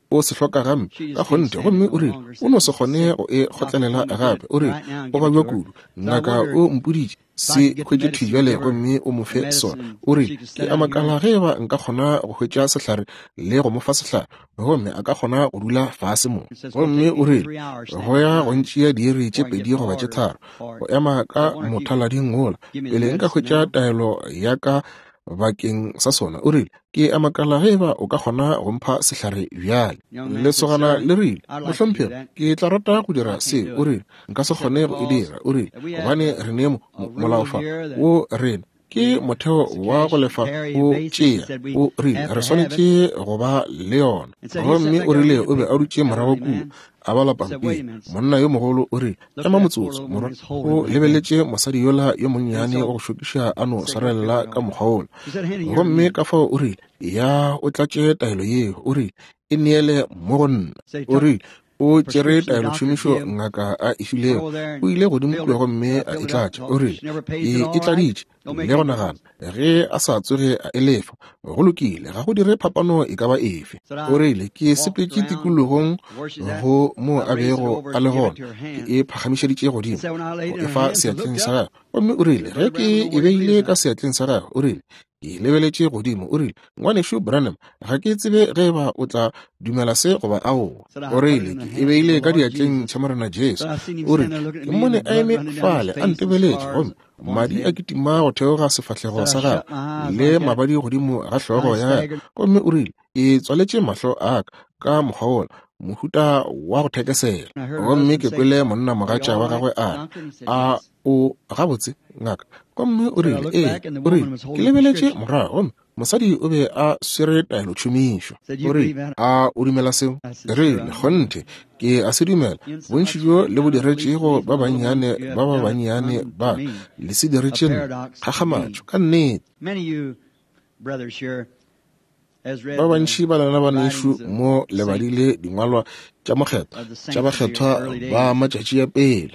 o se hloka gamme ka gonte gomme o rile o no se kgone go e kgotlelela gape o rile o ba bja kudu ngaka o mpoditše se hwetše thibele gomme o mo fe sona o rile ke a makala ge ba nka kgona go hwetša sehlare le go mo fa sehlare gomme a ka kgona go dula fase mo gomme o rile go ya go ntšea diiri tše pedi goba tše tharo go ema ka mothalading wola pele nka hwetša taelo ya ka bakeng sa sona o rile ke a makala ge ba o ka kgona go mpha sehlare bjale lesogana le rile mohlomphego ke tla rata go dira se o rile nka se kgone go e dira o rile gobane re ne molaofa o rena ke motheo wa go lefa o tšea o rile re swanetše go ba le yona gomme o rile o be a dutše morago kudu a bala pampiri monna yo mogolo o rile ema motsotso mora o lebeletše mosadi yola yo monnyane wa go šokiša a no swarelela ka mokgwaola gomme ka fao o rile ya o tlatše taelo yeo o rile e neele mo go nna o rile o tšere taelo šomišo ngaka a efilego o ile godimo kue gomme a e tlatša o rile e tladitše le go nagana ge a sa tsoge a elefa go lokile ga go dire phapano e ka ba efe o rile ke sepetše tikologong go mo a bego a le gona ke e phagamišeditše godimo go e fa seatleng sa gagwe gomme o rile ge ke e beile ka seatleng sa gagwe o rile ke lebeletše godimo o rile ngwanešo Branham ga ke tsebe ge ba o tla dumela se goba ao o rile ke e beile ka diatleng tša morena Jesu o rile ke mmone a eme fale a ntebeletše gomme madi a kitima go theoga sefahlego sa gagwe le mabadi godimo ga hlogo ya gagwe gomme o rile e tswaletše mahlo a ka ka mokgwaola mohuta wa go thekesela gomme ke kwele monna mogatša wa gagwe a a o gabotse ngaka gomme o rile ee o rile ke lebeletše morago gomme mosadi o be a swere taelo tšhomišo o rile a o dumela seo rile kgonte ke a se dumela bontši bjo le bo diretšego ba bannyane ba ba bannyane ba le se diretšeng kgakgamatšo ka nnete ba bantši ba lena ba nešo mo lebadile dingwalwa tša mokgethwa tša bakgethwa ba matšatši ya pele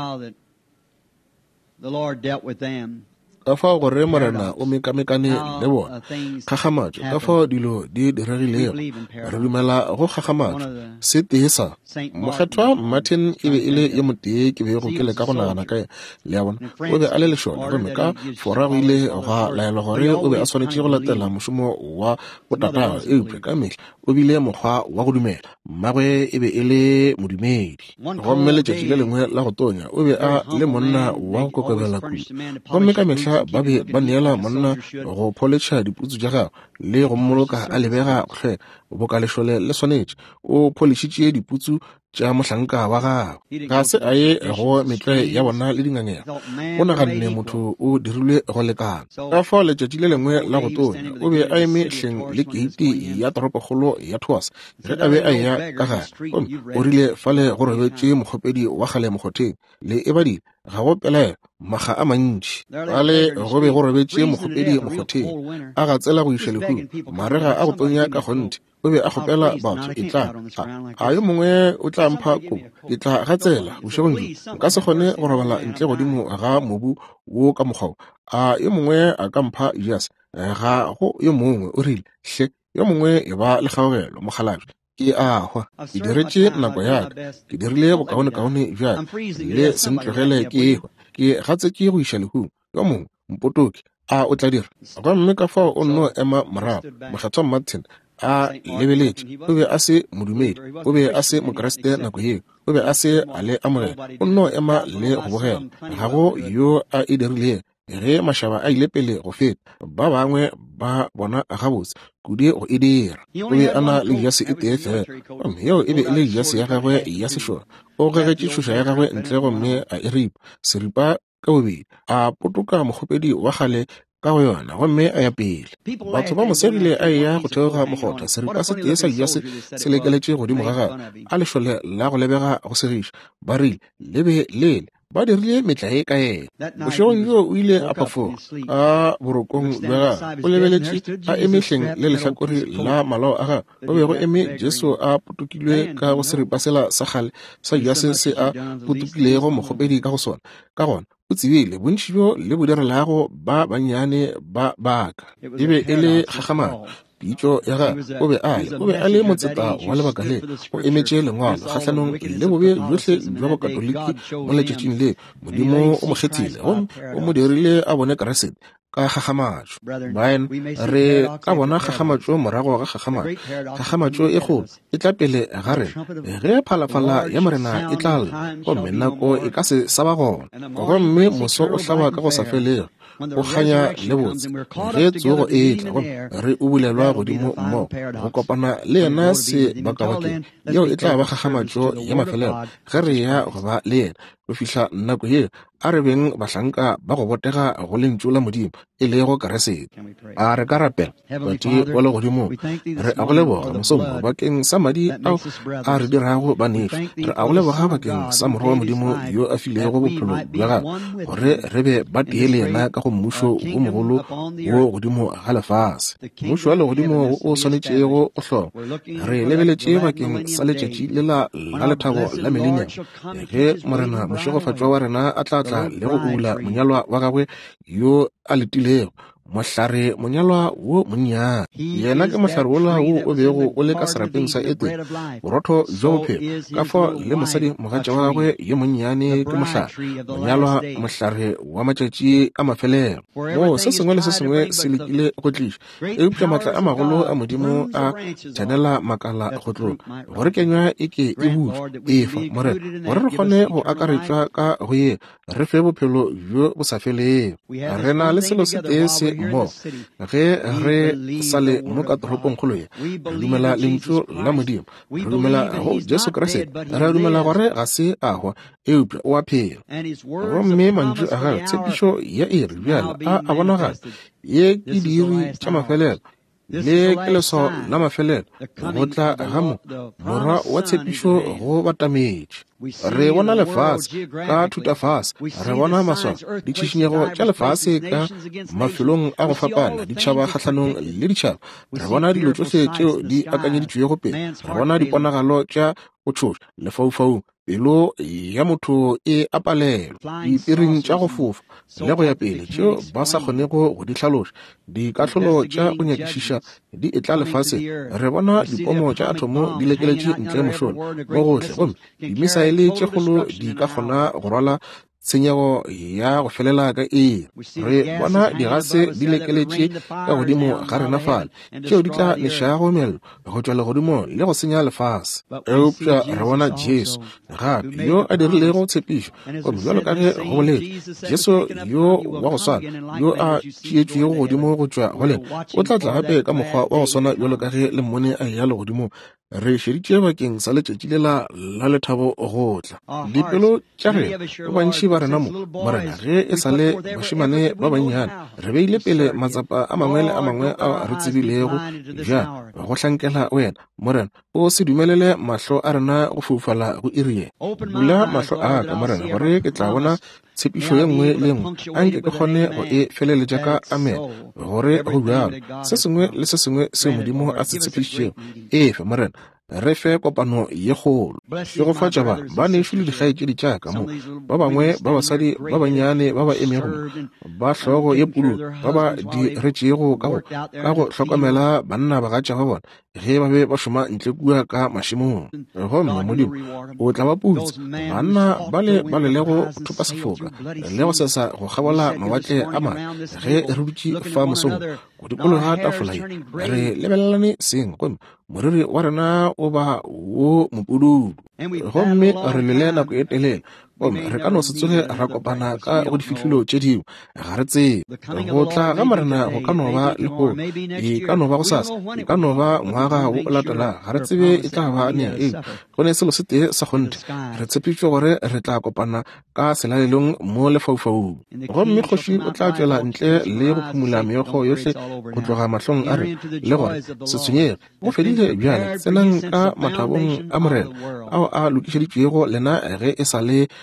ka fao gore morena o mekamekane le bona kgakgamatšo ka fao dilo di diregilego re dumela go kgakgamatšo se tee sa mokgethwa Martin e be e le ye motee ke bego ke le ka go nagana ka le ya bona o be a le lešone gomme ka fora go ile ga laelwa gore o be a swanetše go latela mošomo wa botatago eupša ka mehla o bile mokgwa wa go dumela mmagwe e be e le modumedi gomme letšatši le lengwe la go tonya o be a le monna wa go kokobela kudu gomme ka mehla ba be ba neela monna go pholetša diputsu tša gagwe le go mmoloka a lebega hle bokalešole le swanetše o pholišitše diputsu tša mohlanka wa gagwe ga se a ye go metle ya bona le dingangego o naganne motho o dirilwe go lekana ka fao letšatši le lengwe la go tonya o be a eme hleng le keiti ya toropokgolo ya Thoas ge a be a ya ka gare o rile fale go robetše mokgopedi wa kgale mokgotheng le e badile ga go pelaela maga a mantši fale go be go robetše mokgopedi mokgotheng a ga tsela go iša lehu marega a go tonya ka gonte o be a kgopela batho e tla a yo mongwe o tla mpha kobo ke tla ga tsela bošegong nka se kgone go robala ntle godimo ga mobu wo ka mokgwao a yo mongwe a ka mpha jas ga go yo mongwe o rile hle yo mongwe e ba le kgaogelo mogalabi ke a hwa ke diretše nako yaka ke dirile bokaone-kaone bjaka le sentlogele ke ehwa ke gatse ke go iša lehung yo mongwe mpotoki a o tla dira gomme ka fao o nno ema morago mokgethwa Martin a lebeletše o be a se modumedi o be a se mokreste nako yeo o be a se a le amogela o nno ema le go bogela ga go yo a e dirileng ge mašaba a ile pele go feta ba bangwe ba bona gabotse kudu go e dira o be a na le jase e tee fela gomme yeo e be e le jase ya gagwe ya sešola o gegetše tšhoša ya gagwe ntle gomme a e ripa seripa ka bobedi a potoka mokgopedi wa kgale ka go yona gomme a ya pele batho ba moserile a eya go theoga mogotha seripa se tee sa jase se lekeletše godimo ga gagwe a lešole la go lebega go segiša ba rile lebe lele ba dirile metla e ka ena bošegong yo o ile a phafoga ka borokong bja gagwe o lebeletše a emehleng le lehlakore la malao a gagwe o bego eme Jesu a potokilwe ka go seripa sela sa kgale sa jase se a potokilego mokgopedi ka go sona ka gona o tsebile bontši bjo le bo direlago ba bannyane ba baka e be e le kgakgamatšo pitšo ya ga o be a le o be a le motseta wa lebaka le o emetše lengwalo kgatlhanong le bobe johle jwa bokatoliki mo letšatšing le modimo o mo kgethile o mo dirile a bone keresete ka gagamatšo. Brian, re ka bona gagamatšo morago ga gagamatšo. Gagamatšo e kgolo e tla pele ga re ge phalaphala ya morena e tla lla gomme nako e ka se sa ba gona gomme moso o hlaba ka go sa felego o kganya le botse ge tsogo e tla re o bulelwa godimo mmogo go kopana le yena se bakabakeng yeo e tla ba gagamatšo ya mafelelo ge re ya go ba le yena go fihla nako ye a re beng bahlanka ba go botega go lentšu la modimo e le go keresete. A re ka rapela bati wa le godimo re a go leboga mosomo bakeng sa madi ao a re dirago banefi re a go leboga bakeng sa morwa wa modimo yo a filego bophelo bja gago gore re be ba tee le yena ka go mmušo wo mogolo wo godimo ga lefase. Mmušo wa legodimo o swanetšego o hloma re lebeletše bakeng sa letšatši le la la lethabo la melenya ge morena mošegofatšwa wa rena a tla tla le go ula monyalwa wa gagwe yo a letilego mohlare monyalwa wo monnyane. Yena ke mohlare wola wo o bego o le ka serapeng sa ete borotho jo bophelo ka fo le mosadi mogatša wa gagwe yo monnyane ke mohlare monyalwa mohlare wa matšatši a mafelelo mo se sengwe le se sengwe se lekile go tliša eupša maatla a magolo a modimo a tšhanela makala go tlola gore kenywa e ke e butswa efa morena gore re kgone go akaretšwa ka go ye re fe bophelo bjo bo sa felego. Re na le selo se tee se mo ge re sale mo ka toropong kgolo ye re dumela lentšu la modimo re dumela go Jesu Kriste re dumela gore ga se a hwa eupša o a phela gomme mantšu a gagwe tshepišo ya iri bjala a a bonagala ye ke diri tša mafelelo le ke leso la mafelelo go tla ga mo morwa wa tshepišo go batametše. Re bona lefase ka thutafase re bona maswa ditšhišinyego tša lefase ka mafelong a go fapana ditšhaba kgatlhanong le ditšhaba re bona dilo tšohle tšeo di akanyeditšwego pele re bona diponagalo tša go tšhoša lefaufaung pelo ya motho e apalelwa dipiring tša go fofa le go ya pele tšeo ba sa kgonego go di hlaloša dikahlolo tša go nyakišiša di etla lefase re bona dipomo tša atomo di lekeletše ntle mošono mo gohle gomme dimisaele tše kgolo di ka kgona go rwala tshenyego ya go felela ka iri re bona digase di lekeletše ka godimo ga rena fale tšeo di tla lešago mello go tšwa legodimo le go senya lefase eupša re bona Jesu gape yo a dirilego tshepišo gomme bjalo ka ge go boletše Jesu yo wa go swana yo a tšeetšwego godimo go tšwa go lena o tla tla gape ka mokgwa wa go swana bjalo ka ge le mmone a ya legodimo re šeditše bakeng sa letšatši le la la lethabo go tla. Dipelo tša ge ba bantši ba rena mo morena ge e sa le bašimane ba bannyane re beile pele matsapa a mangwe le a mangwe a re tsebilego bja go hlankela wena morena o se dumelele mahlo a rena go foufala go irie bula mahlo a ka morena gore ke tla bona tshepišo ye nngwe le nngwe a nke ke kgone go e feleletša ka amen gore go bjalo se sengwe le se sengwe se modimo a se tshepišitšego efe morena re fe kopano ye kgolo ke go fa tšaba ba nešo le dikgaetšedi tšaka mo ba bangwe ba basadi ba bannyane ba ba emego ba hlogo ye pulu ba ba di retšego ka go hlokomela banna ba gatša ba bona ge ba be ba šoma ntle kua ka mašimong gomme modimo o tla ba putsa banna ba le ba lelego thupa sefoka le go sesa go gabola mawatle a mane ge re dutše fa mosong go dikolo ga tafola re lebelelane seng gomme moriri wa rena o ba wo mopududu gomme re lele nako e telele gomme re ka no se tsoge ra kopana ka go difihlilo tše dingwe ga re tsebe go tla ga marena go ka no ba le go e ka no ba go sasa e ka no ba ngwaga wo o latela ga re tsebe e tla ba ne e go ne selo se tee sa kgonte re tshepitšwe gore re tla kopana ka selalelong mo lefaufaung gomme kgoši o tla tšwela ntle le go phumula meokgo yohle go tloga mahlong a re le gore se tshwenyege go fedile bjale tsenang ka mathabong a morena ao a lokišeditšwego lena ge e sa le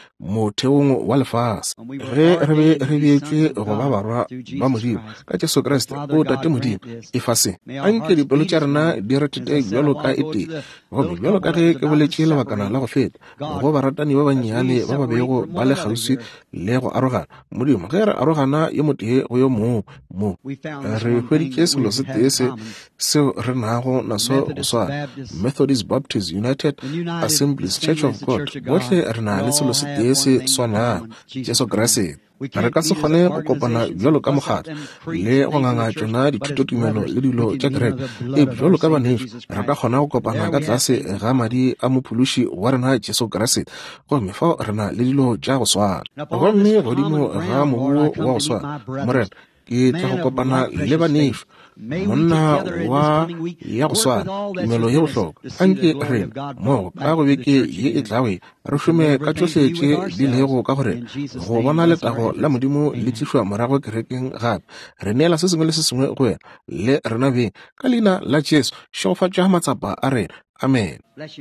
motheong wa lefase ge re be re beetswe go ba barwa ba modimo ka Jesu Kriste o tate modimo e fase a nke dipelo tša rena di retete bjalo ka e tee gobe bjalo ka ge ke boletše lebakana la go feta go baratani ba bannyane ba ba bego ba le kgauswi le go arogana modimo ge re arogana yo motee go yo mongwe mo re hweditše selo se tee se seo re nago naso go swana Methodist Baptist United Assemblies Church of God bohle re na le selo se tee se swana Jesu Kriste re ka se kgone go kopana bjalo ka mokgatlo le go nganga tšona dithutotumelo le dilo tša kereke e bjalo ka baneši re ka kgona go kopana ka tlase ga madi a mophološi wa rena Jesu Kriste gomme fao re na le dilo tša go swana gomme godimo ga mobuo wa go swana morena ke tla go kopana le baneši monna wa ya go swana tumelo ye bohlokwa anke rena mo ka go beke ye e tlawe re šome ka tšohle tše di lego ka gore go bona letago la modimo le tlišwa morago kerekeng gape re neela se sengwe le se sengwe go wena le rena beng ka leina la Jesu šofatša matsapa a rena amen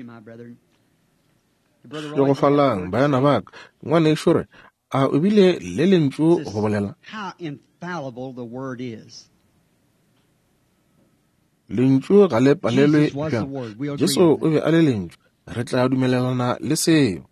le go falang bayana baka ngwane šore a o bile le lentšu go bolela lentšu ga le palelwe bjang Jesu o be a le lentšu re tla dumelelana le seo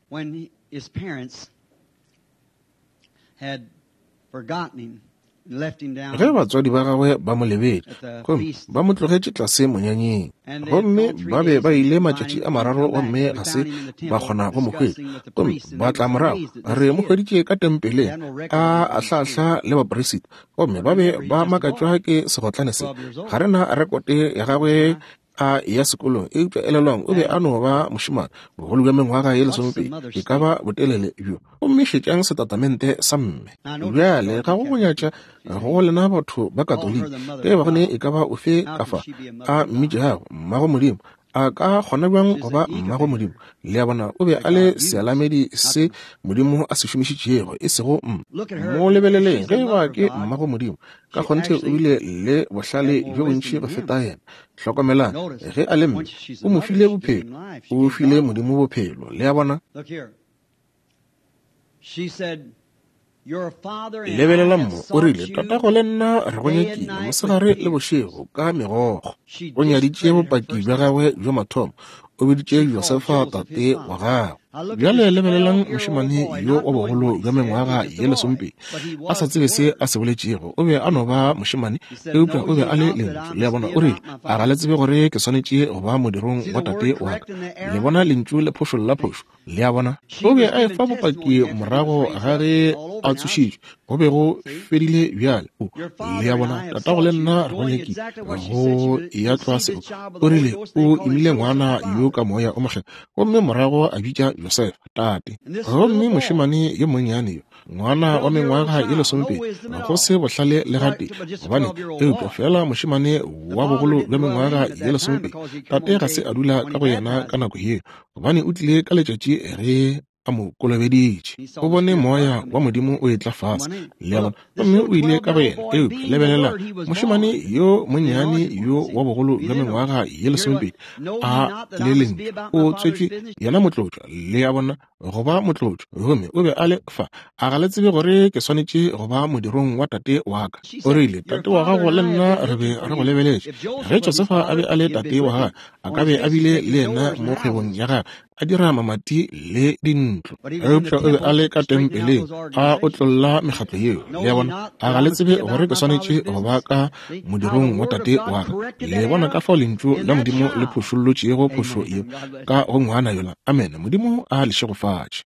ge batswadi ba gagwe ba mo lebele gomme ba mo tlogetše tlase monyanyeng gomme ba be ba ile matšatši a mararo gomme ga se ba kgona go mo hwetša gomme ba tla morago re mo hweditše ka tempeleng a ahlaahlaa le baporesita gomme ba be ba makatšwa ke segotlane se ga rena rekote ya gagwe a ya sekolong e utlwa elelwang o be a no ba mošimane bogolo bja mengwaga ye lesomepedi e ka ba botelele bjo o mmešetšang setatamente sa mme bjale ga go go nyatša go lena batho ba katoliki ge ba gone e ka ba ofe ka fa a mmitše gago mmago modimo a ka kgona bjang go ba mmago modimo le a bona o be a le sealamedi se modimo a se šomišitšego e sego m mo lebeleleng ge ba ke mmago modimo ka kgonthe o bile le bohlale jo bontši go feta yena hlokomelang ge a le mme o mo file bophelo o file modimo bophelo le a bona lebelela mo o rile tatago le nna re go nyakile mosegare le bošego ka megogo o nyaditše bopaki bja gagwe jo mathomo o beditše Josefa tate wa gagwe bjale lebelelang mošimane yo wa bogolo bja mengwaga ye lesomepedi a sa tsebe se a se boletšego o be a no ba mošimane eupša o be a le lentšu le a bona o rile a ga le tsebe gore ke swanetše go ba modirong wa tate wa ka le bona lentšu le phošo la phošo le a bona o be a efa bopaki morago ga ge a tsošitšwe go be go fedile bjale le a bona tatago le nna re go nyaki go ya tloa seo o rile o imile ngwana yo ka moya o mogena gomme morago a bitša Josefa tate gomme mošimane yo monnyane yo ngwana wa mengwaga ye lesomepedi go se bohlale le gate gobane eupša fela mošimane wa bogolo bja mengwaga ye lesomepedi tate ga se a dula ka go yena ka nako yeo gobane o tlile ka letšatši re a mo kolobeditše o bone moya wa modimo o etla fase le a bona gomme o ile ka go yena eupša lebelela mošimane yo monnyane yo wa bogolo bja mengwaga ye lesomepedi a le leng o tswetše yena motlotšwa le a bona go ba motlotšwa gomme o be a le fa a ga le tsebe gore ke swanetše go ba modirong wa tate wa ka o rile tate wa gago le nna re be re go lebeletše ge Josefa a be a le tate wa gage a ka be a bile le yena mo kgwebong ya gage a dira mamati le dintlo eupša o be a le ka tempeleng a o tlolola mekgatlo yeo le bona a ga le tsebe gore ke swanetše go ba ka modirong wa tate wa ka le bona ka fao lentšu la modimo le phošollotšego phošo eo ka go ngwana yola amen modimo a lešegofatše